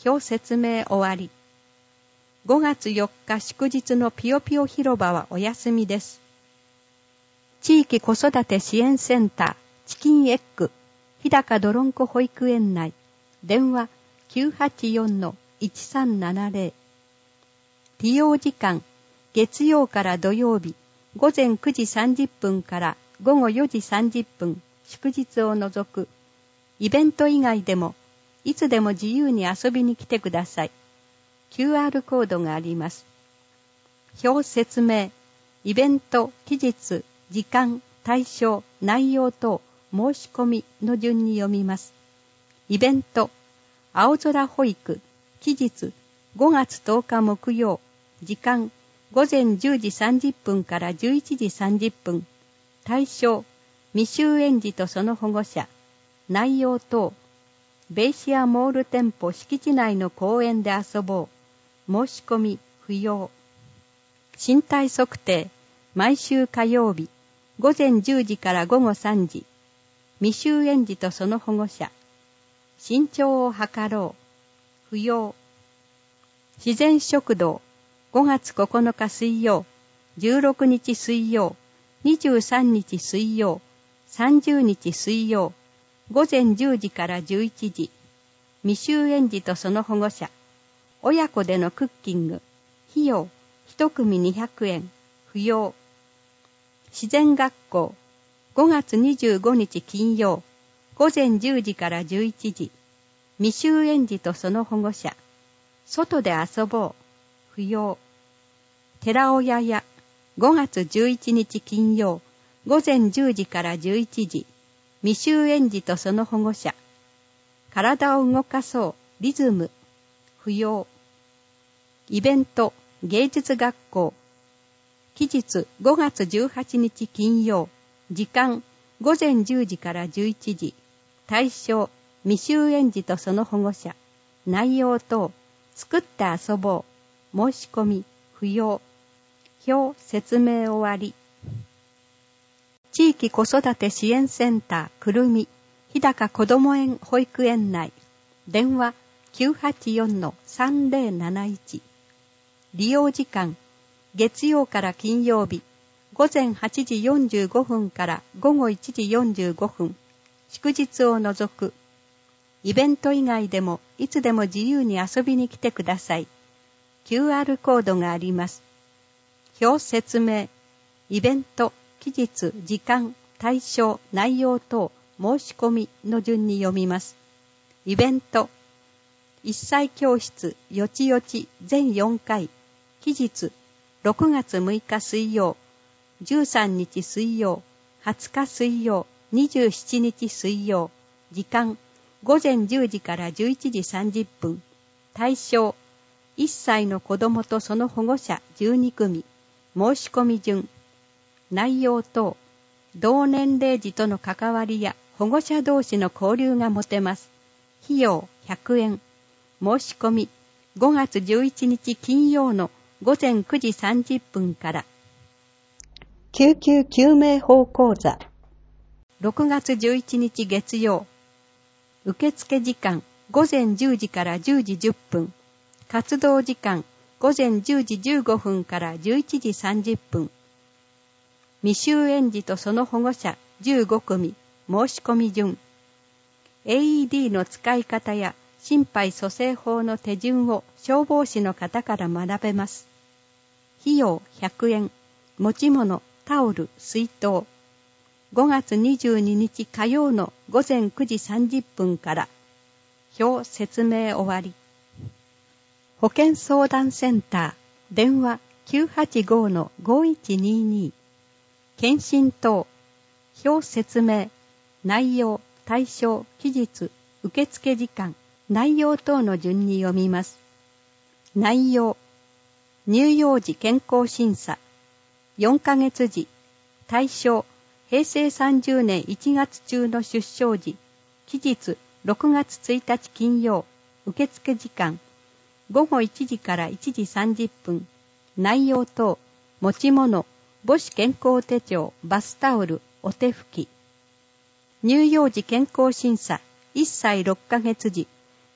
表説明終わり。ごがつよっか祝日のぴよぴよ広場はお休みです。地域子育て支援センターチキンエッグ日高どろんこ保育園内電話 きゅうはちよんのいちさんななぜろ 利用時間月曜から土曜日ごぜんくじさんじゅっぷんからごごよじさんじゅっぷん祝日を除くイベント以外でもいつでも自由に遊びに来てください。キューアール コードがあります。表説明、イベント、期日、時間、対象、内容等、申し込みの順に読みます。イベント、青空保育、期日、ごがつとおか木曜、時間、ごぜんじゅうじさんじゅっぷんからじゅういちじさんじゅっぷん、対象、未就園児とその保護者、内容等、ベイシアモール店舗敷地内の公園で遊ぼう。申し込み不要。身体測定、毎週火曜日、ごぜんじゅうじからごごさんじ。未就園児とその保護者。身長を測ろう。不要。自然食堂、ごがつここのか水曜、じゅうろくにち水曜、にじゅうさんにち水曜、さんじゅうにち水曜、ごぜんじゅうじからじゅういちじ。未就園児とその保護者。親子でのクッキング。費用、一組にひゃくえん。不要。自然学校。ごがつにじゅうごにち金曜。ごぜんじゅうじからじゅういちじ。未就園児とその保護者。外で遊ぼう。不要。寺親屋。ごがつじゅういちにち金曜。ごぜんじゅうじからじゅういちじ。未就園児とその保護者。体を動かそう。リズム。不要。イベント。芸術学校。期日ごがつじゅうはちにち金曜。時間ごぜんじゅうじからじゅういちじ。対象。未就園児とその保護者。内容等。作って遊ぼう。申し込み。不要。表説明終わり。地域子育て支援センターくるみ日高こども園保育園内電話 きゅうはちよんのさんぜろなないち 利用時間月曜から金曜日ごぜんはちじよんじゅうごふんからごごいちじよんじゅうごふん祝日を除くイベント以外でもいつでも自由に遊びに来てください。 キューアール コードがあります。表説明イベント期日、時間、対象、内容等、申し込みの順に読みます。イベント、一歳教室、よちよち全よんかい、期日、ろくがつむいか水曜、じゅうさんにち水曜、はつか水曜、にじゅうしちにち水曜、時間、ごぜんじゅうじからじゅういちじさんじゅっぷん、対象、いっさいの子供とその保護者じゅうにくみ、申し込み順、内容等、同年齢児との関わりや保護者同士の交流が持てます。費用ひゃくえん。申し込みごがつじゅういちにち金曜のごぜんくじさんじゅっぷんから。救急救命法講座。ろくがつじゅういちにち月曜。受付時間ごぜんじゅうじからじゅうじじゅっぷん。活動時間ごぜんじゅうじじゅうごふんからじゅういちじさんじゅっぷん。未就園児とその保護者じゅうごくみ、申し込み順。エーイーディー の使い方や心肺蘇生法の手順を消防士の方から学べます。費用ひゃくえん。持ち物、タオル、水筒。ごがつにじゅうににち火曜のごぜんくじさんじゅっぷんから。表説明終わり。保健相談センター、電話 きゅうはちごのごいちにに。検診等、表説明、内容、対象、期日、受付時間、内容等の順に読みます。内容、乳幼児健康審査、よんかげつじ、対象、へいせいさんじゅうねんいちがつ中の出生時、期日、ろくがつついたち金曜、受付時間、ごごいちじからいちじさんじゅっぷん、内容等、持ち物、母子健康手帳、バスタオル、お手拭き。乳幼児健康審査いっさいろっかげつじ、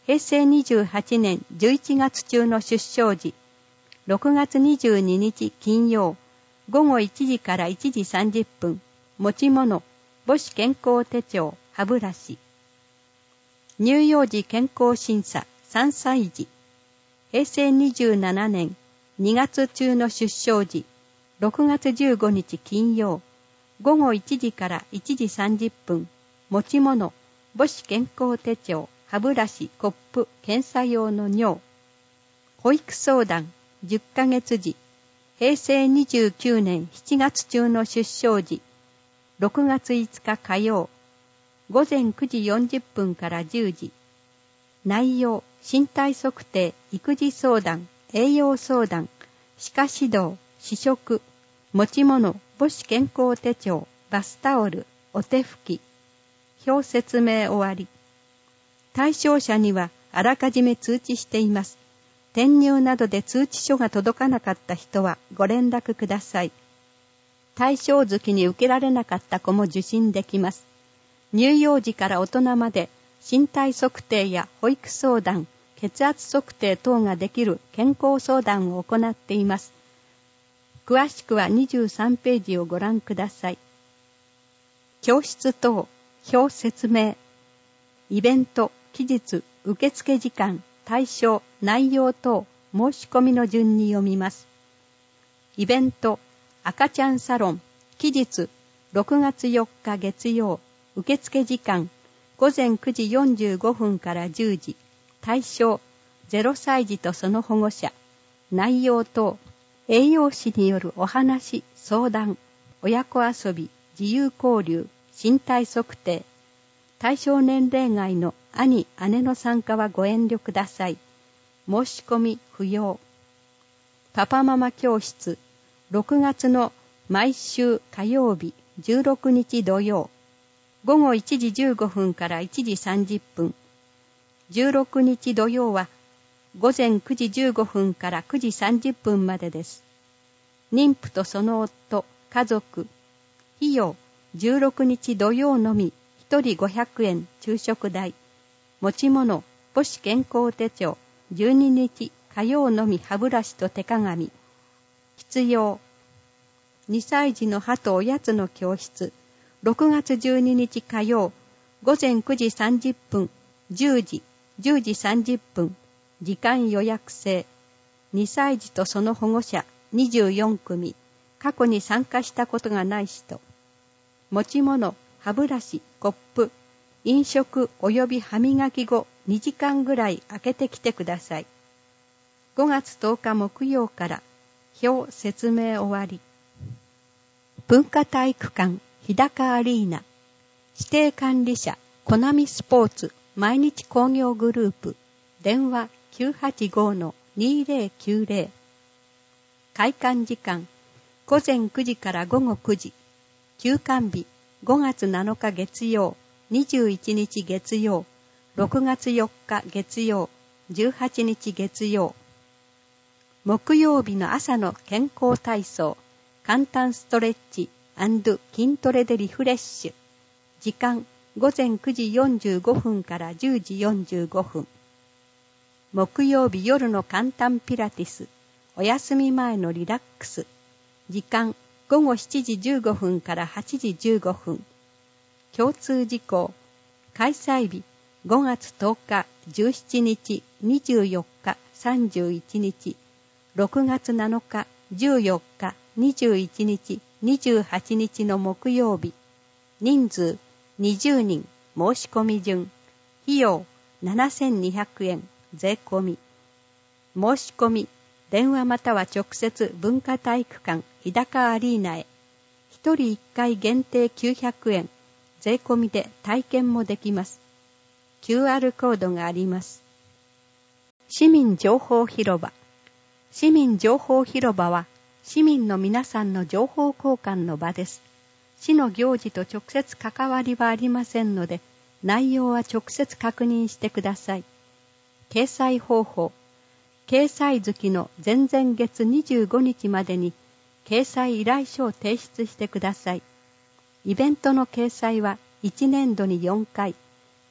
へいせいにじゅうはちねんじゅういちがつ中の出生時、ろくがつにじゅうににち金曜、ごごいちじからいちじさんじゅっぷん、持ち物、母子健康手帳、歯ブラシ。乳幼児健康審査、さんさい児。へいせいにじゅうななねんにがつ中の出生時、ろくがつじゅうごにち金曜、ごごいちじからいちじさんじゅっぷん、持ち物、母子健康手帳、歯ブラシ、コップ、検査用の尿。保育相談、じゅっかげつ児。へいせいにじゅうきゅうねんしちがつ中の出生時、ろくがついつか火曜、ごぜんくじよんじゅっぷんからじゅうじ。内容、身体測定、育児相談、栄養相談、歯科指導、試食、持ち物、母子健康手帳、バスタオル、お手拭き。表説明終わり。対象者にはあらかじめ通知しています。転入などで通知書が届かなかった人はご連絡ください。対象月に受けられなかった子も受診できます。乳幼児から大人まで身体測定や保育相談、血圧測定等ができる健康相談を行っています。詳しくはにじゅうさんページをご覧ください。教室等、表説明、イベント、期日、受付時間、対象、内容等、申し込みの順に読みます。イベント、赤ちゃんサロン、期日、ろくがつよっか月曜、受付時間、ごぜんくじよんじゅうごふんからじゅうじ、対象、ゼロさい児とその保護者、内容等、栄養士によるお話、相談、親子遊び、自由交流、身体測定、対象年齢外の兄、姉の参加はご遠慮ください。申し込み不要。パパママ教室、ろくがつの毎週火曜日、じゅうろくにち土曜、ごごいちじじゅうごふんからいちじさんじゅっぷん。じゅうろくにち土曜はごぜんくじじゅうごふんからくじさんじゅっぷんまでです。妊婦とその夫、家族。費用、じゅうろくにち土曜のみ、ひとりごひゃくえん昼食代。持ち物、母子健康手帳、じゅうににち火曜のみ歯ブラシと手鏡。必要。にさい児の歯とおやつの教室、ろくがつじゅうににち火曜、ごぜんくじさんじゅっぷん、じゅうじ、じゅうじさんじゅっぷん、時間予約制。にさい児とその保護者にじゅうよんくみ、過去に参加したことがない人。持ち物、歯ブラシ、コップ、飲食及び歯磨き後にじかんぐらい空けてきてください。ごがつとおか木曜から、表説明終わり。文化体育館、日高アリーナ。指定管理者、コナミスポーツ、毎日工業グループ。電話 きゅうはちごのにぜろきゅうぜろ。開館時間、ごぜんくじからごごくじ。休館日、ごがつなのか月曜、にじゅういちにち月曜、ろくがつよっか月曜、じゅうはちにち月曜。木曜日の朝の健康体操、簡単ストレッチ&筋トレでリフレッシュ。時間、ごぜんくじよんじゅうごふんからじゅうじよんじゅうごふん。木曜日夜の簡単ピラティス、お休み前のリラックス。時間、ごごしちじじゅうごふんからはちじじゅうごふん。共通事項。開催日、ごがつとおか、じゅうしちにち、にじゅうよっか、さんじゅういちにち。ろくがつなのか、じゅうよっか、にじゅういちにち、にじゅうはちにちの木曜日。人数、にじゅうにん、申し込み順。費用、ななせんにひゃくえん、税込み。申し込み、電話または直接文化体育館日高アリーナへ。ひとりいっかい限定きゅうひゃくえん、税込みで体験もできます。キューアール コードがあります。市民情報広場。市民情報広場は、市民の皆さんの情報交換の場です。市の行事と直接関わりはありませんので、内容は直接確認してください。掲載方法。掲載月の前々月にじゅうごにちまでに掲載依頼書を提出してください。イベントの掲載はいちねんどによんかい、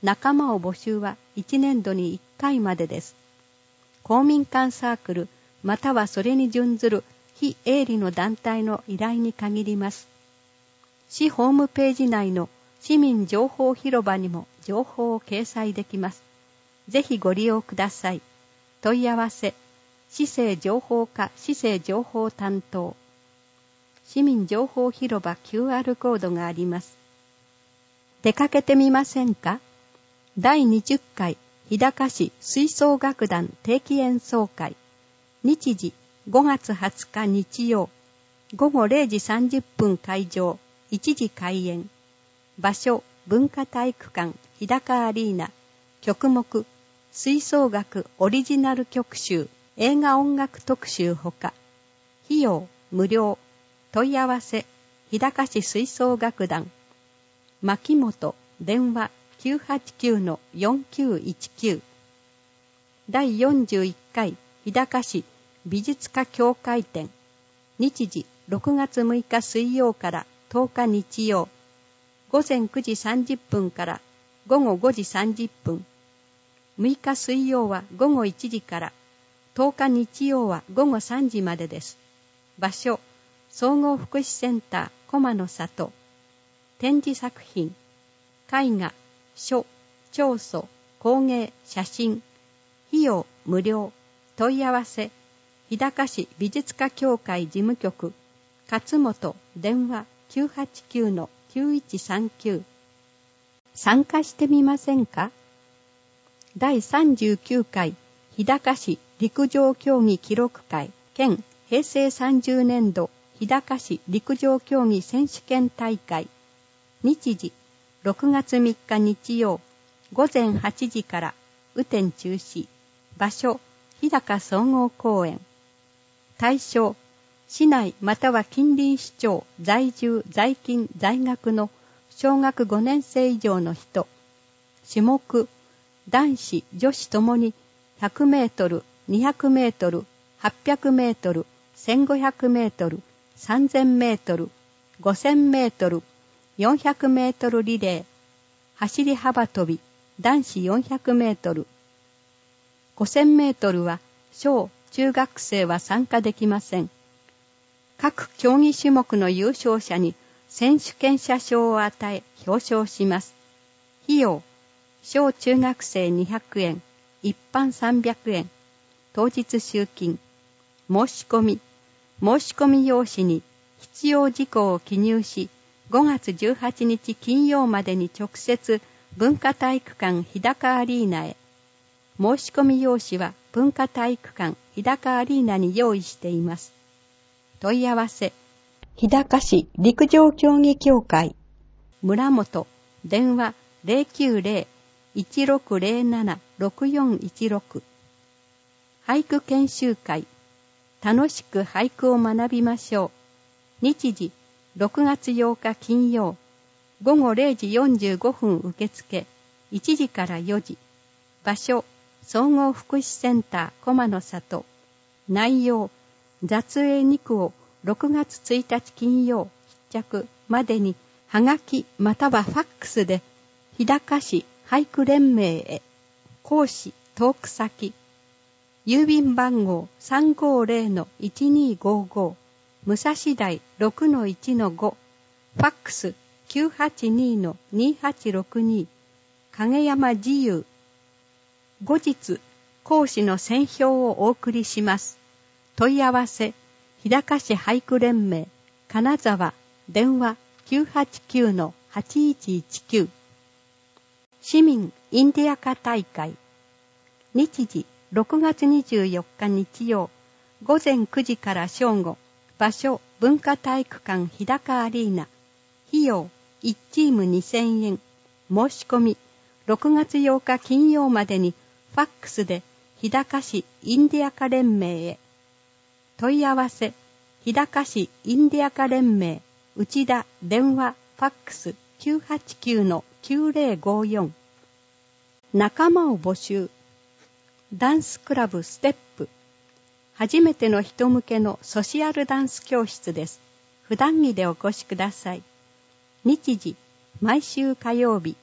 仲間を募集はいちねんどにいっかいまでです。公民館サークルまたはそれに準ずる非営利の団体の依頼に限ります。市ホームページ内の市民情報広場にも情報を掲載できます。ぜひご利用ください。問い合わせ、市政情報課市政情報担当。市民情報広場 キューアール コードがあります。出かけてみませんか？だいにじゅっかい日高市吹奏楽団定期演奏会。日時ごがつはつか日曜。ごごれいじさんじゅっぷん会場。いちじ開演。場所文化体育館日高アリーナ。曲目吹奏楽オリジナル曲集映画音楽特集ほか。費用無料。問い合わせ日高市吹奏楽団。牧本電話 きゅうはちきゅうのよんきゅういちきゅう。だいよんじゅういっかい日高市美術家協会展。日時ろくがつむいか水曜からとおか日曜。ごぜんくじさんじゅっぷんからごごごじさんじゅっぷん。むいか水曜はごごいちじからとおか日曜はごごさんじまでです。場所総合福祉センター駒の里。展示作品絵画、書、彫塑、工芸、写真。費用無料。問い合わせ日高市美術家協会事務局勝本電話 きゅうはちきゅうのきゅういちさんきゅう。参加してみませんか？だいさんじゅうきゅうかい日高市陸上競技記録会兼へいせいさんじゅうねんど日高市陸上競技選手権大会。日時ろくがつみっか日曜ごぜんはちじから雨天中止。場所日高総合公園。対象市内または近隣市町在住在勤在学の小学ごねんせい以上の人。種目男子女子ともにひゃくメートル、にひゃくメートル、はっぴゃくメートル、せんごひゃくメートル、さんぜんメートル、ごせんメートル、よんひゃくメートルリレー、走り幅跳び、男子よんひゃくメートル。ごせんメートルは小・中学生は参加できません。各競技種目の優勝者に選手権者賞を与え表彰します。費用小中学生にひゃくえん、一般さんびゃくえん、当日集金。申し込み申し込み用紙に必要事項を記入し、ごがつじゅうはちにち金曜までに直接文化体育館日高アリーナへ。申し込み用紙は文化体育館日高アリーナに用意しています。問い合わせ日高市陸上競技協会村本電話 ゼロきゅうゼロ いちろくゼロなな ろくよんいちろく。俳句研修会楽しく俳句を学びましょう。日時ろくがつようか金曜ごごれいじよんじゅうごふん受付いちじからよじ。場所総合福祉センター駒の里。内容雑営にくをろくがつついたち金曜必着までにはがきまたはファックスで日高市俳句連盟へ。講師トーク先郵便番号 さんごゼロのいちにごご 武蔵台 ろくのいちのご。ファックス きゅうはちにのにはちろくに。影山自由。後日講師の選票をお送りします。問い合わせ日高市俳句連盟金沢電話 きゅうはちきゅうのはちいちいちきゅう。市民インディアカ大会。日時ろくがつにじゅうよっか日曜ごぜんくじから正午。場所文化体育館日高アリーナ。費用いちチームにせんえん。申し込みろくがつようか金曜までにファックスで日高市インディアカ連盟へ。問い合わせ日高市インディアカ連盟内田電話ファックス きゅうはちきゅうのきゅうゼロごよん。仲間を募集。ダンスクラブステップ。初めての人向けのソシアルダンス教室です。普段着でお越しください。日時毎週火曜日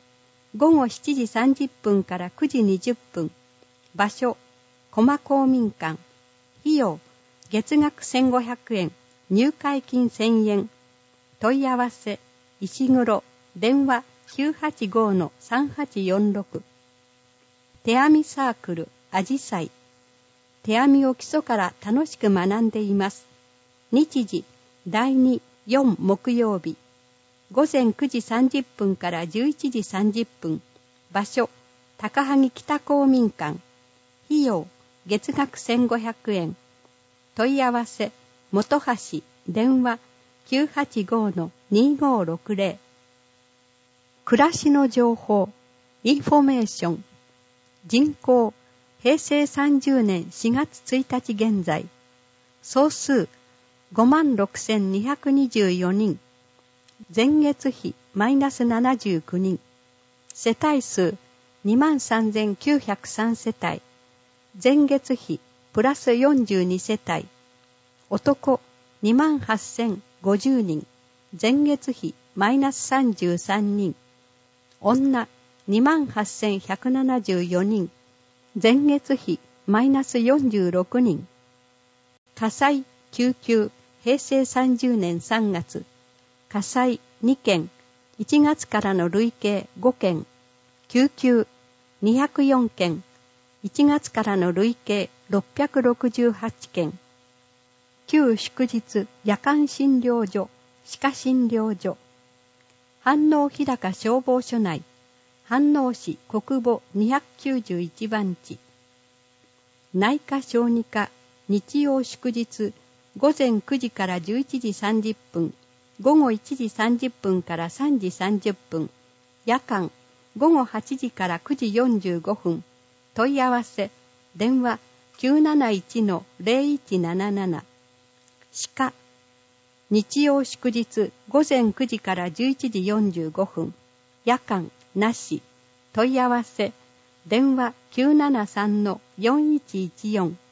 ごごしちじさんじゅっぷんからくじにじゅっぷん。場所、駒公民館。費用、月額せんごひゃくえん、入会金せんえん。問い合わせ、石黒、電話 きゅうはちごのさんはちよんろく。手編みサークル、あじさい。手編みを基礎から楽しく学んでいます。日時、だいに、よん木曜日。午前くじさんじゅっぷんからじゅういちじさんじゅっぷん。場所、高萩北公民館。費用、月額せんごひゃくえん。問い合わせ、本橋、電話 きゅうはちごのにごろくぜろ。暮らしの情報、インフォメーション。人口、へいせいさんじゅうねんしがつついたち現在。総数、ごまんろくせんにひゃくにじゅうよにん。前月比マイナスななじゅうきゅうにん。世帯数、にまんさんぜんきゅうひゃくさんせたい。前月比プラスよんじゅうにせたい。男、にまんはっせんごじゅうにん。前月比マイナスさんじゅうさんにん。女、にまんはっせんひゃくななじゅうよにん。前月比マイナスよんじゅうろくにん。火災、救急、へいせいさんじゅうねんさんがつ。火災にけん、いちがつからの累計ごけん。救急にひゃくよんけん、いちがつからの累計ろっぴゃくろくじゅうはちけん。旧祝日夜間診療所、歯科診療所。飯能日高消防署内、飯能市国母にひゃくきゅうじゅういちばんち。内科小児科、日曜祝日、午前くじからじゅういちじさんじゅっぷん、午後いちじさんじゅっぷんからさんじさんじゅっぷん、夜間、午後はちじからくじよんじゅうごふん、問い合わせ、電話 きゅうなないちのぜろいちなななな。歯科、日曜祝日、午前くじからじゅういちじよんじゅうごふん、夜間、なし、問い合わせ、電話 きゅうななさんのよんいちいちよん。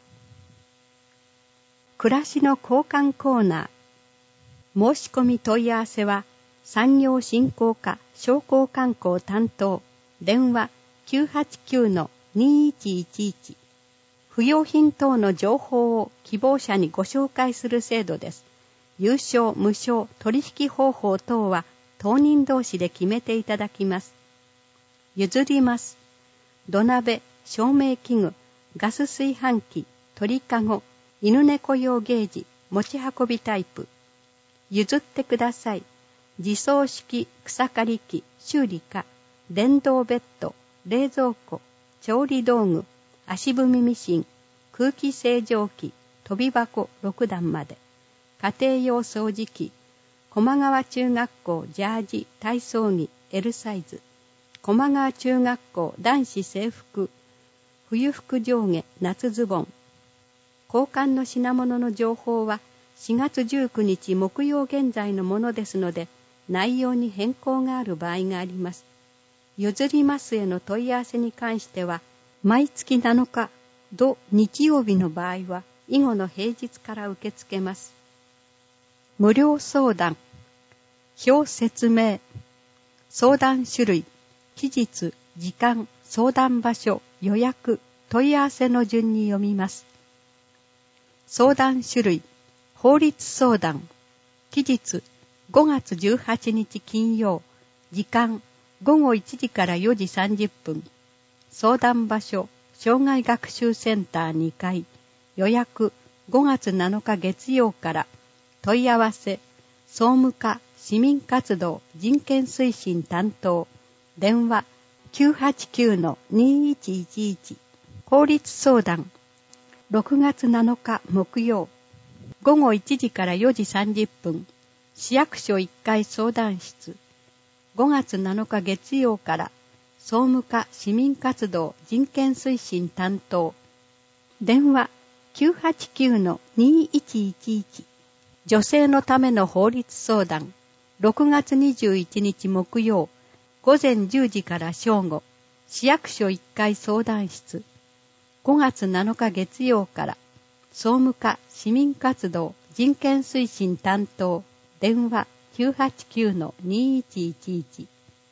暮らしの交換コーナー。申し込み問い合わせは、産業振興課商工観光担当、電話 きゅうはちきゅうのにいちいちいち。不用品等の情報を希望者にご紹介する制度です。有償無償取引方法等は当人同士で決めていただきます。譲ります。土鍋、照明器具、ガス炊飯器、鳥かご、犬猫用ゲージ、持ち運びタイプ。譲ってください。自走式草刈り機、修理課、電動ベッド、冷蔵庫、調理道具、足踏みミシン、空気清浄機、飛び箱ろくだんまで。家庭用掃除機、駒川中学校ジャージ体操着 L サイズ。駒川中学校男子制服、冬服上下夏ズボン。交換の品物の情報はしがつじゅうくにち木曜現在のものですので、内容に変更がある場合があります。譲りますへの問い合わせに関しては、毎月なのか、土日曜日の場合は、以後の平日から受け付けます。無料相談、表説明、相談種類、期日、時間、相談場所、予約、問い合わせの順に読みます。相談種類、法律相談、期日、ごがつじゅうはちにち金曜、時間、ごごいちじからよじさんじゅっぷん、相談場所、障害学習センターにかい、予約、ごがつなのか月曜から、問い合わせ、総務課市民活動人権推進担当、電話 きゅうはちきゅうのにいちいちいち。法律相談、ろくがつなのか木曜、ごごいちじからよじさんじゅっぷん、市役所いっかい相談室、ごがつなのか月曜から、総務課市民活動人権推進担当、電話 きゅうはちきゅうのにいちいちいち。女性のための法律相談、ろくがつにじゅういちにち木曜、ごぜんじゅうじから正午、市役所いっかい相談室、ごがつなのか月曜から、総務課市民活動人権推進担当、電話 きゅうはちきゅうのにいちいちいち。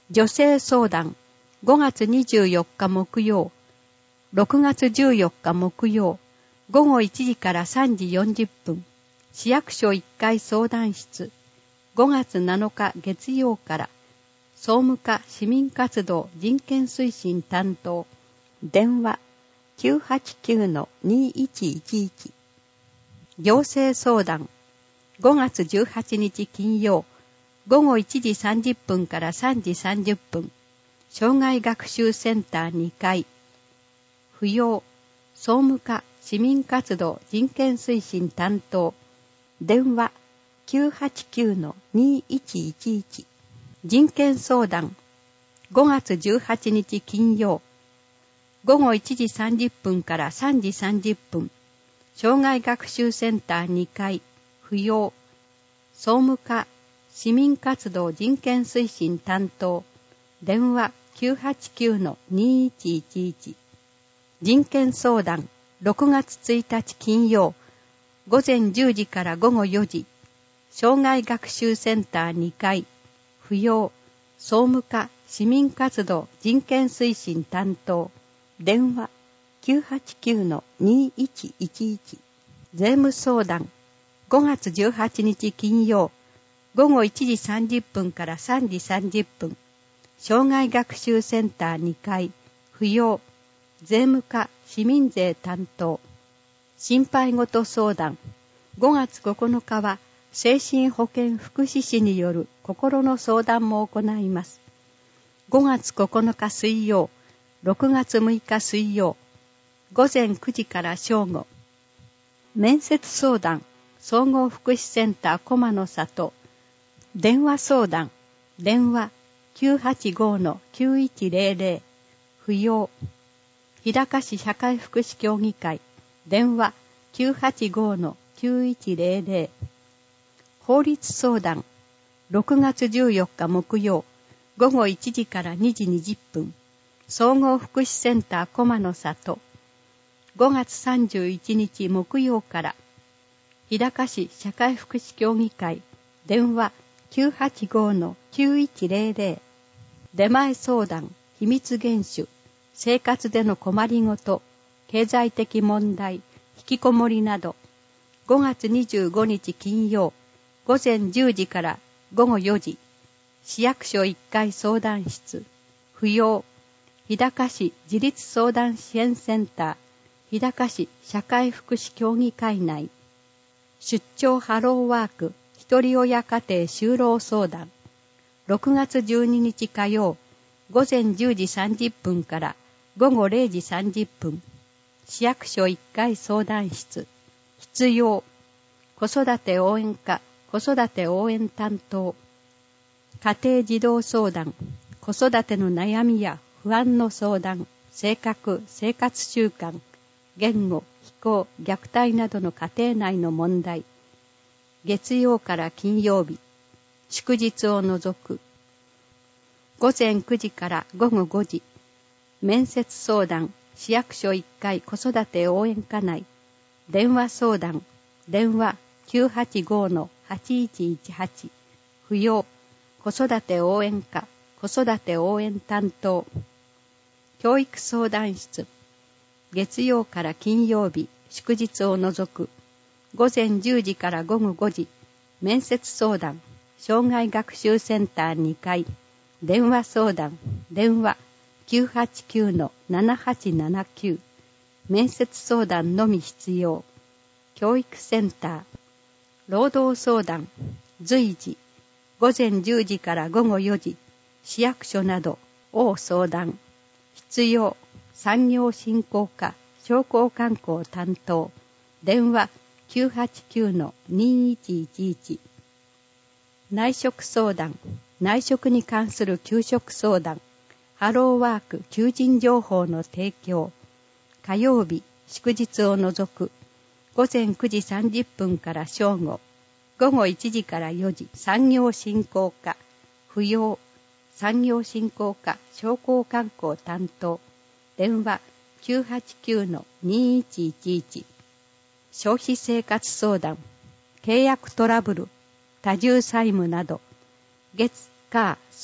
女性相談、ごがつにじゅうよっか木曜、ろくがつじゅうよっか木曜、ごごいちじからさんじよんじゅっぷん、市役所いっかい相談室、ごがつなのか月曜から、総務課市民活動人権推進担当、電話 きゅうはちきゅうのにいちいちいち。行政相談、ごがつじゅうはちにち金曜、ごごいちじさんじゅっぷんからさんじさんじゅっぷん、障害学習センターにかい、扶養、総務課市民活動人権推進担当、電話 きゅうはちきゅうのにいちいちいち。人権相談、ごがつじゅうはちにち金曜、ごごいちじさんじゅっぷんからさんじさんじゅっぷん、障害学習センターにかい、扶養、総務課市民活動人権推進担当、電話 きゅうはちきゅうのにいちいちいち。人権相談、ろくがつついたち金曜、ごぜんじゅうじからごごよじ、障害学習センターにかい、扶養、総務課市民活動人権推進担当、電話 きゅうはちきゅうのにいちいちいち。税務相談、ごがつじゅうはちにち金曜、ごごいちじさんじゅっぷんからさんじさんじゅっぷん、障害学習センターにかい、扶養、税務課市民税担当。心配事相談、ごがつここのかは精神保健福祉士による心の相談も行います。ごがつここのか水曜、ろくがつむいか水曜、ごぜんくじから正午。面接相談、総合福祉センター駒の里。電話相談、電話 きゅうはちごのきゅういちぜろぜろ。扶養、日高市社会福祉協議会。電話 きゅうはちごのきゅういちぜろぜろ。法律相談、ろくがつじゅうよっか木曜、ごごいちじからにじにじゅっぷん、総合福祉センター駒の里。ごがつさんじゅういちにち木曜から、日高市社会福祉協議会、電話 きゅうはちごのきゅういちぜろぜろ。出前相談、秘密厳守、生活での困りごと、経済的問題、引きこもりなど、ごがつにじゅうごにち金曜、ごぜんじゅうじからごごよじ、市役所いっかい相談室、扶養、日高市自立相談支援センター、日高市社会福祉協議会内、出張ハローワーク、ひとり親家庭就労相談、ろくがつじゅうににち火曜、ごぜんじゅうじさんじゅっぷんからごごれいじさんじゅっぷん、市役所いっかい相談室、必要、子育て応援課、子育て応援担当、家庭児童相談、子育ての悩みや不安の相談、性格、生活習慣、言語、非行、虐待などの家庭内の問題、月曜から金曜日、祝日を除く、ごぜんくじからごごごじ、面接相談、市役所いっかい子育て応援課内、電話相談、電話 きゅうはちごのはちいちいちはち、扶養、子育て応援課、子育て応援担当、教育相談室、月曜から金曜日、祝日を除く、ごぜんじゅうじからごごごじ、面接相談、障害学習センターにかい、電話相談、電話 きゅうはちきゅうのななはちななきゅう、面接相談のみ必要、教育センター、労働相談、随時、ごぜんじゅうじからごごよじ、市役所など、を相談、必要、産業振興課、商工観光担当、電話 きゅうはちきゅうのにいちいちいち、内職相談、内職に関する給食相談、ハローワーク求人情報の提供、火曜日、祝日を除く、ごぜんくじさんじゅっぷんから正午、ごごいちじからよじ、産業振興課、扶養、産業振興課商工観光担当、電話 きゅうはちきゅうのにいちいちいち、消費生活相談、契約トラブル、多重債務など、月、火、水、金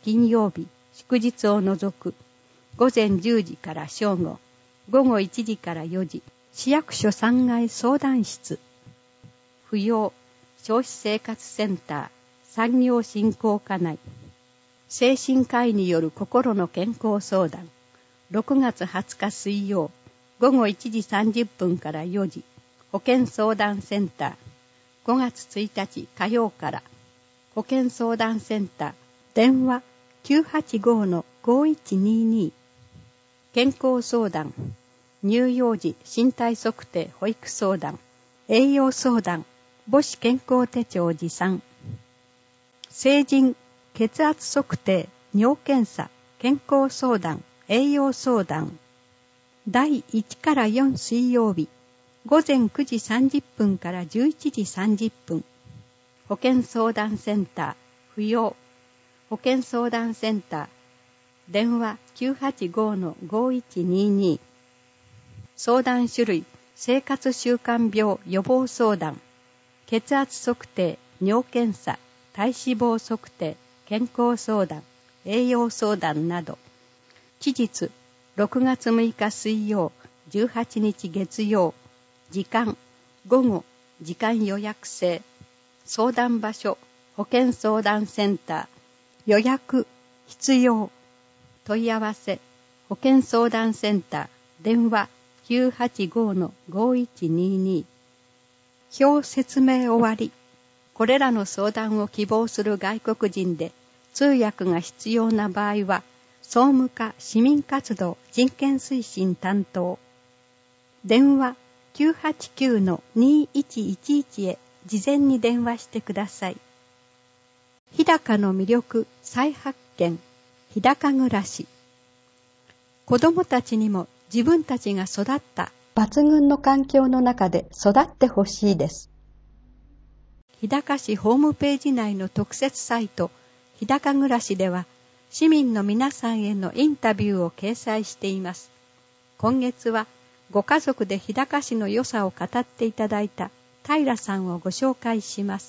金曜日、祝日を除く、午前じゅうじから正午、午後いちじからよじ、市役所さんがい相談室。扶養、消費生活センター、産業振興課内。精神科医による心の健康相談。ろくがつはつか水曜、午後いちじさんじゅっぷんからよじ、保健相談センター。ごがつついたち火曜から、保健相談センター、電話 きゅうはちごのごいちにに。健康相談、乳幼児身体測定保育相談、栄養相談、母子健康手帳持参。成人血圧測定、尿検査、健康相談、栄養相談。だいいちからよん水曜日、午前くじさんじゅっぷんからじゅういちじさんじゅっぷん。保健相談センター、扶養。保健相談センター、電話 きゅうはちごのごいちにに。相談種類、生活習慣病予防相談、血圧測定、尿検査、体脂肪測定、健康相談、栄養相談など。期日、ろくがつむいか水曜、じゅうはちにち月曜。時間、午後、時間予約制。相談場所、保健相談センター。予約、必要。問い合わせ、保健相談センター。電話、きゅうはちごのごいちにに。表説明終わり。これらの相談を希望する外国人で、通訳が必要な場合は、総務課市民活動人権推進担当。電話きゅうはちきゅうのにいちいちいちへ事前に電話してください。日高の魅力再発見、日高暮らし。子どもたちにも自分たちが育った抜群の環境の中で育ってほしいです。日高市ホームページ内の特設サイト、日高暮らしでは、市民の皆さんへのインタビューを掲載しています。今月は、ご家族で日高市の良さを語っていただいた平さんをご紹介します。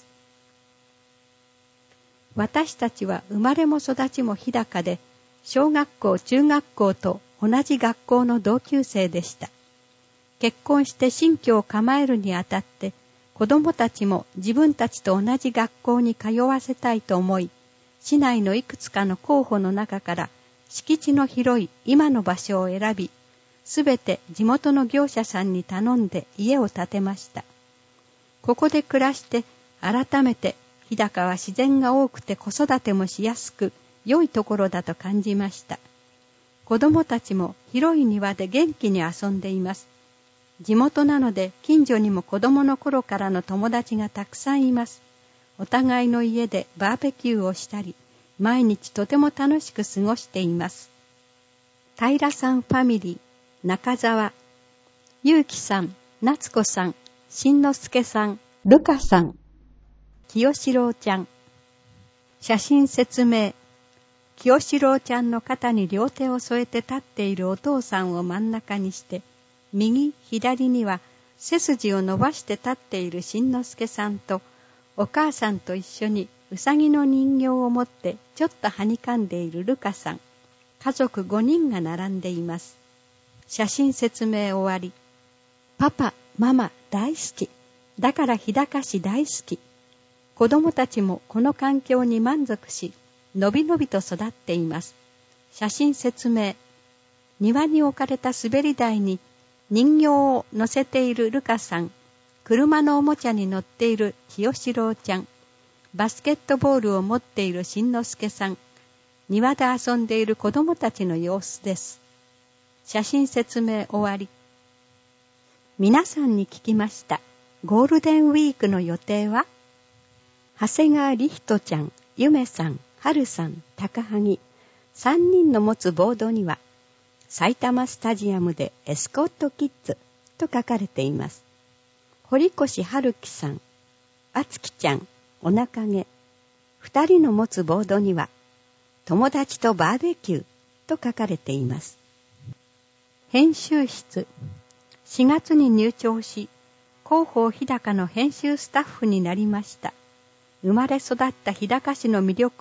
私たちは生まれも育ちも日高で、小学校、中学校と同じ学校の同級生でした。結婚して新居を構えるにあたって、子供たちも自分たちと同じ学校に通わせたいと思い、市内のいくつかの候補の中から敷地の広い今の場所を選び、すべて地元の業者さんに頼んで家を建てました。ここで暮らして改めて日高は自然が多くて子育てもしやすく良いところだと感じました。子供たちも広い庭で元気に遊んでいます。地元なので近所にも子供の頃からの友達がたくさんいます。お互いの家でバーベキューをしたり、毎日とても楽しく過ごしています。平さんファミリー、中澤、ゆうきさん、夏子さん、しんのすけさん、るかさん、清志郎ちゃん。写真説明。清志郎ちゃんの肩に両手を添えて立っているお父さんを真ん中にして、右、左には背筋を伸ばして立っているしんのすけさんと、お母さんと一緒にうさぎの人形を持ってちょっとはにかんでいるるかさん。家族ごにんが並んでいます。写真説明終わり。パパ、ママ大好き。だから日高市大好き。子供たちもこの環境に満足し、のびのびと育っています。写真説明。庭に置かれた滑り台に人形を乗せているるかさん。車のおもちゃに乗っている清志郎ちゃん。バスケットボールを持っているしんのすけさん。庭で遊んでいる子供たちの様子です。写真説明終わり。皆さんに聞きました。ゴールデンウィークの予定は？長谷川りひとちゃん、ゆめさん、はるさん、高萩。さんにんの持つボードには、埼玉スタジアムでエスコットキッズと書かれています。堀越春樹さん、あつきちゃん、おなかげ。二人の持つボードには、友達とバーベキューと書かれています。編集室。しがつに入庁し、広報日高の編集スタッフになりました。生まれ育った日高市の魅力を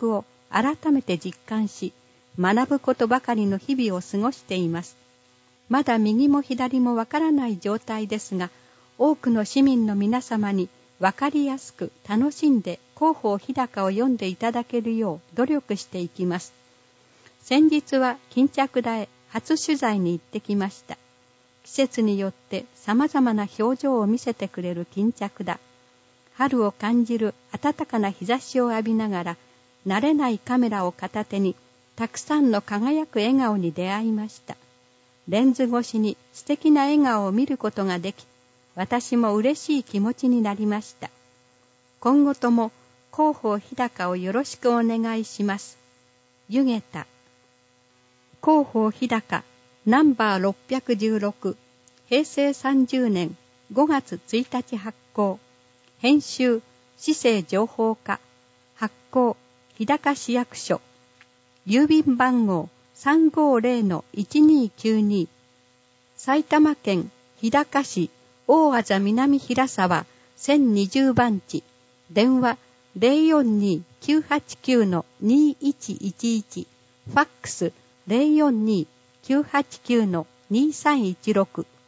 改めて実感し、学ぶことばかりの日々を過ごしています。まだ右も左もわからない状態ですが、多くの市民の皆様にわかりやすく楽しんで広報日高を読んでいただけるよう努力していきます。先日は巾着田へ初取材に行ってきました。季節によって様々な表情を見せてくれる巾着田。春を感じる暖かな日差しを浴びながら、慣れないカメラを片手に、たくさんの輝く笑顔に出会いました。レンズ越しに素敵な笑顔を見ることができ、私も嬉しい気持ちになりました。今後とも広報日高をよろしくお願いします。ゆげた。広報日高ナンバーろっぴゃくじゅうろく、へいせいさんじゅうねんごがつついたち発行。編集市政情報課。発行日高市役所。郵便番号 さんごぜろのいちにきゅうに。埼玉県日高市大字南平沢せんにじゅうばんち。電話 ゼロよんにーきゅうはちきゅうのにいちいちいち。ファックス ゼロよんにーきゅうはちきゅうのにさんいちろく。